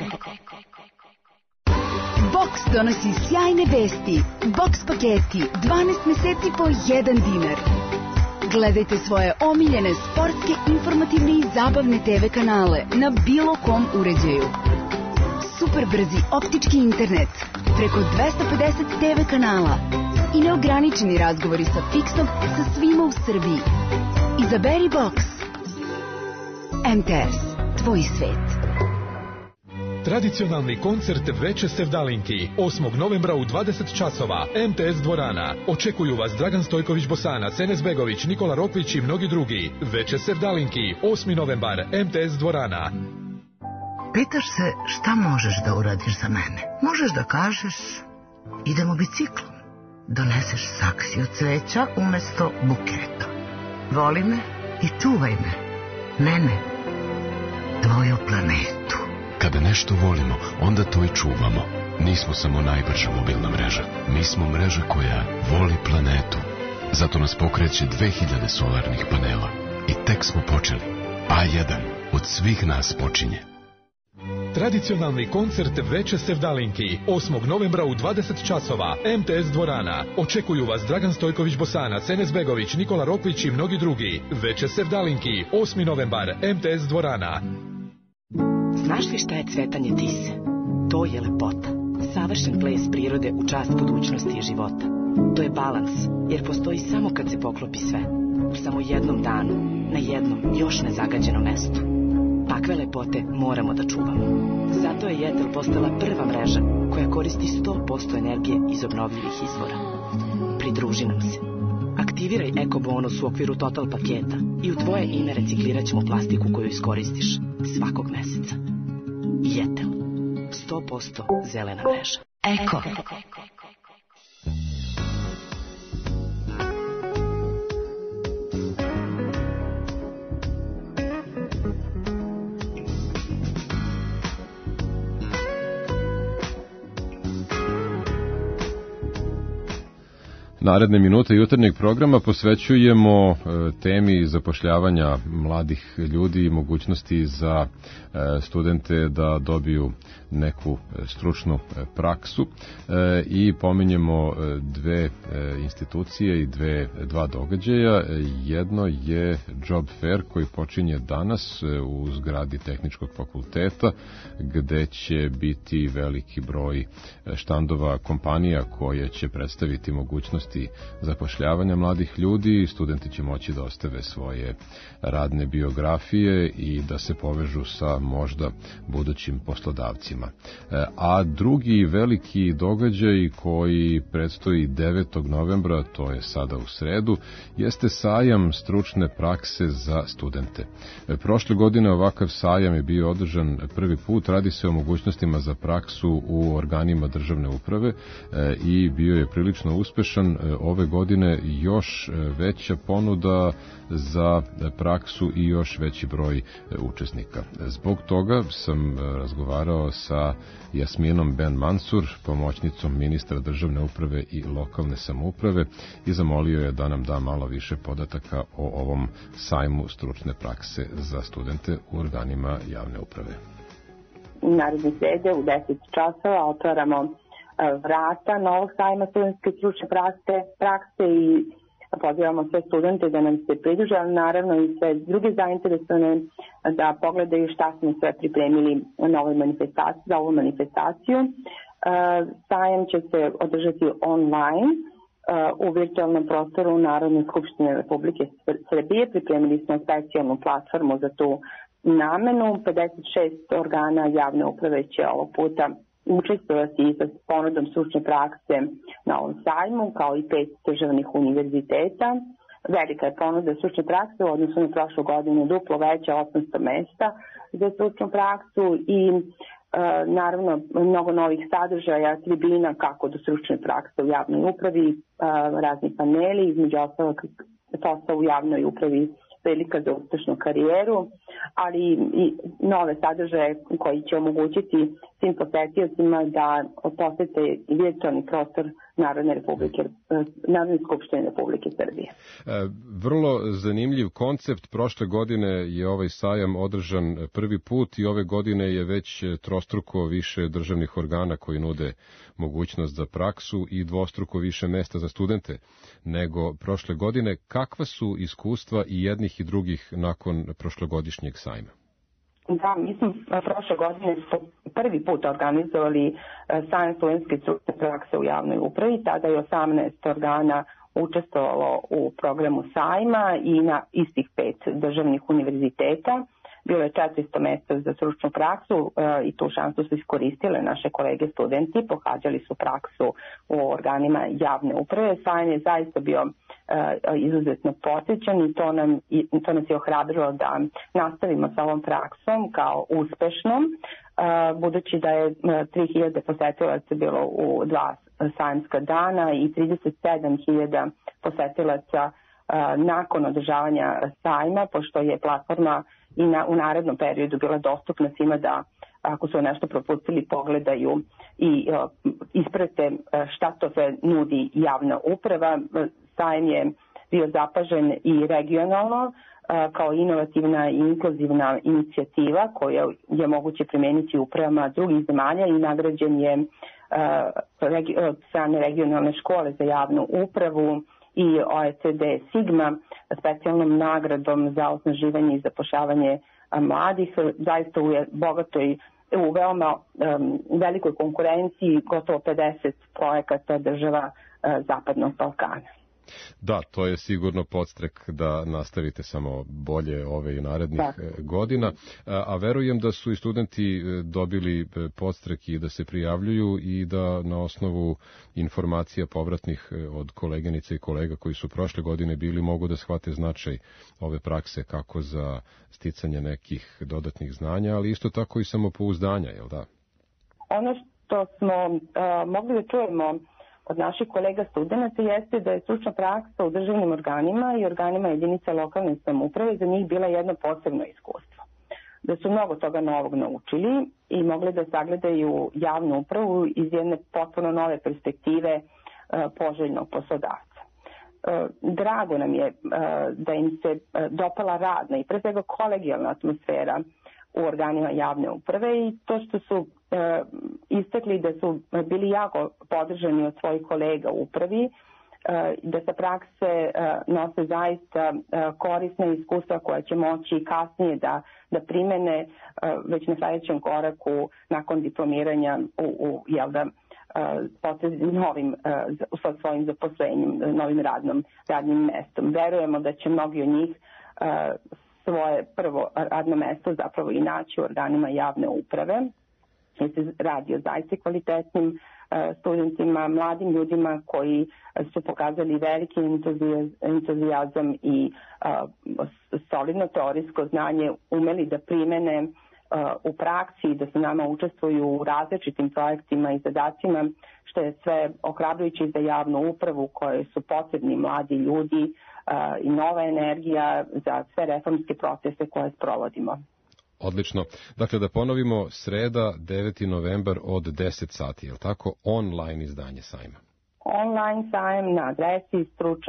Box donosi sjajne vesti. Box paketi 12 meseci po 1 dinar. Gledajte svoje omiljene sportske, informativne i zabavne TV kanale na bilo kom uređaju. Super brzi optički internet preko 250 TV kanala i neograničeni razgovori sa Fixom sa svima u Srbiji. Izaberi Box. MTS. Tvoj svet. Tradicionalni koncert Veče Sevdalinki 8. novembra u 20 časova MTS dvorana. Očekuju vas Dragan Stojković Bosanac, Enes Begović, Nikola Rokvić i mnogi drugi. Veče Sevdalinki 8. novembar MTS dvorana. Pitaš se šta možeš da uradiš za mene? Možeš da kažeš idemo biciklom. Doneseš saksiju cveća umesto buketa. Voli me i čuvaj me. Mene. Tvoju planetu. Kada nešto volimo, onda to i čuvamo. Nismo samo najbrža mobilna mreža. Mi smo mreža koja voli planetu. Zato nas pokreće 2000 solarnih panela. I tek smo počeli. A1 od svih nas počinje. Tradicionalni koncert Veče Sevdalinki 8. novembra u 20 časova MTS dvorana. Očekuju vas Dragan Stojković Bosanac, Enes Begović, Nikola Rokvić i mnogi drugi. Veče Sevdalinki 8. novembar MTS dvorana. Znaš li šta je cvetanje tise? To je lepota. Savršen ples prirode u čast budućnosti i života. To je balans, jer postoji samo kad se poklopi sve. U samo jednom danu, na jednom još nezagađenom mestu. Takve lepote moramo da čuvamo. Zato je Jetel postala prva mreža koja koristi 100% energije iz obnovljivih izvora. Pridruži nam se. Aktiviraj Eko bonus u okviru Total paketa i u tvoje ime reciklirat ćemo plastiku koju iskoristiš svakog meseca. Jetel. 100% zelena mreža. Eko. Naredne minute jutarnjeg programa posvećujemo temi zapošljavanja mladih ljudi i mogućnosti za studente da dobiju neku stručnu praksu i pominjemo dve institucije i dva događaja. Jedno je Job Fair koji počinje danas u zgradi Tehničkog fakulteta gde će biti veliki broj štandova kompanija koje će predstaviti mogućnosti zapošljavanja mladih ljudi. Studenti će moći da ostave svoje radne biografije i da se povežu sa možda budućim poslodavcima. A drugi veliki događaj koji predstoji 9. novembra, to je sada u sredu, jeste sajam stručne prakse za studente. Prošle godine ovakav sajam je bio održan prvi put, radi se o mogućnostima za praksu u organima državne uprave i bio je prilično uspešan. Ove godine još veća ponuda za praksu i još veći broj učesnika. Zbog toga sam razgovarao sa Jasminom Ben Mansur, pomoćnicom ministra državne uprave i lokalne samouprave i zamolio je da nam da malo više podataka o ovom sajmu stručne prakse za studente u organima javne uprave. Naredne srede u 10 časova otvaramo vrata novog sajma studentske stručne prakse i pozivamo sve studente da nam se pridruže, ali naravno i sve druge zainteresovane da pogledaju šta smo sve pripremili za ovu manifestaciju. Sajam će se održati online u virtualnom prostoru Narodne skupštine Republike Srbije. Pripremili smo specijalnu platformu za tu namenu. 56 organa javne uprave će ovog puta učestvovati sa ponudom stručne prakse na ovom sajmu, kao i 5 državnih univerziteta. Velika je ponuda stručne prakse u odnosu na prošlu godinu, duplo veća, 800 mesta za stručnu praksu i naravno mnogo novih sadržaja, tribina kako do stručne prakse u javnoj upravi, razni paneli, između ostalog posao u javnoj upravi, prilika za uspešnu karijeru, ali i nove sadržaje koji će omogućiti svim posetiocima da posete virtualni prostor Narodne skupštine Republike Srbije. Vrlo zanimljiv koncept. Prošle godine je ovaj sajam održan prvi put i ove godine je već trostruko više državnih organa koji nude mogućnost za praksu i dvostruko više mesta za studente nego prošle godine. Kakva su iskustva i jednih i drugih nakon prošlogodišnjeg sajma? Da, mi smo prošle godine prvi put organizovali sajam studentske stručne prakse u javnoj upravi, tada je 18 organa učestvovalo u programu sajma i na istih 5 državnih univerziteta. Bilo je 400 mesta za stručnu praksu i tu šansu su iskoristile naše kolege studenti, pohađali su praksu u organima javne uprave. Sajam je zaista bio izuzetno posjećan i to nas je ohrabrilo da nastavimo sa ovom praksom kao uspešnom, budući da je 3000 posetilaca bilo u 2 sajamska dana i 37.000 posetilaca nakon održavanja sajma, pošto je platforma i u narednom periodu bila dostupna svima da ako su nešto propustili pogledaju i isprate šta to sve nudi javna uprava. Sajam je bio zapažen i regionalno kao inovativna i inkluzivna inicijativa koja je moguće primeniti u upravama drugih zemalja i nagrađen je od strane regionalne škole za javnu upravu i OECD Sigma specijalnom nagradom za osnaživanje i zapošljavanje mladih. Zaista u bogatoj, u veoma velikoj konkurenciji, gotovo 50 projekata država Zapadnog Balkana. Da, to je sigurno podstrek da nastavite samo bolje ove i narednih godina, a verujem da su i studenti dobili podstrek i da se prijavljuju i da na osnovu informacija povratnih od koleginica i kolega koji su prošle godine bili mogu da shvate značaj ove prakse kako za sticanje nekih dodatnih znanja, ali isto tako i samopouzdanja, jel da? Ono što smo mogli da čujemo od naših kolega studenta jeste da je stručna praksa u državnim organima i organima jedinica lokalne samouprave za njih bila jedno posebno iskustvo. Da su mnogo toga novog naučili i mogli da sagledaju javnu upravu iz jedne potpuno nove perspektive poželjnog poslodavca. Drago nam je da im se dopala radna i pre svega kolegijalna atmosfera u organima javne uprave i to što su istakli da su bili jako podržani od svojih kolega u upravi, da sa prakse nose zaista korisna iskustva koja će moći kasnije da primene već na sljedećem koraku nakon diplomiranja u novim sa svojim zaposlenjem, novim radnim mestom. Verujemo da će mnogi od njih svoje prvo radno mesto zapravo i naći u organima javne uprave. Jer se radi o zaista kvalitetnim studentima, mladim ljudima koji su pokazali veliki entuzijazam i solidno teorijsko znanje, umeli da primene u praksi, da se nama učestvuju u različitim projektima i zadacima, što je sve ohrabrujuće za javnu upravu koje su potrebni mladi ljudi i nova energija za sve reformske procese koje sprovodimo. Odlično. Dakle, da ponovimo, sreda, 9. novembar od 10 sati, je li tako? Online izdanje sajma. Online sajam na adresi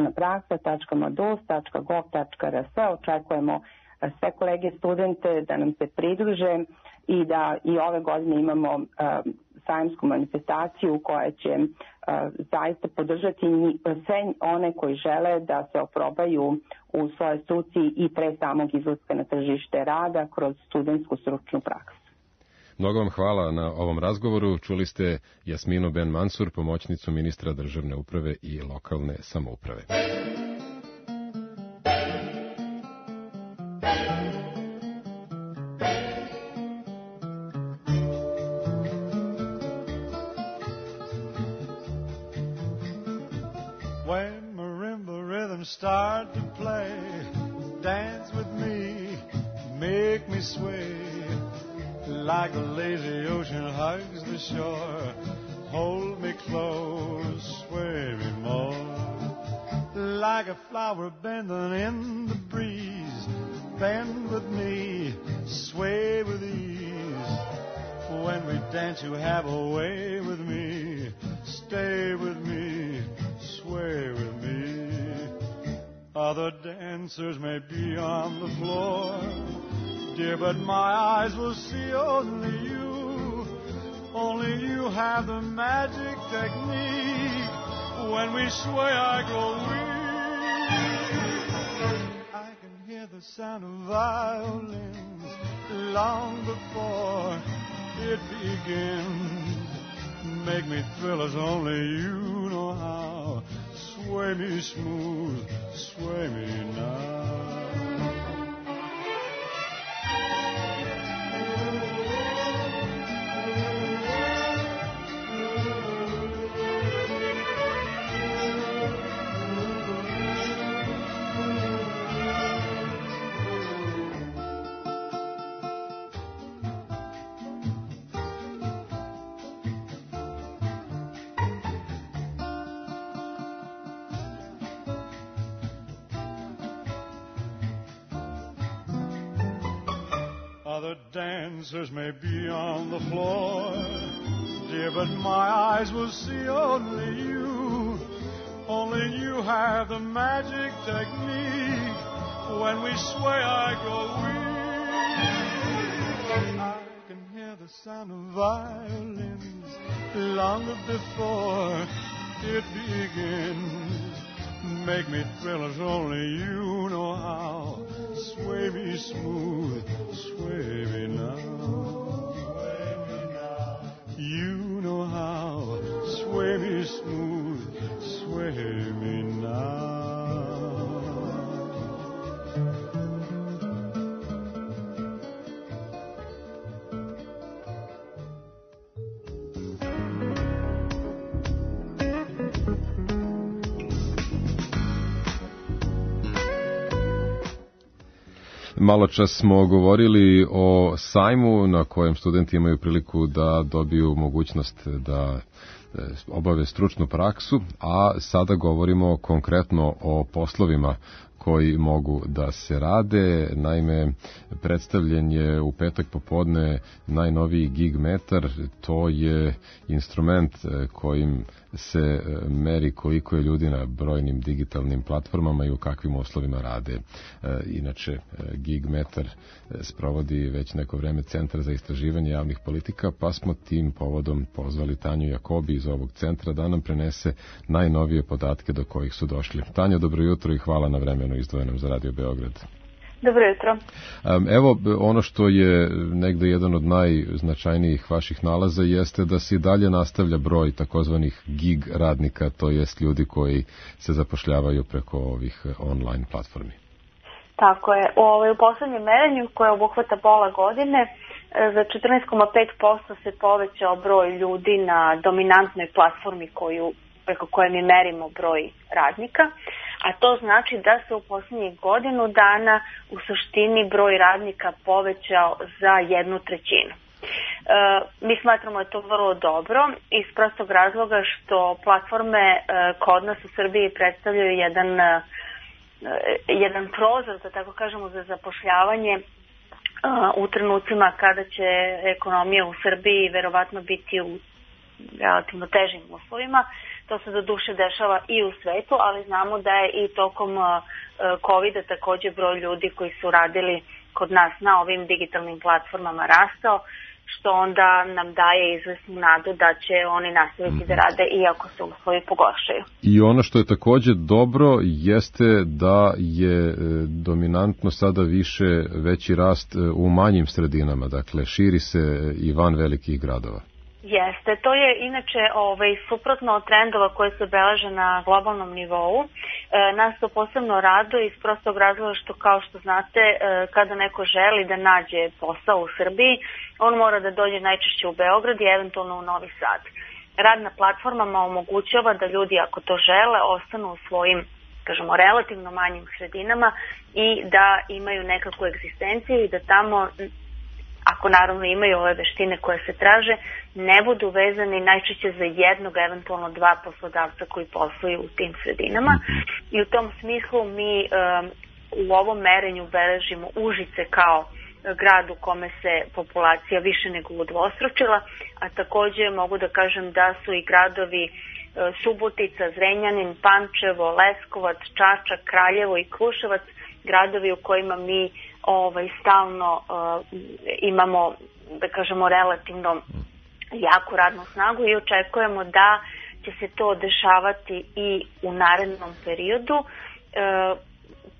stručnapraksa.madus.gov.rs. Očekujemo sve kolege studente da nam se pridruže i da i ove godine imamo sajamsku manifestaciju koja će zaista podržati sve one koji žele da se oprobaju u svojoj struci i pre samog izlaska na tržište rada kroz studentsku stručnu praksu. Mnogo vam hvala na ovom razgovoru. Čuli ste Jasminu Ben Mansur, pomoćnicu ministra državne uprave i lokalne samouprave. When marimba rhythms start to play, dance with me, make me sway, like the lazy ocean hugs the shore. Hold me close, sway me more, like a flower bending in the breeze. Bend with me, sway with ease. When we dance, you have a way with me. Stay with me, sway with me. Other dancers may be on the floor, dear, but my eyes will see only you. Only you have the magic technique. When we sway, I grow weak. I can hear the the sound of violins long before it begins. Make me thrill as only you know how. Sway me smooth, sway me now. Other dancers may be on the floor, dear, but my eyes will see only you. Only you have the magic technique. When we sway, I grow weak. I can hear the sound of violins long before it begins. Make me thrill as only you know how. Sway me smooth, sway me now. Sway me now. You know how. Sway me smooth, sway me now. Malo čas smo govorili o sajmu na kojem studenti imaju priliku da dobiju mogućnost da obave stručnu praksu, a sada govorimo konkretno o poslovima koji mogu da se rade. Naime, predstavljen je u petak popodne najnoviji gigmetar. To je instrument kojim se meri koliko je ljudi na brojnim digitalnim platformama i u kakvim uslovima rade. Inače, gigmetar sprovodi već neko vreme Centar za istraživanje javnih politika, pa smo tim povodom pozvali Tanju Jakobi iz ovog centra da nam prenese najnovije podatke do kojih su došli. Tanja, dobro jutro i hvala na vremenu izdvojenom za Radio Beograd. Dobro jutro. Evo, ono što je negde jedan od najznačajnijih vaših nalaza jeste da se i dalje nastavlja broj takozvanih gig radnika, to jest ljudi koji se zapošljavaju preko ovih online platformi. Tako je. U poslednjem merenju koje obuhvata pola godine za 14,5% se povećao broj ljudi na dominantnoj platformi preko koje mi merimo broj radnika, a to znači da se u posljednjih godinu dana u suštini broj radnika povećao za 1/3. Mi smatramo da je to vrlo dobro iz prostog razloga što platforme kod nas u Srbiji predstavljaju jedan prozor, da tako kažemo, za zapošljavanje u trenucima kada će ekonomija u Srbiji verovatno biti u relativno težim uslovima. To se do duše dešava i u svetu, ali znamo da je i tokom COVID-a također broj ljudi koji su radili kod nas na ovim digitalnim platformama rastao, što onda nam daje izvesnu nadu da će oni nastaviti da rade iako se uslovi pogoršaju. I ono što je također dobro jeste da je dominantno sada veći rast u manjim sredinama, dakle širi se i van velikih gradova. Jeste, to je inače suprotno od trendova koje se beleže na globalnom nivou. Nas to posebno raduje iz prostog razloga što, kao što znate, kada neko želi da nađe posao u Srbiji, on mora da dođe najčešće u Beograd i eventualno u Novi Sad. Rad na platformama omogućava da ljudi, ako to žele, ostanu u svojim, kažemo, relativno manjim sredinama i da imaju nekakvu egzistenciju i da tamo, ako naravno imaju ove veštine koje se traže, ne budu vezani najčešće za jednog, eventualno dva poslodavca koji posluju u tim sredinama. I u tom smislu mi u ovom merenju beležimo Užice kao grad u kome se populacija više nego udvostručila, a također mogu da kažem da su i gradovi Subotica, Zrenjanin, Pančevo, Leskovac, Čačak, Kraljevo i Kruševac, gradovi u kojima mi stalno imamo, da kažemo, relativno jaku radnu snagu i očekujemo da će se to dešavati i u narednom periodu.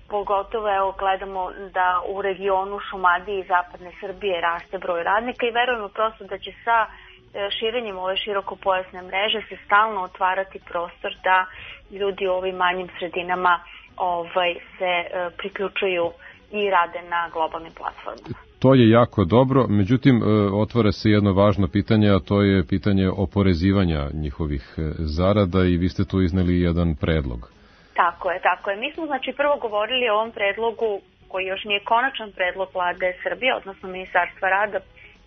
pogotovo evo gledamo da u regionu Šumadije i zapadne Srbije raste broj radnika i verujemo prosto da će sa širenjem ove širokopojasne mreže se stalno otvarati prostor da ljudi u ovim manjim sredinama se priključuju i rade na globalnim platformama. To je jako dobro, međutim otvara se jedno važno pitanje, a to je pitanje oporezivanja njihovih zarada i vi ste tu izneli jedan predlog. Tako je. Mi smo znači prvo govorili o ovom predlogu koji još nije konačan predlog Vlade Srbije, odnosno Ministarstva rada,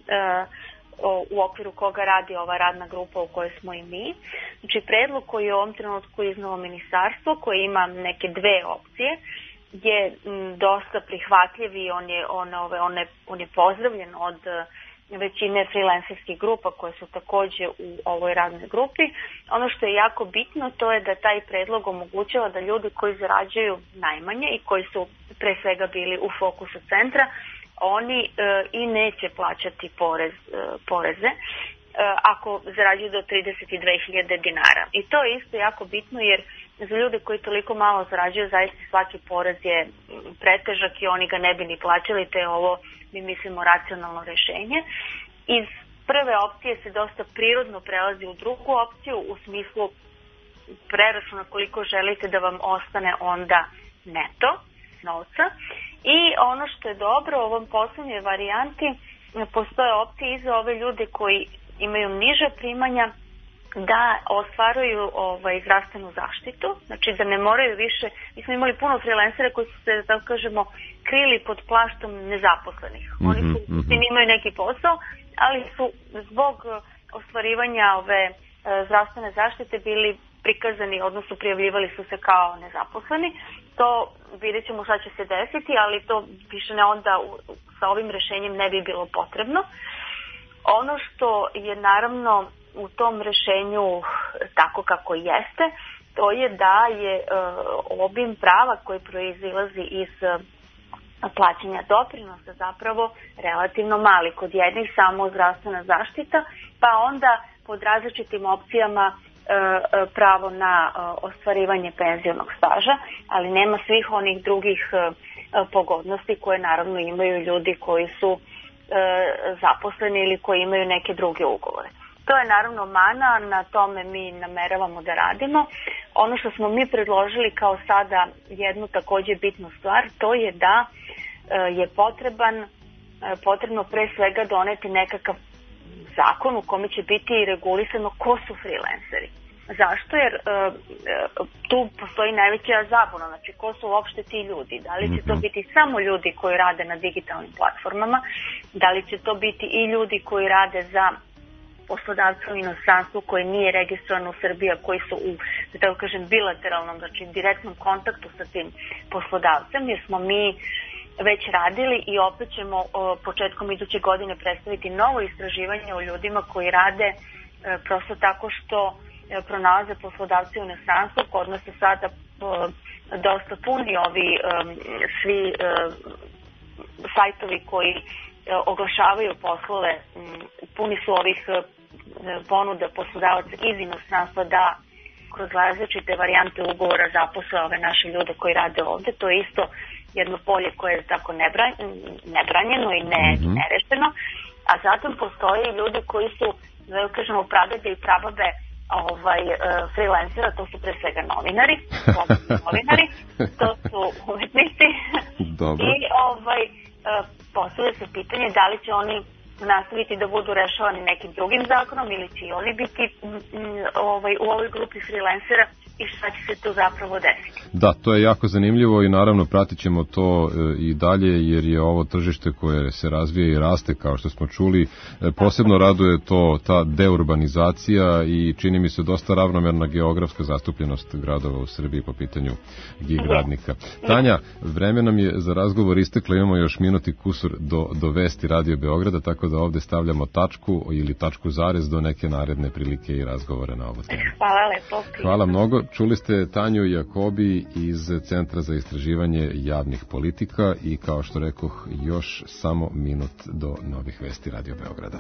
u okviru koga radi ova radna grupa u kojoj smo i mi. Znači predlog koji je u ovom trenutku iznalo ministarstvo, koji ima neke dve opcije, je dosta prihvatljiv i on je pozdravljen od većine freelancerskih grupa koje su takođe u ovoj radnoj grupi. Ono što je jako bitno to je da taj predlog omogućava da ljudi koji zarađuju najmanje i koji su pre svega bili u fokusu centra, oni i neće plaćati poreze ako zarađuju do 32.000 dinara. I to je isto jako bitno jer za ljude koji toliko malo zarađuju zaista svaki porez je pretežak i oni ga ne bi ni plaćali, te ovo mi mislimo racionalno rešenje. Iz prve opcije se dosta prirodno prelazi u drugu opciju u smislu preračuna koliko želite da vam ostane onda neto novca. I ono što je dobro u ovom poslednjoj varijanti, postoje opcije i za ove ljude koji imaju niže primanja da ostvaruju zdravstvenu zaštitu, znači da ne moraju više, mi smo imali puno freelancera koji su se, tako kažemo, krili pod plaštom nezaposlenih. Oni su, imaju neki posao, ali su zbog ostvarivanja ove zdravstvene zaštite bili prikazani, odnosno prijavljivali su se kao nezaposleni. To vidjet ćemo šta će se desiti, ali to više ne onda sa ovim rešenjem ne bi bilo potrebno. Ono što je naravno u tom rešenju tako kako jeste, to je da je obim prava koji proizilazi iz plaćanja doprinosa zapravo relativno mali. Kod jednih samo zdravstvena zaštita, pa onda pod različitim opcijama pravo na ostvarivanje penzionog staža, ali nema svih onih drugih pogodnosti koje naravno imaju ljudi koji su zaposleni ili koji imaju neke druge ugovore. To je naravno mana, na tome mi nameravamo da radimo. Ono što smo mi predložili kao sada jednu takođe bitnu stvar, to je da je potrebno pre svega doneti nekakav zakon u kome će biti regulisano ko su freelanceri. Zašto? Jer tu postoji najveća zabuna, znači ko su uopšte ti ljudi. Da li će to biti samo ljudi koji rade na digitalnim platformama, da li će to biti i ljudi koji rade za poslodavca u inostranstvu koji nije registrovan u Srbiji, a koji su u, da tako kažem, bilateralnom, znači direktnom kontaktu sa tim poslodavcem, jer smo mi već radili i opet ćemo početkom iduće godine predstaviti novo istraživanje o ljudima koji rade prosto tako što pronalaze poslodavci u inostranstvu. Kod nas su sada dosta puni ovi svi sajtovi koji oglašavaju poslove, puni su ovih ponuda poslodavaca iz inostranstva da kroz različite varijante ugovora zaposle ove naše ljude koji rade ovde. To je isto jedno polje koje je tako nebranjeno i nerešeno, a zatim postoje ljudi koji su, da kažemo, pradede i prababe freelancera, to su pre svega novinari, to su umetnici. Dobro. I postavlja se pitanje da li će oni nastaviti da budu rešavani nekim drugim zakonom ili će oni biti u ovoj grupi freelancera i šta će se tu zapravo desiti. Da, to je jako zanimljivo i naravno pratit ćemo to i dalje jer je ovo tržište koje se razvija i raste kao što smo čuli. Posebno raduje to ta deurbanizacija i čini mi se dosta ravnomerna geografska zastupljenost gradova u Srbiji po pitanju gig radnika. Tanja, vreme nam je za razgovor isteklo, imamo još minut i kusur do vesti Radio Beograda, tako da ovde stavljamo tačku ili tačku zarez do neke naredne prilike i razgovore na ovo temu. Hvala lepo. Hvala mnogo. Čuli ste Tanju Jakobi iz Centra za istraživanje javnih politika i kao što rekoh, još samo minut do novih vesti Radio Beograda.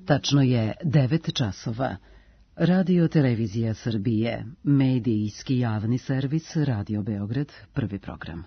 Tačno je 9 časova. Radio Televizija Srbije, medijski javni servis Radio Beograd, prvi program.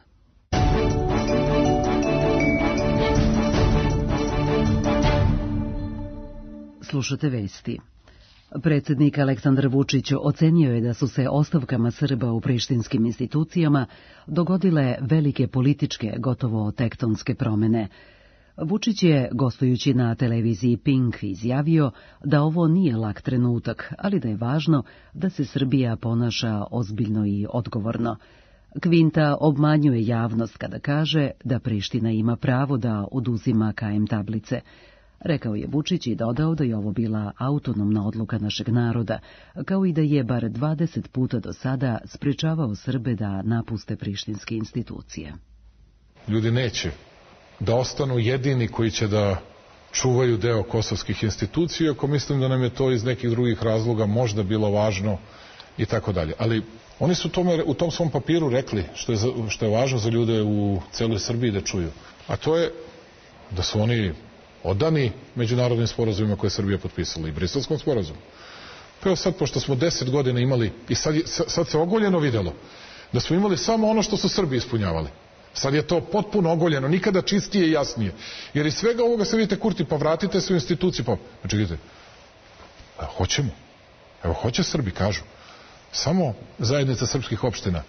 Slušate vesti. Predsjednik Aleksandar Vučić ocenio je da su se ostavkama Srba u prištinskim institucijama dogodile velike političke, gotovo tektonske promjene. Vučić je, gostujući na televiziji Pink, izjavio da ovo nije lak trenutak, ali da je važno da se Srbija ponaša ozbiljno i odgovorno. Kvinta obmanjuje javnost kada kaže da Priština ima pravo da oduzima KM tablice. Rekao je Vučić i dodao da je ovo bila autonomna odluka našeg naroda, kao i da je bar 20 puta do sada sprečavao Srbe da napuste prištinske institucije. Ljudi neće da ostanu jedini koji će da čuvaju deo kosovskih institucija, ako mislim da nam je to iz nekih drugih razloga možda bilo važno i tako dalje. Ali oni su u tom svom papiru rekli što je važno za ljude u celoj Srbiji da čuju. A to je da su oni odani međunarodnim sporazumima koje je Srbija potpisala i Briselskom sporazumu. Pa evo sad, pošto smo 10 godina imali, i sad se ogoljeno videlo, da smo imali samo ono što su Srbi ispunjavali. Sad je to potpuno ogoljeno, nikada čistije i jasnije. Jer iz svega ovoga se vidite, Kurti, pa vratite se u instituciju. Pa čekajte, hoćemo. Evo, hoće Srbi, kažu. Samo zajednica srpskih opština.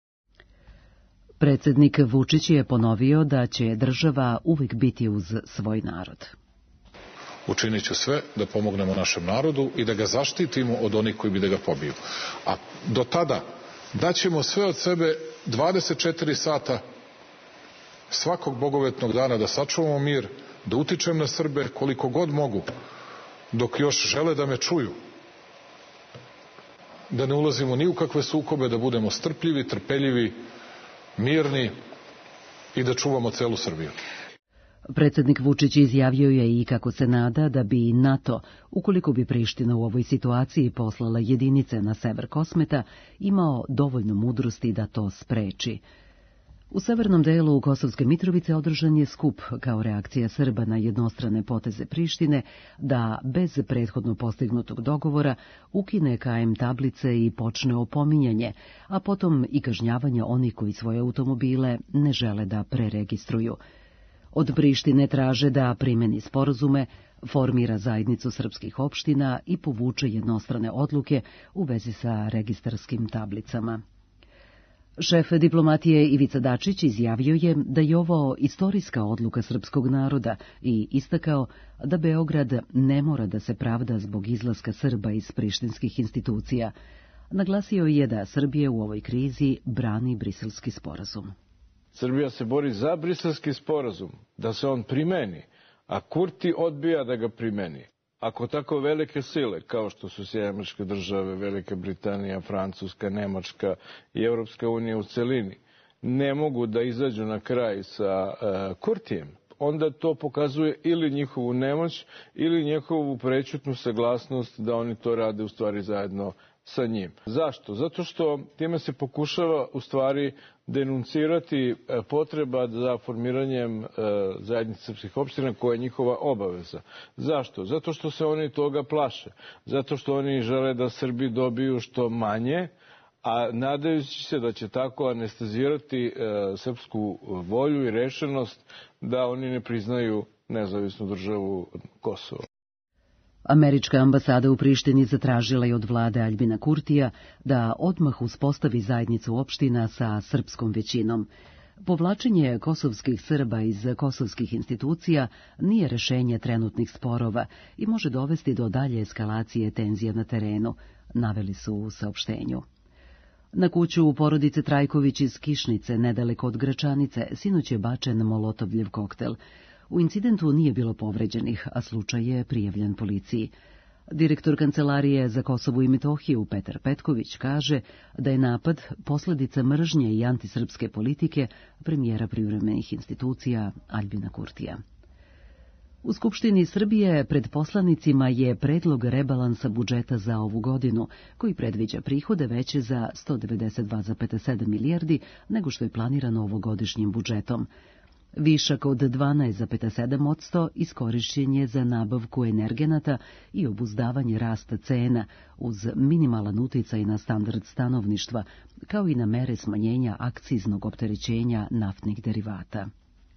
Predsjednik Vučić je ponovio da će država uvijek biti uz svoj narod. Učinit ću sve da pomognemo našem narodu i da ga zaštitimo od onih koji bi da ga pobiju. A do tada daćemo sve od sebe 24 sata svakog bogovetnog dana da sačuvamo mir, da utičem na Srbe koliko god mogu, dok još žele da me čuju. Da ne ulazimo ni u kakve sukobe, da budemo strpljivi, trpeljivi, mirni i da čuvamo celu Srbiju. Predsjednik Vučić izjavio je i kako se nada da bi NATO, ukoliko bi Priština u ovoj situaciji poslala jedinice na sever Kosmeta, imao dovoljno mudrosti da to spreči. U severnom delu Kosovske Mitrovice održan je skup kao reakcija Srba na jednostrane poteze Prištine da bez prethodno postignutog dogovora ukine KM tablice i počne opominjanje, a potom i kažnjavanje onih koji svoje automobile ne žele da preregistruju. Od Prištine traže da primeni sporazume, formira zajednicu srpskih opština i povuče jednostrane odluke u vezi sa registarskim tablicama. Šef diplomatije Ivica Dačić izjavio je da je ovo istorijska odluka srpskog naroda i istakao da Beograd ne mora da se pravda zbog izlaska Srba iz prištinskih institucija. Naglasio je da Srbija u ovoj krizi brani Briselski sporazum. Srbija se bori za Briselski sporazum, da se on primeni, a Kurti odbija da ga primeni. Ako tako velike sile, kao što su Sjedinjene Američke Države, Velika Britanija, Francuska, Nemačka i Europska unija u celini, ne mogu da izađu na kraj sa Kurtijem, onda to pokazuje ili njihovu nemoć ili njihovu prećutnu saglasnost da oni to rade u stvari zajedno sa njim. Zašto? Zato što time se pokušava u stvari denuncirati potreba za formiranjem zajednice srpskih opština koja je njihova obaveza. Zašto? Zato što se oni toga plaše. Zato što oni žele da Srbi dobiju što manje, a nadajući se da će tako anestezirati srpsku volju i rešenost da oni ne priznaju nezavisnu državu Kosovo. Američka ambasada u Prištini zatražila je od vlade Aljbina Kurtija da odmah uspostavi zajednicu opština sa srpskom većinom. Povlačenje kosovskih Srba iz kosovskih institucija nije rešenje trenutnih sporova i može dovesti do dalje eskalacije tenzija na terenu, naveli su u saopštenju. Na kuću porodice Trajković iz Kišnice, nedaleko od Gračanice, sinoć je bačen molotovljev koktel. U incidentu nije bilo povređenih, a slučaj je prijavljen policiji. Direktor Kancelarije za Kosovo i Metohiju Petar Petković kaže da je napad posljedica mržnje i antisrpske politike premijera privremenih institucija Aljbina Kurtija. U Skupštini Srbije pred poslanicima je predlog rebalansa budžeta za ovu godinu, koji predviđa prihode veće za 192,7 milijardi nego što je planirano ovogodišnjim budžetom. Višak od 12,7% iskorišćen je za nabavku energenata i obuzdavanje rasta cena uz minimalan uticaj na standard stanovništva, kao i na mere smanjenja akciznog opterećenja naftnih derivata.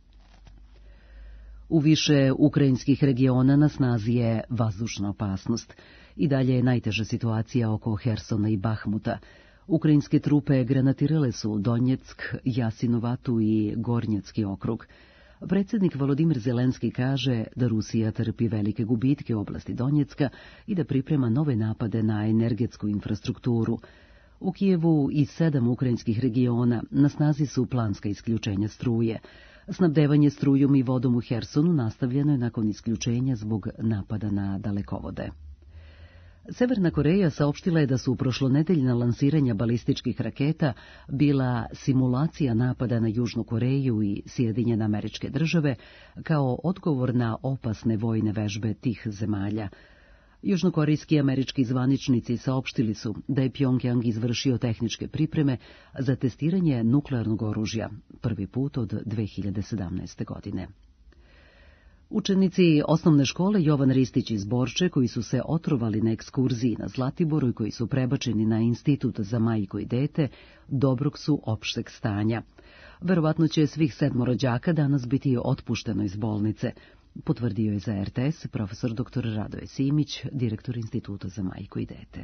U više ukrajinskih regiona na snazi je vazdušna opasnost. I dalje je najteža situacija oko Hersona i Bahmuta. Ukrajinske trupe granatirale su Donjeck, Jasinovatu i Gornjacki okrug. Predsjednik Volodimir Zelenski kaže da Rusija trpi velike gubitke u oblasti Donjecka i da priprema nove napade na energetsku infrastrukturu. U Kijevu i 7 ukrajinskih regiona na snazi su planska isključenja struje. Snabdevanje strujom i vodom u Hersonu nastavljeno je nakon isključenja zbog napada na dalekovode. Severna Koreja saopštila je da su prošlonedeljna lansiranja balističkih raketa bila simulacija napada na Južnu Koreju i Sjedinjene Američke Države kao odgovor na opasne vojne vežbe tih zemalja. Južnokorejski i američki zvaničnici saopštili su da je Pjongjang izvršio tehničke pripreme za testiranje nuklearnog oružja, prvi put od 2017. godine. Učenici osnovne škole Jovan Ristić iz Borče, koji su se otrovali na ekskurziji na Zlatiboru i koji su prebačeni na Institut za majku i dete, dobrog su opšteg stanja. Verovatno će svih 7 đaka danas biti otpušteno iz bolnice, potvrdio je za RTS profesor dr. Radoje Simić, direktor Instituta za majku i dete.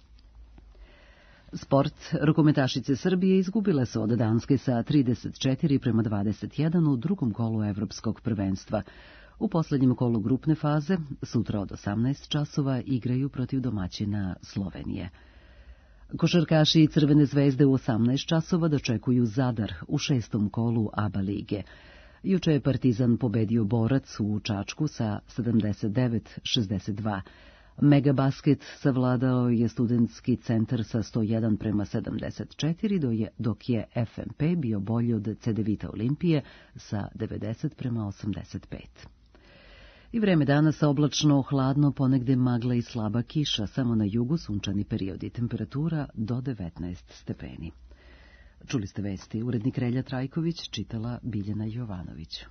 Sport. Rukometašice Srbije izgubile su od Danske sa 34:21 u drugom kolu evropskog prvenstva. U posljednjem kolu grupne faze, sutra od 18 časova, igraju protiv domaćina Slovenije. Košarkaši Crvene zvezde u 18 časova dočekuju Zadar u 6. kolu ABA lige. Juče je Partizan pobedio Borac u Čačku sa 79:62. Megabasket savladao je Studentski centar sa 101:74, dok je FNP bio bolji od Cedevita Olimpije sa 90:85. I vreme danas oblačno, hladno, ponegde magla i slaba kiša, samo na jugu sunčani periodi, temperatura do 19 stepeni. Čuli ste vesti, urednik Relja Trajković, čitala Biljana Jovanović.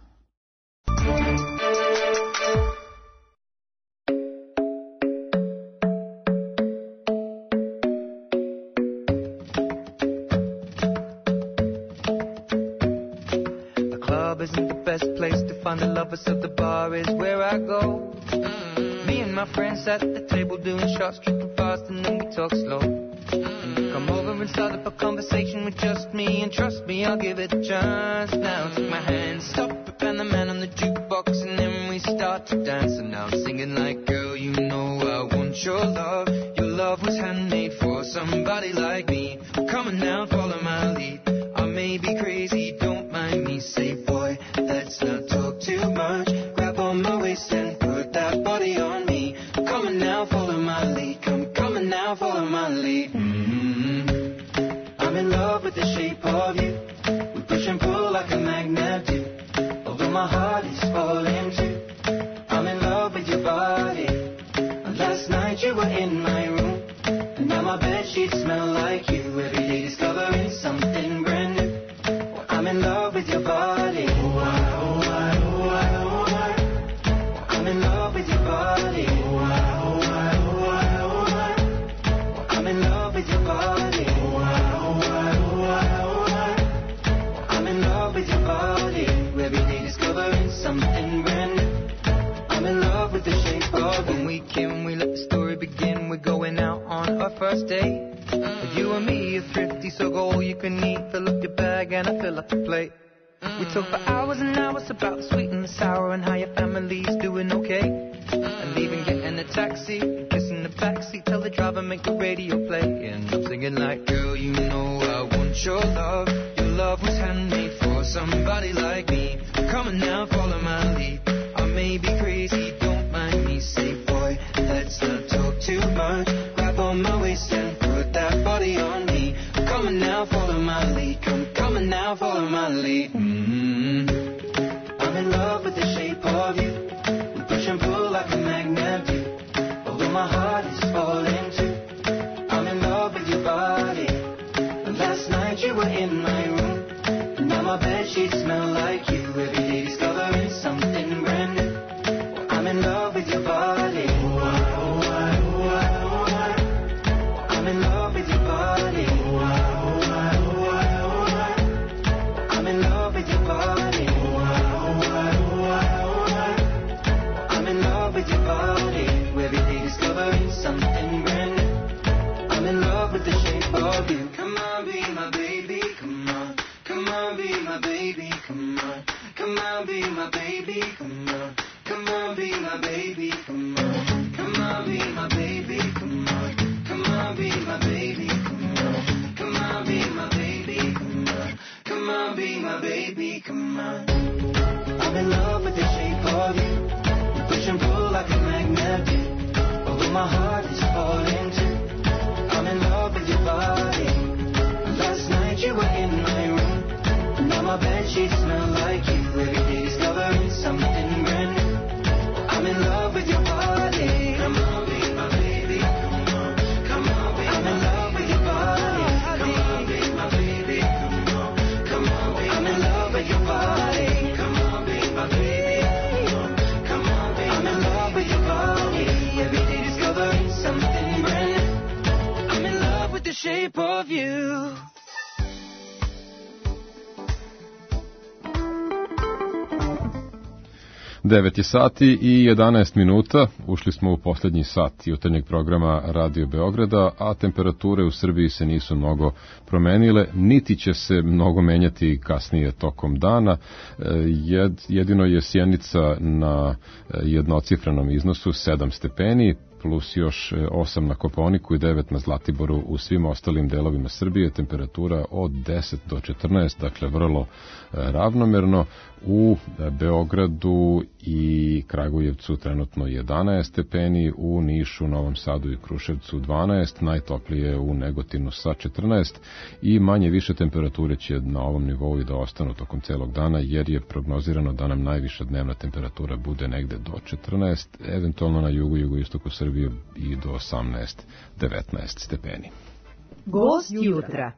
Find the lovers of the bar is where I go. Me and my friends at the table doing shots, tripping fast, and then we talk slow. Come over and start up a conversation with just me, and trust me, I'll give it a chance. Now take my hand, stop it, and the man on the jukebox, and then we start to dance. And now I'm singing like, girl, you know I want your love. Your love was handmade for somebody like me. Come on now, follow my lead. I may be crazy, don't mind me. Say, boy, let's not talk too much. Grab on my waist and put that body on me. Come on now, follow my lead. Come on now, follow my lead. I'm in love with the shape of you. We push and pull like a magnet do. Although my heart is falling too. I'm in love with your body. Last night you were in my room, and now my bedsheets smell like you. Every day discovering something brand new. Well, I'm in love with your body. Oh, I, oh, I, oh, I, oh, I. I'm in love with your body. Oh, I, oh, I, oh, I, oh, I. I'm in love with your body. Oh, I, oh, I, oh, I, oh, I. I'm in love with your body. Every day discovering something brand new. I'm in love with the shape of when we can, we let the story begin. We're going out on our first date. You and me are thrifty, so go all you can eat. Fill up your bag and I fill up the plate. We talk for hours and hours about the sweet and the sour and how your family's doing okay. And even getting a taxi, kissing the backseat, tell the driver make the radio play. And I'm singing like, girl, you know I want your love. Your love was handmade for somebody like me. Come on now, follow my lead. I may be crazy, don't mind me. Say, boy, let's not talk too much. Grab on my waist and put that body on me. Come on now, follow my lead. Come on now, follow my lead. I'm in love with the shape of you. We push and pull like a magnet do. Although my heart is falling too. I'm in love with your body. Last night you were in my room, and now my bedsheets smell like you. Every day sheets smell like you. Every day discovering something brand new. I'm in love with your body. Come on, be my baby. Come on, be I'm in love with your body. Come on, be my baby. Come on, be I'm in love with your body. Come on, be my baby. Come on, be I'm in love with your body. Every day discovering something brand new. I'm in love with the shape of you. Devet je sati i 11 minuta, ušli smo u posljednji sat jutarnjeg programa Radio Beograda, a temperature u Srbiji se nisu mnogo promenile, niti će se mnogo menjati kasnije tokom dana. Jedino je Sjenica na jednocifrenom iznosu 7 stepeni, plus još 8 na Kopaoniku i 9 na Zlatiboru. U svim ostalim delovima Srbije temperatura od 10 do 14, dakle vrlo ravnomerno. U Beogradu i Kragujevcu trenutno 11 stepeni, u Nišu, Novom Sadu i Kruševcu 12, najtoplije u Negotinu sa 14 i manje više temperature će na ovom nivou i da ostanu tokom celog dana, jer je prognozirano da nam najviša dnevna temperatura bude negde do 14, eventualno na jugu, jugoistoku Srbije i do 18-19 stepeni. Gost jutra.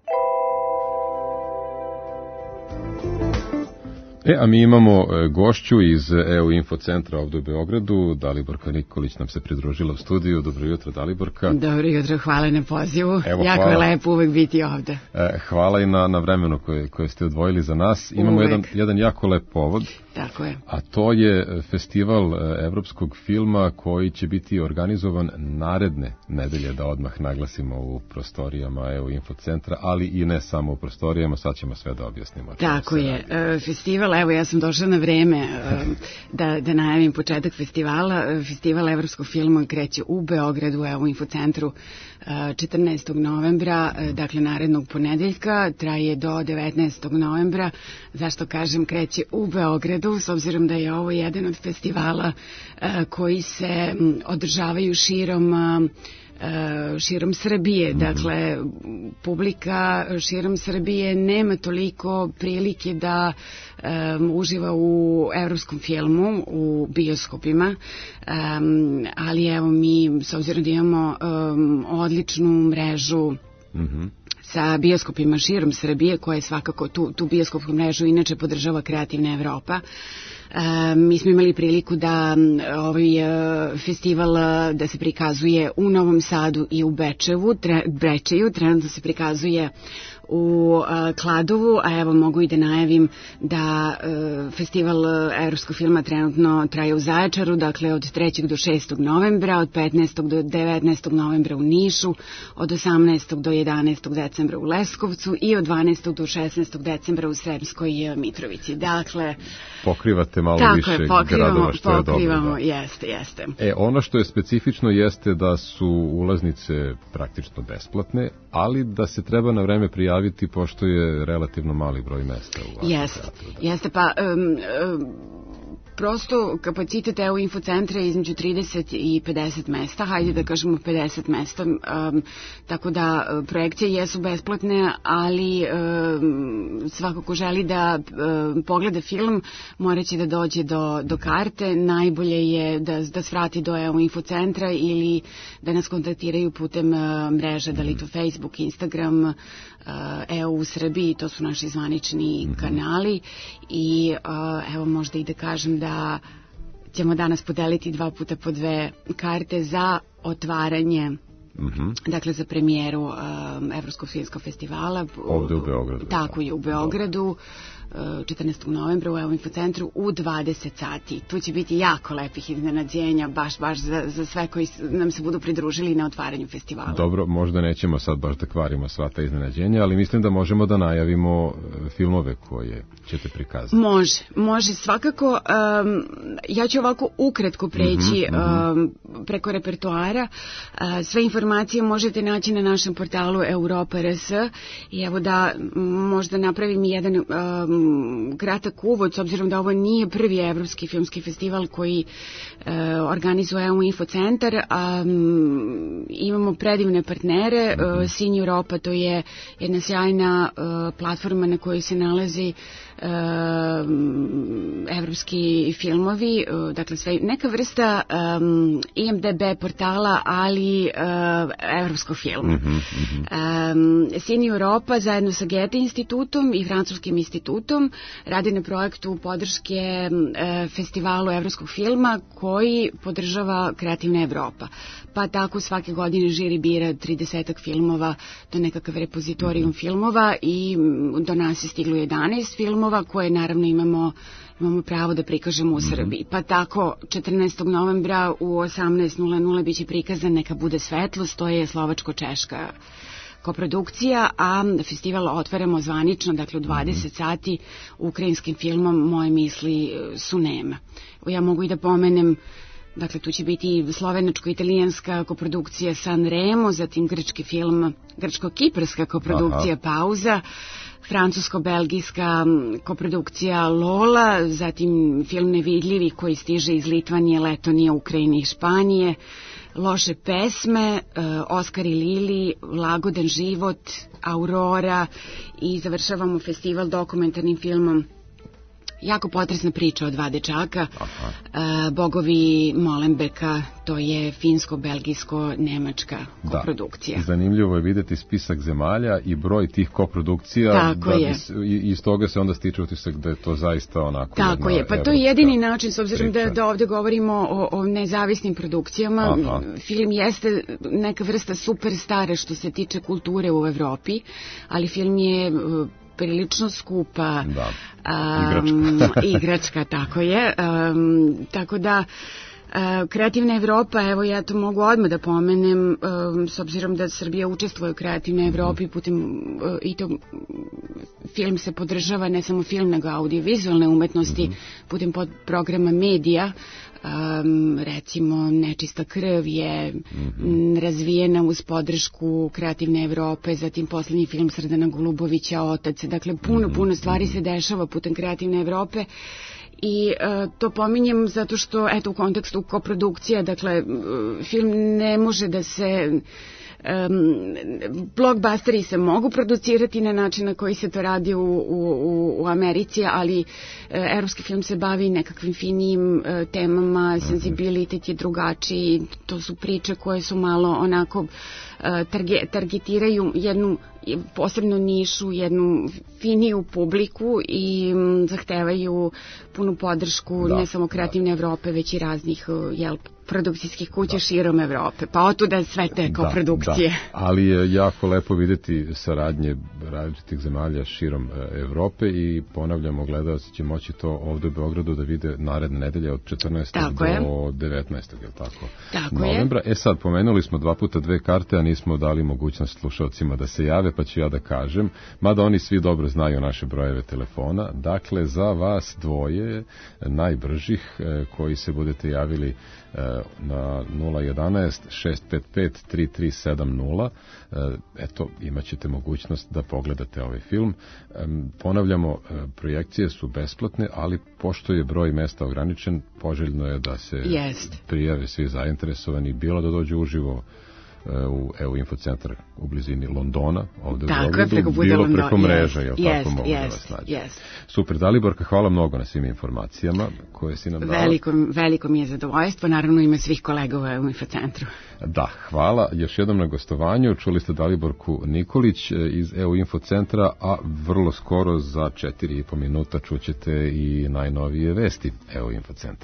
A mi imamo gošću iz EU Info centra ovdje u Beogradu. Daliborka Nikolić nam se pridružila u studiju. Dobro jutro, Daliborka. Dobro jutro, hvala na pozivu. Evo, jako hvala. Je lepo uvek biti ovde. Hvala i na vremenu koje ste odvojili za nas. Imamo jedan jako lep povod. Tako je. A to je festival evropskog filma koji će biti organizovan naredne nedelje, da odmah naglasimo, u prostorijama EU Info centra, ali i ne samo u prostorijama, sad ćemo sve da objasnimo. Tako je. Festival, evo ja sam došla na vreme da najavim početak festivala. Festival evropskog filma kreće u Beogradu, EU Info centru 14. novembra, dakle narednog ponedeljka, traje do 19. novembra. Zašto kažem kreće u Beogradu? S obzirom da je ovo jedan od festivala koji se održavaju širom Srbije. Dakle, publika širom Srbije nema toliko prilike da uživa u evropskom filmu, u bioskopima, ali evo mi, s obzirom da imamo odličnu mrežu sa bioskopima širom Srbije, koje svakako tu bioskopsku mrežu inače podržava Kreativna Evropa. Mi smo imali priliku da ovaj festival da se prikazuje u Novom Sadu i u Bečeju, trenutno se prikazuje u Kladovu, a evo mogu i da najavim da festival evropskog filma trenutno traje u Zaječaru, dakle od 3. do 6. novembra, od 15. do 19. novembra u Nišu, od 18. do 11. decembra u Leskovcu i od 12. do 16. decembra u Sremskoj Mitrovici. Dakle, pokrivate malo više gradova, što je dobro. Jeste. Ono što je specifično jeste da su ulaznice praktično besplatne, ali da se treba na vreme prijaviti pošto je relativno mali broj mesta. Jeste, pa prosto kapacitet EU Info centra je između 30 i 50 mesta, hajde da kažemo 50 mesta, tako da projekcije jesu besplatne, ali svako ko želi da pogleda film morat će da dođe do karte. Najbolje je da svrati do EU Info centra ili da nas kontaktiraju putem mreža, da li to Facebook, Instagram, EU u Srbiji, to su naši zvanični kanali i evo možda i da kažem da ćemo danas podeliti 2 puta po 2 karte za otvaranje, dakle za premijeru Evropskog filmskog festivala. Ovde u Beogradu. Tako je, u Beogradu. 14. novembra u EU Info centru u 20 sati. Tu će biti jako lepih iznenađenja, baš za sve koji nam se budu pridružili na otvaranju festivala. Dobro, možda nećemo sad baš da kvarimo sva ta iznenađenja, ali mislim da možemo da najavimo filmove koje ćete prikazati. Može svakako. Ja ću ovako ukratko preći preko repertoara. Sve informacije možete naći na našem portalu Europa.rs i evo da možda napravim jedan kratak uvod, s obzirom da ovo nije prvi evropski filmski festival koji organizuje EU Infocentar, a imamo predivne partnere. Sin Europa, to je jedna sjajna platforma na kojoj se nalazi evropski filmovi, dakle sve, neka vrsta IMDb portala, ali evropskog filma. Sin Europa zajedno sa Goethe institutom i Francuskim institutom radi na projektu podrške festivalu evropskog filma koji podržava Kreativna Evropa. Pa tako svake godine žiri bira 30 filmova, to je nekakav repozitorijum filmova i do nas je stiglo 11 filmova koje naravno imamo pravo da prikažemo u Srbiji. Pa tako 14. novembra u 18:00 biće prikazan Neka bude svetlost, to je slovačko-češka koprodukcija, a festival otvaramo zvanično, dakle u 20 sati ukrajinskim filmom Moje misli su nema. Ja mogu i da pomenem, dakle tu će biti slovenačko-italijanska koprodukcija San Remo, zatim grčki film, grčko-kiparska koprodukcija Pauza, francusko-belgijska koprodukcija Lola, zatim film Nevidljivi koji stiže iz Litvanije, Letonije, Ukrajine i Španije, Loše pesme, Oskar i Lili, Lagodan život, Aurora i završavamo festival dokumentarnim filmom jako potresna priča o dva dečaka, Bogovi Molenbeka, to je finsko-belgijsko-nemačka koprodukcija. Da, zanimljivo je vidjeti spisak zemalja i broj tih koprodukcija. Tako je. I iz toga se onda stiče utisak da je to zaista onako. Tako je, pa to je jedini način, s obzirom da ovdje govorimo o nezavisnim produkcijama. Film jeste neka vrsta superstara što se tiče kulture u Evropi, ali film je prilično skupa igračka, tako je. Tako da Kreativna Evropa, evo ja to mogu odmah da pomenem, s obzirom da Srbija učestvuje u Kreativnoj Evropi putem, i to film se podržava, ne samo film, nego audiovizualne umetnosti, putem programa medija. Recimo Nečista krv je razvijena uz podršku Kreativne Evrope, zatim poslednji film Srdana Golubovića Otac, dakle puno stvari se dešava putem Kreativne Evrope i to pominjem zato što eto u kontekstu koprodukcija, dakle film ne može da se blockbusteri se mogu producirati na način na koji se to radi u Americi, ali evropski film se bavi nekakvim finijim temama, senzibilitet je drugačiji, to su priče koje su malo onako targetiraju jednu posebnu nišu, jednu finiju publiku i zahtevaju punu podršku ne samo Kreativne Evrope, već i raznih produkcijskih kuća širom Evrope. Pa otuda sve te koprodukcije. Da, ali je jako lepo vidjeti saradnje različitih zemalja širom Evrope i ponavljamo, gledalci će moći to ovdje u Beogradu da vide naredne nedelje od 14. do 19. je li tako? Novembra. Sad, pomenuli smo 2 puta 2 karte, a nismo dali mogućnost slušalcima da se jave, pa ću ja da kažem, mada oni svi dobro znaju naše brojeve telefona. Dakle, za vas dvoje najbržih koji se budete javili na 011-655-3370. Eto, imat ćete mogućnost da pogledate ovaj film. Ponavljamo, projekcije su besplatne, ali pošto je broj mesta ograničen, poželjno je da se prijave svi zainteresovani, bilo da dođu uživo u EU Infocentar u blizini Londona, ovdje u Beogradu, bilo preko mreža, jel tako mogu da vas nađe. Super, Daliborka, hvala mnogo na svim informacijama koje si nam dala. Veliko mi je zadovoljstvo, naravno ima svih kolega u EU Infocentru. Da, hvala još jednom na gostovanju. Čuli ste Daliborku Nikolić iz EU Infocentra, a vrlo skoro za 4,5 minuta čućete i najnovije vesti EU Infocentra.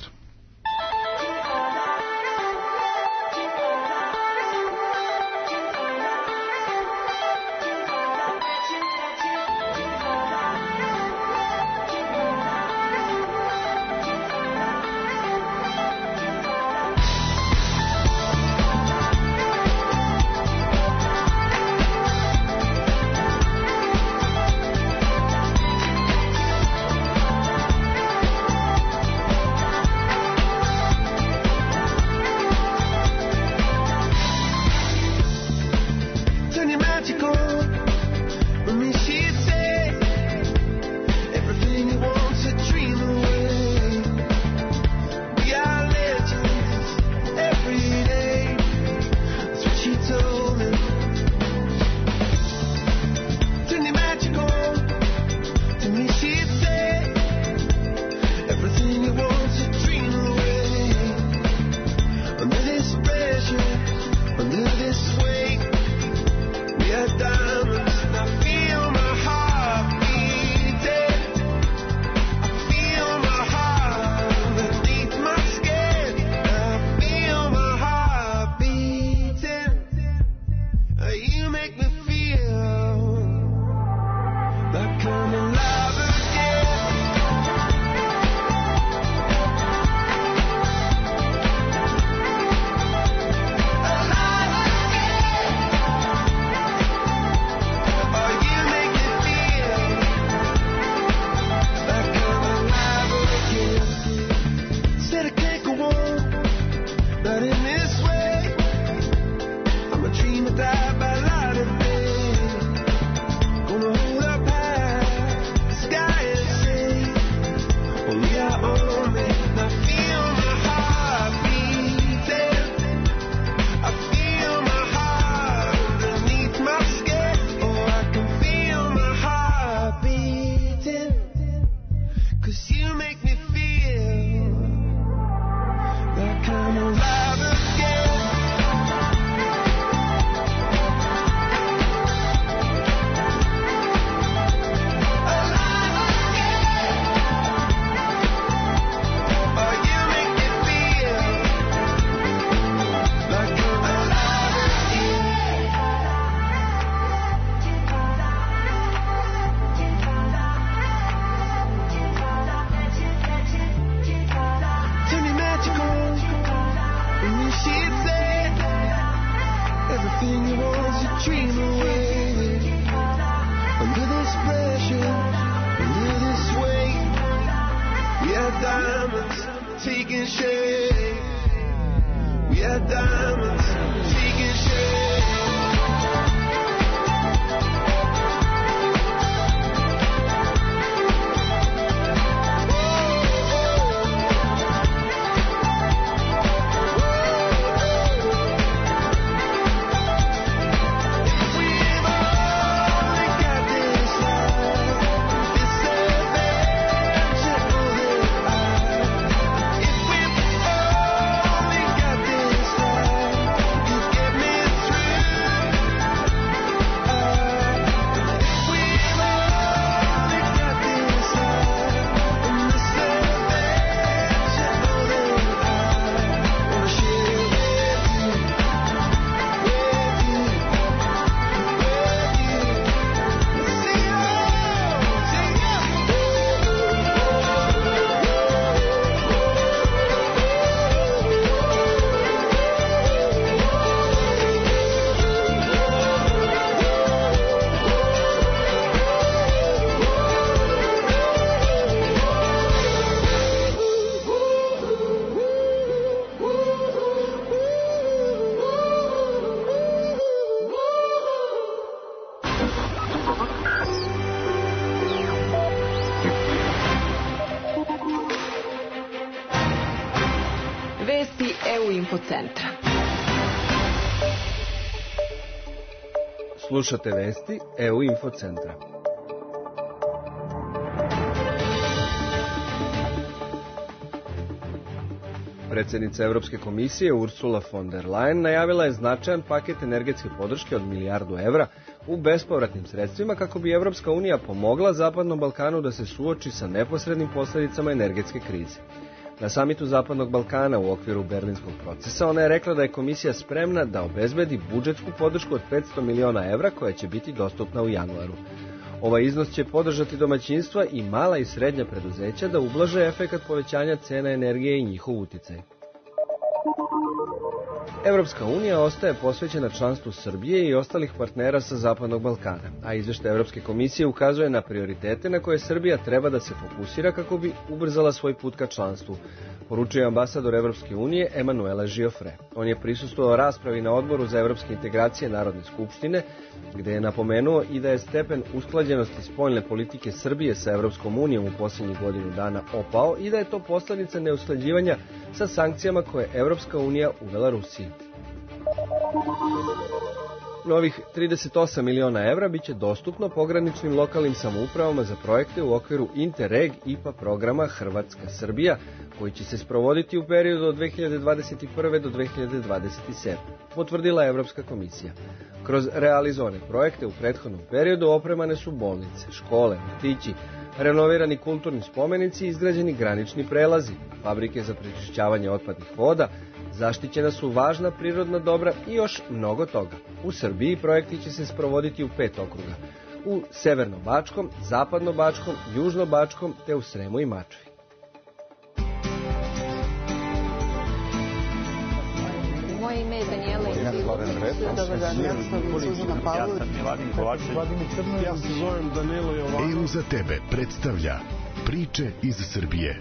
when you want to dream away. Under this pressure, under this weight, we are diamonds taking shape. We are diamonds taking shape. Vesti EU Infocentra. Slušate vesti EU Infocentra. Predsjednica Europske komisije Ursula von der Leyen najavila je značajan paket energetske podrške od €1.000.000.000 u bespovratnim sredstvima kako bi Europska unija pomogla Zapadnom Balkanu da se suoči sa neposrednim posljedicama energetske krize. Na samitu Zapadnog Balkana u okviru berlinskog procesa ona je rekla da je komisija spremna da obezbedi budžetsku podršku od €500 miliona koja će biti dostupna u januaru. Ovaj iznos će podržati domaćinstva i mala i srednja preduzeća da ublaže efekat povećanja cena energije i njihov uticaj. Europska unija ostaje posvećena članstvu Srbije i ostalih partnera sa Zapadnog Balkana, a izveštaj Europske komisije ukazuje na prioritete na koje Srbija treba da se fokusira kako bi ubrzala svoj put ka članstvu, poručuje ambasador Europske unije Emanuela Giofre. On je prisustvovao raspravi na Odboru za evropske integracije Narodne skupštine, gde je napomenuo i da je stepen usklađenosti spoljne politike Srbije sa Europskom unijom u posljednjih godinu dana opao i da je to posljedica neusklađivanja sa sankcijama koje je Europska unija uvela Rusiji. Novih 38 miliona evra biće dostupno pograničnim lokalnim samoupravama za projekte u okviru Interreg IPA programa Hrvatska-Srbija, koji će se sprovoditi u periodu od 2021. do 2027. potvrdila je Europska komisija. Kroz realizovane projekte u prethodnom periodu opremane su bolnice, škole, vrtići, renovirani kulturni spomenici i izgrađeni granični prelazi, fabrike za prečišćavanje otpadnih voda, zaštićena su važna prirodna dobra i još mnogo toga. U Srbiji projekti će se sprovoditi u 5 okruga. U Severno-Bačkom, Zapadno-Bačkom, Južno-Bačkom te u Sremu i Mačvi. Moje ime je Danijela Ivanović. Dobar dan, ja sam Suzana Pavlović. Ja se zovem Danilo Jovanović. EU za tebe predstavlja priče iz Srbije.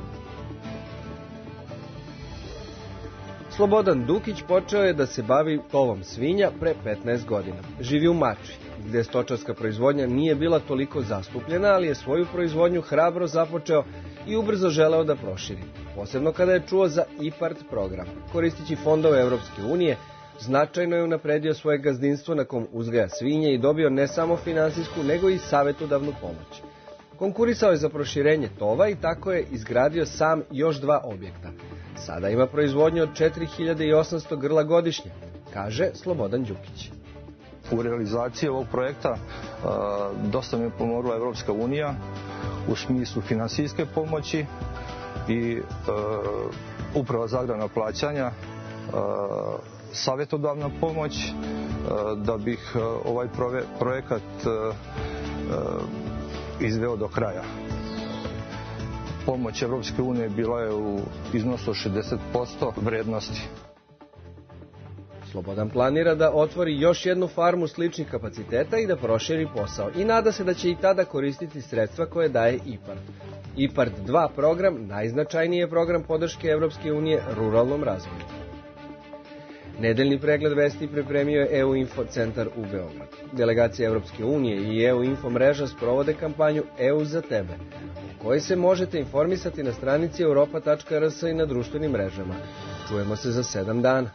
Slobodan Dukić počeo je da se bavi tovom svinja pre 15 godina. Živi u Mačvi, gde stočarska proizvodnja nije bila toliko zastupljena, ali je svoju proizvodnju hrabro započeo i ubrzo želeo da proširi. Posebno kada je čuo za IPARD program. Koristeći fondove Europske unije, značajno je unapredio svoje gazdinstvo na kom uzgaja svinje i dobio ne samo finansijsku, nego i savjetodavnu pomoć. Konkurisao je za proširenje tova i tako je izgradio sam još 2 objekta. Sada ima proizvodnju od 4800 grla godišnje, kaže Slobodan Đukić. U realizaciji ovog projekta dosta mi je pomogla Evropska unija u smislu finansijske pomoći i uprava za agrarna plaćanja, savjetodavna pomoć, da bih ovaj projekat izveo do kraja. Pomoć Evropske unije bila je u iznosu 60% vrednosti. Slobodan planira da otvori još jednu farmu sličnih kapaciteta i da proširi posao. I nada se da će i tada koristiti sredstva koje daje IPARD. IPARD 2 program najznačajniji je program podrške Evropske unije ruralnom razvoju. Nedeljni pregled vesti pripremio je EU Info centar u Beogradu. Delegacija Evropske unije i EU Info mreža sprovode kampanju EU za tebe, o kojoj se možete informisati na stranici europa.rs i na društvenim mrežama. Čujemo se za 7 dana.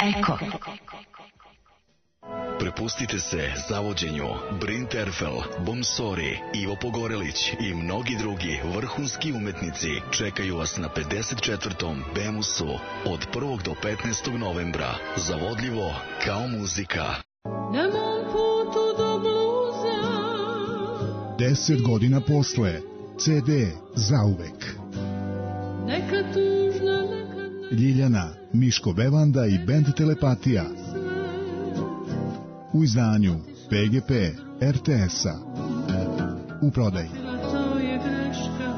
Eko. Prepustite se zavođenju Brin Terfel, Bomsori, Ivo Pogorelić i mnogi drugi vrhunski umetnici čekaju vas na 54. Bemusu od 1. do 15. novembra. Zavodljivo kao muzika. Na mom putu do bluza 10 godina posle CD zauvek. Neka tužna, neka... Ljiljana, Miško Bevanda i bend Telepatija u izdanju PGP RTS-a. U prodaji. To je greška.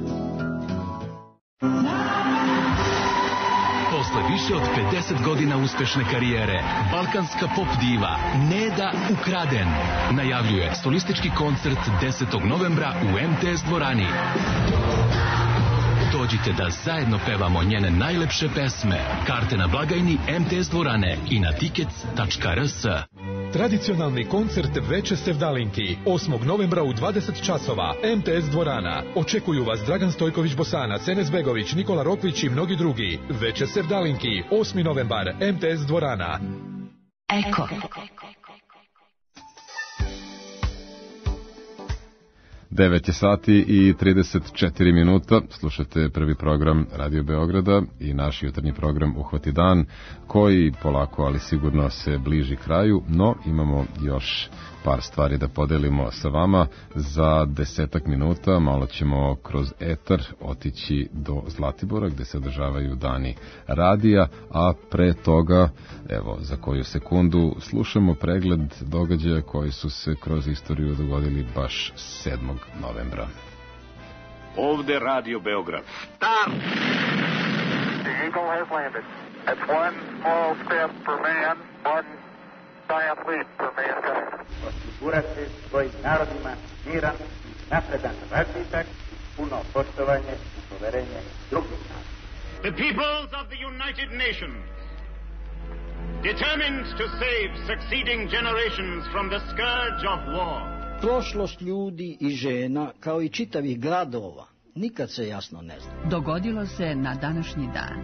Posle više od 50 godina uspešne karijere, balkanska pop diva Neda Ukraden najavljuje solistički koncert 10. novembra u MTS dvorani. Dođite da zajedno pevamo njene najlepše pesme. Karte na blagajni MTS dvorane i na tickets.rs. Tradicionalni koncert Veče Sevdalinki 8. novembra u 20 časova MTS dvorana. Očekuju vas Dragan Stojković Bosanac, Enes Begović, Nikola Rokvić i mnogi drugi. Veče Sevdalinki 8. novembar MTS dvorana. Eko. 9 je sati i 34 minuta. Slušate prvi program Radio Beograda i naš jutarnji program Uhvati dan, koji polako, ali sigurno se bliži kraju, no imamo još par stvari da podelimo sa vama. Za 10 minuta malo ćemo kroz etar otići do Zlatibora, gde se održavaju dani radija, a pre toga, evo, za koju sekundu slušamo pregled događaja koji su se kroz istoriju dogodili baš 7. novembra. Ovde Radio Beograd. Start! The Eagle has landed. That's one small step for man, one giant leap for mankind. Osigurati svojim narodima miran, napredan razvitak, puno poštovanje i poverenje drugih naroda. The peoples of the United Nations, determined to save succeeding generations from the scourge of war. Prošlost ljudi i žena, kao i čitavih gradova, nikad se jasno ne zna. Dogodilo se na današnji dan.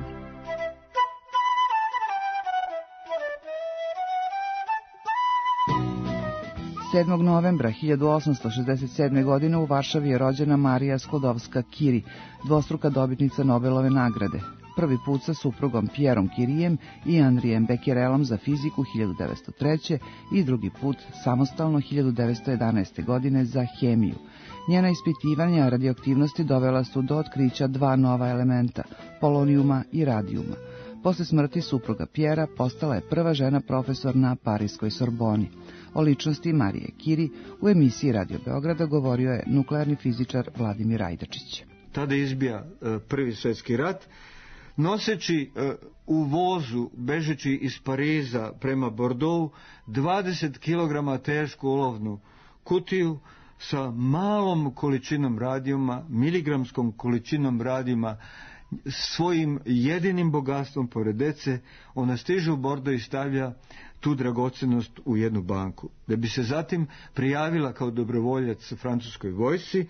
...7. novembra 1867. godine u Varšavi je rođena Marija Sklodowska-Curie, dvostruka dobitnica Nobelove nagrade. Prvi put sa suprugom Pierom Curiejem i Andrijem Becquerelom za fiziku 1903. i drugi put samostalno 1911. godine za hemiju. Njena ispitivanja radioaktivnosti dovela su do otkrića dva nova elementa, polonijuma i radijuma. Posle smrti supruga Pierra postala je prva žena profesor na Parijskoj Sorboni. O ličnosti Marije Curie u emisiji Radio Beograda govorio je nuklearni fizičar Vladimir Ajdačić. Tada izbija Prvi svjetski rat, noseći u vozu, bežeći iz Pariza prema Bordeaux, 20 kg tešku olovnu kutiju sa malom količinom radijuma, miligramskom količinom radijuma, svojim jedinim bogatstvom pored dece, ona stiže u Bordeaux i stavlja tu dragocenost u jednu banku. Da bi se zatim prijavila kao dobrovoljac francuskoj vojsci,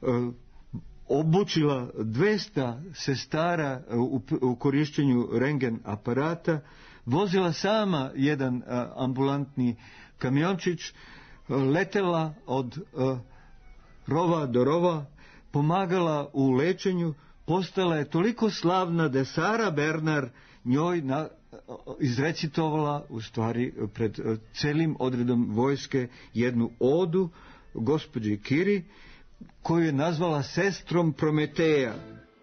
obučila 200 sestara u korišćenju rengen aparata, vozila sama jedan ambulantni kamiončić, letela od rova do rova, pomagala u lečenju, postala je toliko slavna da je Sara Bernard njoj izrecitovala u stvari pred celim odredom vojske jednu odu gospođi Curie, koju je nazvala sestrom Prometeja.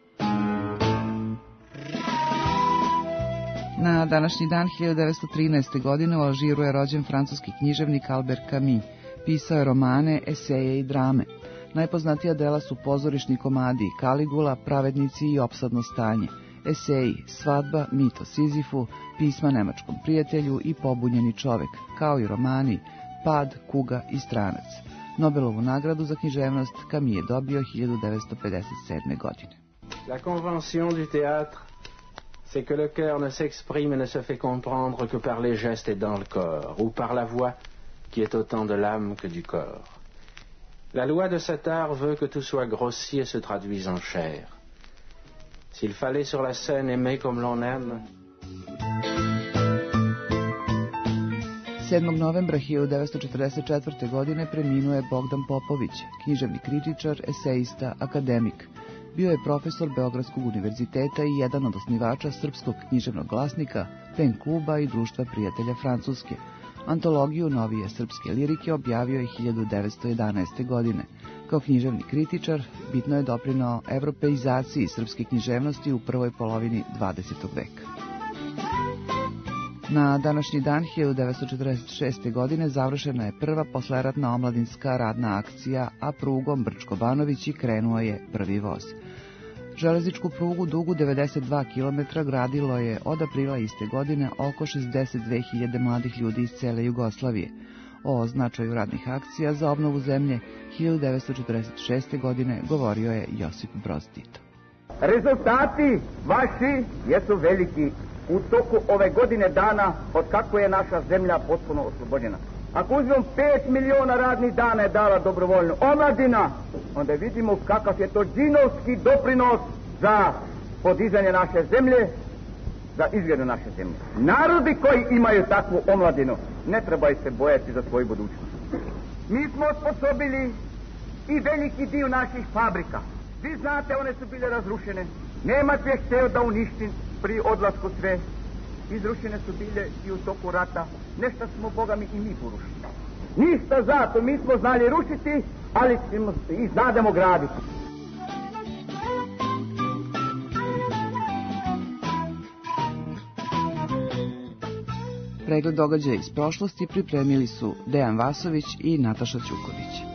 Na današnji dan 1913. godine u Alžiru je rođen francuski književnik Albert Camus. Pisao je romane, eseje i drame. Najpoznatija dela su pozorišni komadi Kaligula, Pravednici i Opsadno stanje, eseji Svadba, Mit o Sizifu, Pisma nemačkom prijatelju i Pobunjeni čovek, kao i romani Pad, Kuga i Stranac. Nobelovu nagradu za književnost Camus je dobio 1957. godine. La convention du théâtre, c'est que le cœur ne s'exprime et ne se fait comprendre que par les gestes et dans le corps, ou par la voix qui est autant de l'âme que du corps. La loi de cet art veut que tout soit grossi et se traduise en chair. S'il fallait sur la scène aimer comme l'on aime... 7. novembra 1944. godine preminuo je Bogdan Popović, književni kritičar, eseista, akademik. Bio je profesor Beogradskog univerziteta i jedan od osnivača Srpskog književnog glasnika, Pen kluba i Društva prijatelja Francuske. Antologiju novije srpske lirike objavio je 1911. godine. Kao književni kritičar bitno je doprinao evropeizaciji srpske književnosti u prvoj polovini 20. veka. Na današnji dan 1946. godine završena je prva posleratna omladinska radna akcija, a prugom Brčko-Banović i krenuo je prvi voz. Železničku prugu dugu 92 km gradilo je od aprila iste godine oko 62.000 mladih ljudi iz cele Jugoslavije. O značaju radnih akcija za obnovu zemlje 1946. godine govorio je Josip Broz Tito. Rezultati vaši jesu veliki u toku ove godine dana od kako je naša zemlja potpuno oslobođena. Ako uzmemo 5 miliona radnih dana je dala dobrovoljno omladina, onda vidimo kakav je to džinovski doprinos za podizanje naše zemlje, za izgled naše zemlje. Narodi koji imaju takvu omladinu ne trebaju se bojati za svoju budućnost. Mi smo osposobili i veliki dio naših fabrika. Vi znate, one su bile razrušene. Nemac je hteo da uništi pri odlasku sve. Izrušene su bile i u toku rata. Nešto smo, Boga mi, i mi porušili. Ništa zato, mi smo znali rušiti, ali i znademo graditi. Pregled događaja iz prošlosti pripremili su Dejan Vasović i Nataša Ćuković.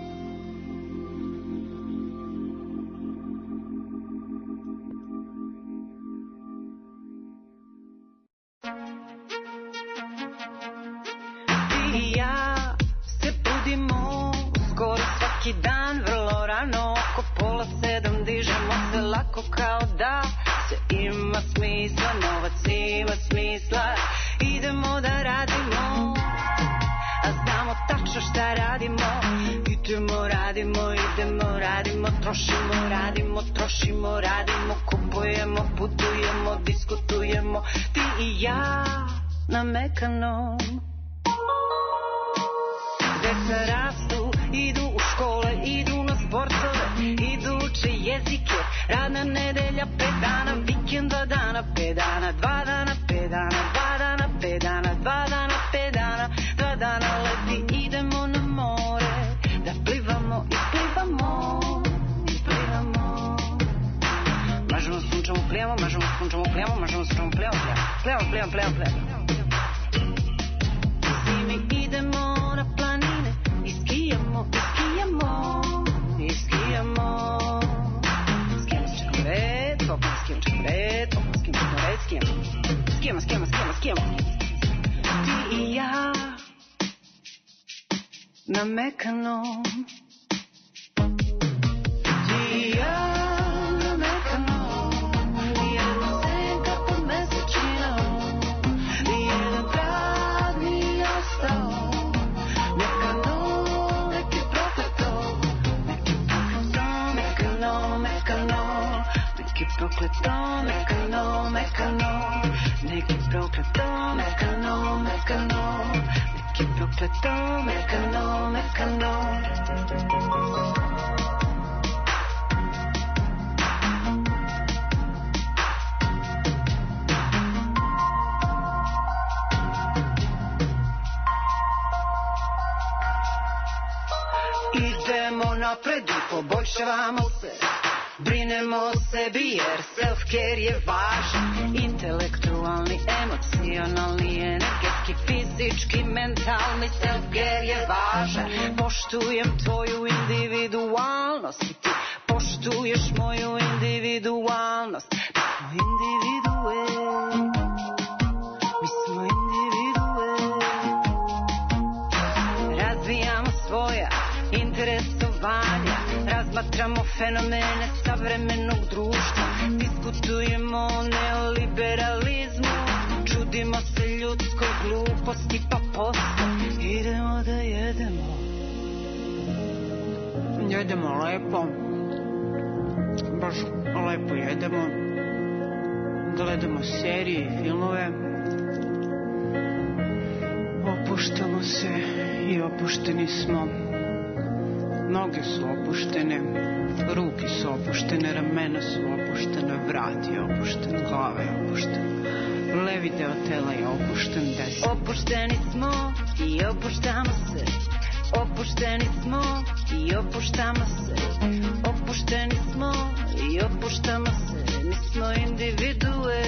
Idemo napred i poboljšavamo se, brinemo o sebi jer self-care je važan. Intelektualni, emocionalni, energetski, fizički, mentalni, self-care je važan. Poštujem tvoju individualnost i ti poštuješ moju individualnost. Mi smo individue, mi smo individue. Razvijamo svoja interesovanja, razmatramo fenomene savremenog društva, diskutujemo o neoliberalizmu, čudimo se ljudskoj gluposti pa posle idemo da jedemo. Jedemo lepo, baš lepo jedemo, gledamo serije i filmove, Opuštamo se i opušteni smo. Noge su opuštene, ruke su opuštene, ramena su opuštena, vrat je opušten, glava je opuštena. Levi deo tela je opušten, desni. Opušteni smo i opuštamo se. Opušteni smo i opuštamo se. Opušteni smo i opuštamo se. Mi smo individue.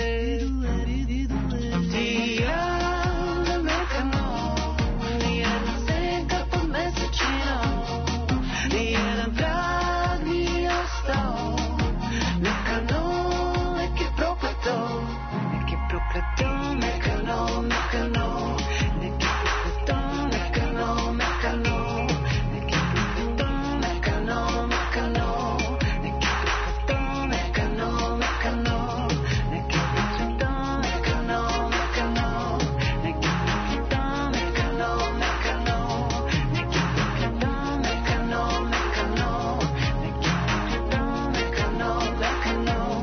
Ti i ja mekano, nijedna senka pod mesečina, nijedan trag nije ostao. Mekano, nek je prokleto, nek je prokleto, mekano, mekano, nek je prokleto, mekano, mekano, nek je prokleto, mekano, mekano, nek je prokleto, mekano, mekano, nek je prokleto, mekano, mekano, nek je prokleto, mekano, mekano, nek je prokleto, mekano, mekano, nek je prokleto, mekano, mekano.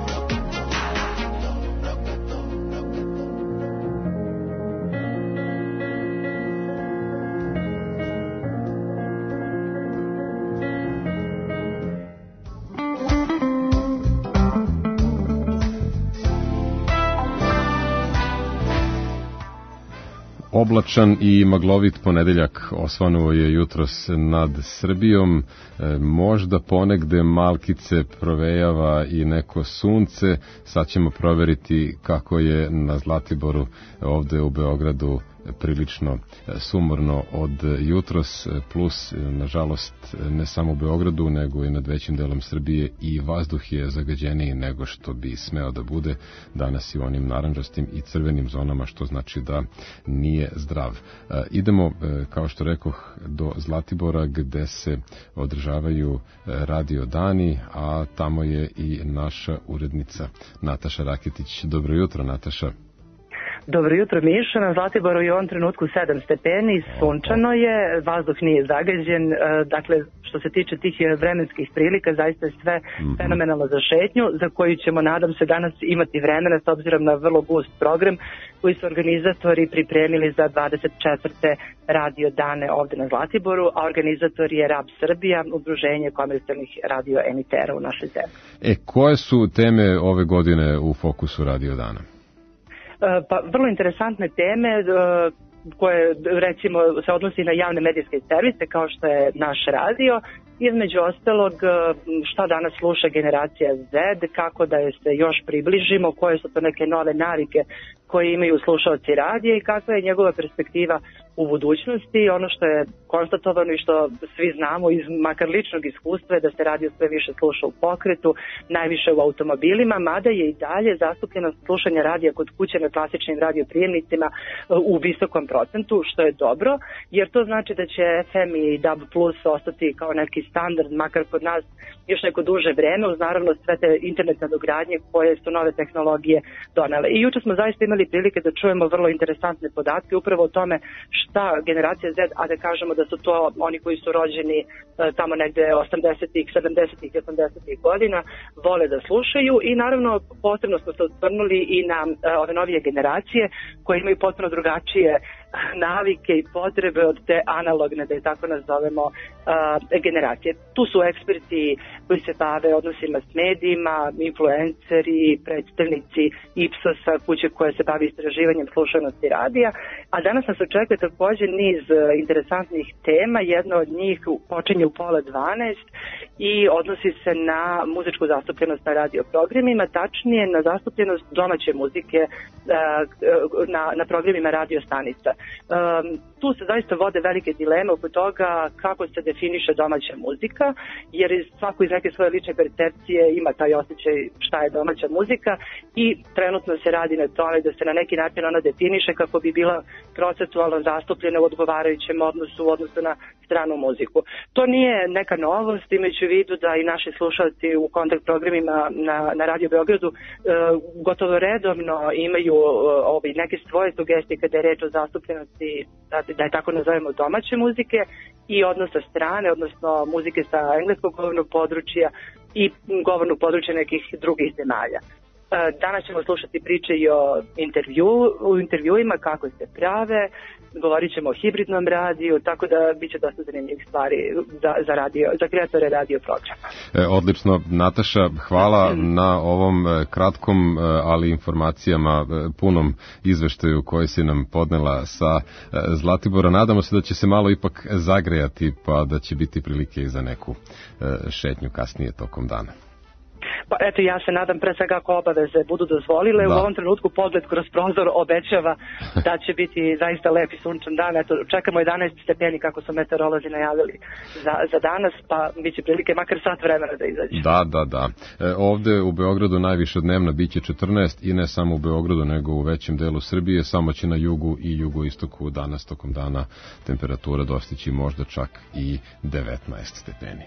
Oblačan i maglovit ponedeljak osvanuo je jutros nad Srbijom, možda ponegde malkice provejava i neko sunce. Sad ćemo proveriti kako je na Zlatiboru, ovde u Beogradu prilično sumorno od jutros, plus nažalost ne samo u Beogradu nego i nad većim delom Srbije i vazduh je zagađeniji nego što bi smeo da bude danas i u onim narandžastim i crvenim zonama, što znači da nije zdrav. Idemo, kao što rekoh, do Zlatibora gde se održavaju radio dani, a tamo je i naša urednica Nataša Raketić. Dobro jutro, Nataša. Dobro jutro, Miša. Na Zlatiboru je u ovom trenutku 7 stepeni, sunčano je, vazduh nije zagađen, dakle, što se tiče tih vremenskih prilika, zaista je sve fenomenalno za šetnju, za koju ćemo, nadam se, danas imati vremena s obzirom na vrlo gust program koji su organizatori pripremili za 24. radio dane ovde na Zlatiboru, a organizator je RAB Srbija, udruženje komercijalnih radio emitera u našoj zemlji. Koje su teme ove godine u fokusu radio dana? Pa vrlo interesantne teme koje recimo se odnosi na javne medijske servise kao što je naš radio, između ostalog šta danas sluša generacija Z, kako da je se još približimo, koje su to neke nove navike koje imaju slušaoci radija i kakva je njegova perspektiva u budućnosti. Ono što je konstatovano i što svi znamo iz makar ličnog iskustva je da se radio sve više sluša u pokretu, najviše u automobilima, mada je i dalje zastupljenost slušanja radija kod kuće na klasičnim radioprijemnicima u visokom procentu, što je dobro, jer to znači da će FM i DAB Plus ostati kao neki standard, makar kod nas još neko duže vreme, uz naravno sve te internet nadogradnje koje su nove tehnologije donele. I juče smo zaista imali prilike da čujemo vrlo interesantne podatke upravo o tome šta generacija Z, a da kažemo da su to oni koji su rođeni tamo negde 80-ih, 70-ih, 80-ih godina, vole da slušaju i naravno posebno smo se osvrnuli i na ove novije generacije koje imaju potpuno drugačije navike i potrebe od te analogne, da je tako nazovemo, generacije. Tu su eksperti koji se bave odnosima s medijima, influenceri, predstavnici Ipsosa, kuće koje se bavi istraživanjem slušanosti radija, a danas nas očekuje također niz interesantnih tema. Jedna od njih počinje u 11:30 i odnosi se na muzičku zastupljenost na radio programima, tačnije na zastupljenost domaće muzike na programima radio stanica. Tu se zaista vode velike dileme oko toga kako se definiše domaća muzika, jer svako iz neke svoje lične percepcije ima taj osjećaj šta je domaća muzika i trenutno se radi na tome da se na neki način ona definiše kako bi bila procentualno zastupljena u odgovarajućem odnosu u odnosu na stranu muziku. To nije neka novost, imajući u vidu da i naši slušalci u kontakt programima na Radio Beogradu gotovo redovno imaju neke svoje sugestije kada je reč o zastupljenosti, da je tako nazovemo, domaće muzike i odnosa strane, odnosno muzike sa engleskog govornog područja i govornog područja nekih drugih zemalja. Danas ćemo slušati priče i o intervjuima, kako se prave, govorit ćemo o hibridnom radiju, tako da bit će dosta zanimljivih stvari za kreatore radio programa. Odlično, Nataša, hvala na ovom kratkom, ali informacijama punom izveštaju koji si nam podnela sa Zlatibora. Nadamo se da će se malo ipak zagrejati, pa da će biti prilike i za neku šetnju kasnije tokom dana. Pa eto, ja se nadam pre svega ako obaveze budu dozvolile. U ovom trenutku pogled kroz prozor obećava da će biti zaista lep i sunčan dan. Eto, čekamo 11 stepeni kako su meteorolozi najavili za danas, pa bit će prilike makar sat vremena da izađe. Da. Ovde u Beogradu najviše dnevna biće 14 i ne samo u Beogradu nego u većem delu Srbije, samo će na jugu i jugoistoku danas tokom dana temperatura dostići možda čak i 19 stepeni.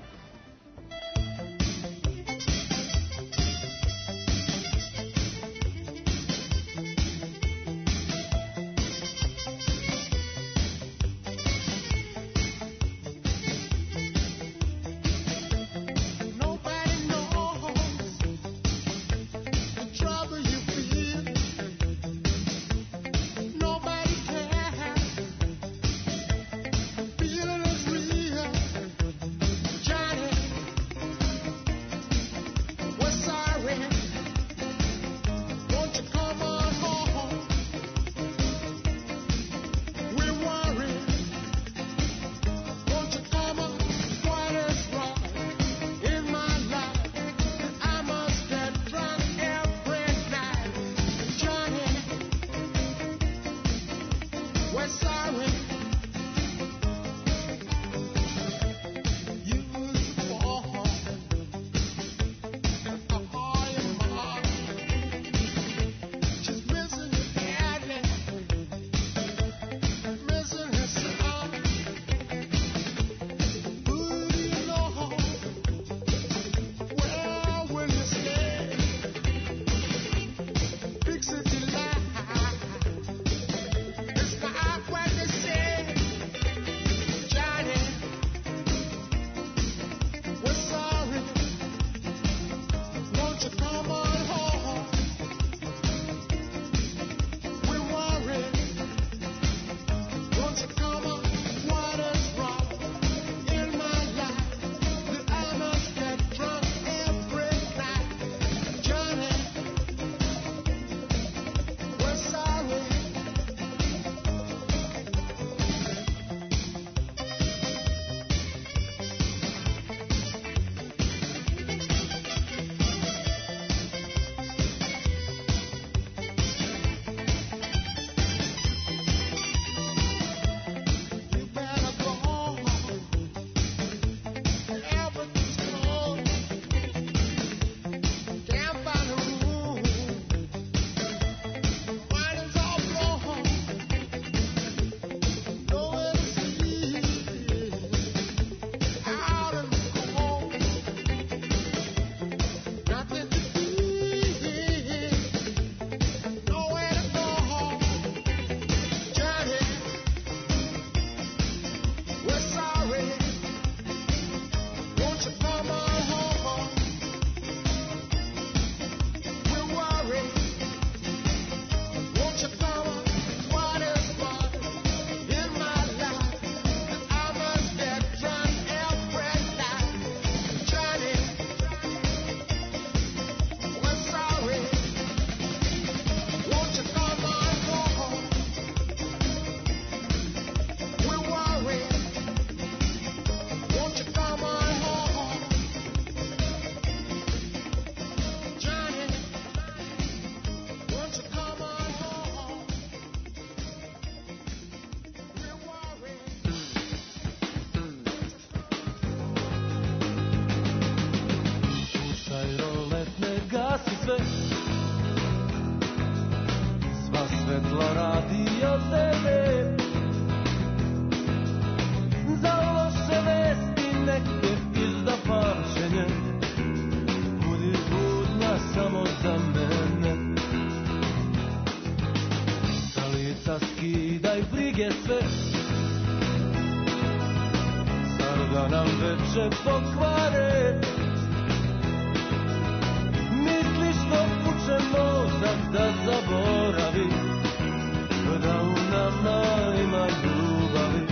Pokvare, misliš što pučem mozak da zaboravi, da u nama ima ljubavi.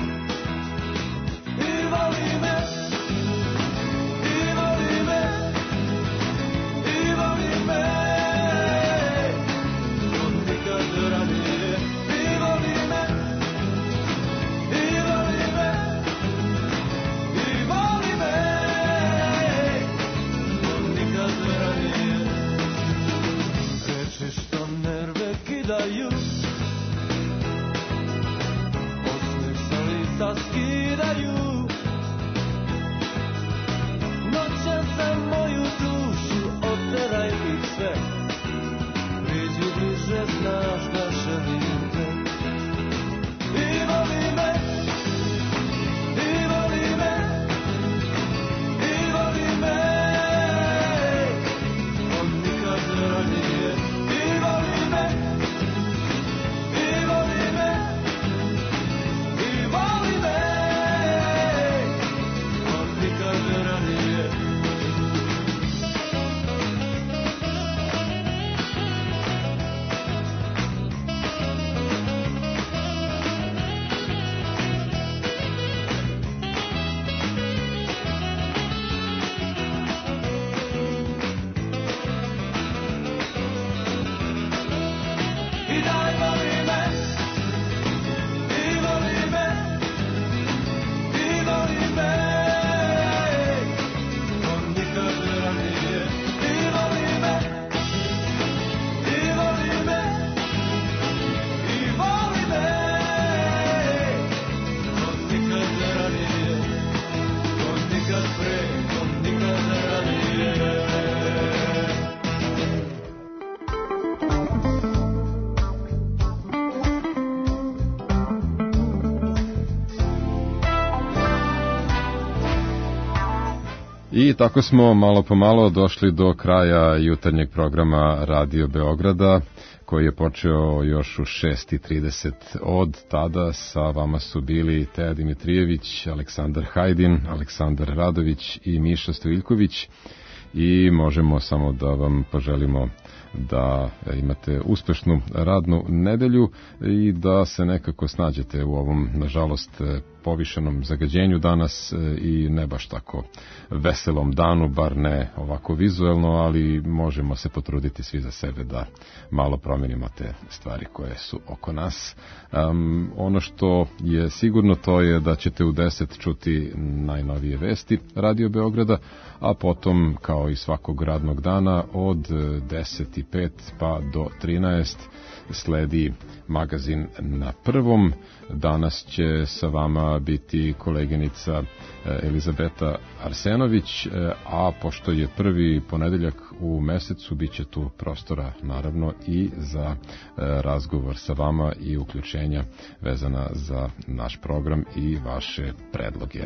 I voli me, i voli me, i voli me, od nikad ranije. I voli me, i voli me, i voli me, od nikad ranije. Reči što nerve kidaju, osmeh sa lica skidaju, noćan za moju dušu, oteraj ih sve, priđi bliže, znaš da želim te. I voli me, i voli me, i voli me, od nikad ranije. I voli me, i voli me, i voli me, od nikad ranije. I daj voli me, i voli me, i voli me, od nikad ranije. I voli me, i voli me, i voli me, od nikad ranije, od nikad pre, od nikad ranije. I tako smo malo po malo došli do kraja jutarnjeg programa Radio Beograda, koji je počeo još u 6:30. Od tada sa vama su bili Teja Dimitrijević, Aleksandar Hajdin, Aleksandar Radović i Miša Stojiljković. I možemo samo da vam poželimo da imate uspešnu radnu nedelju i da se nekako snađete u ovom, nažalost, povišenom zagađenju danas i ne baš tako veselom danu, bar ne ovako vizuelno, ali možemo se potruditi svi za sebe da malo promijenimo te stvari koje su oko nas. Ono što je sigurno, to je da ćete u 10 čuti najnovije vesti Radio Beograda, a potom, kao i svakog radnog dana, od 10:05 pa do 13 sledi magazin Na prvom. Danas će sa vama biti koleginica Elizabeta Arsenović, a pošto je prvi ponedeljak u mesecu, bit će tu prostora naravno i za razgovor sa vama i uključenja vezana za naš program i vaše predloge.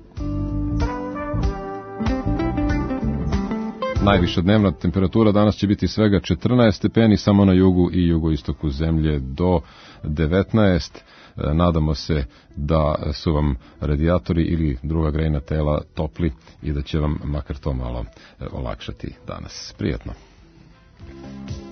Najviša dnevna temperatura danas će biti svega 14 stepeni, samo na jugu i jugoistoku zemlje do 19. Nadamo se da su vam radijatori ili druga grejna tela topli i da će vam makar to malo olakšati danas. Prijetno.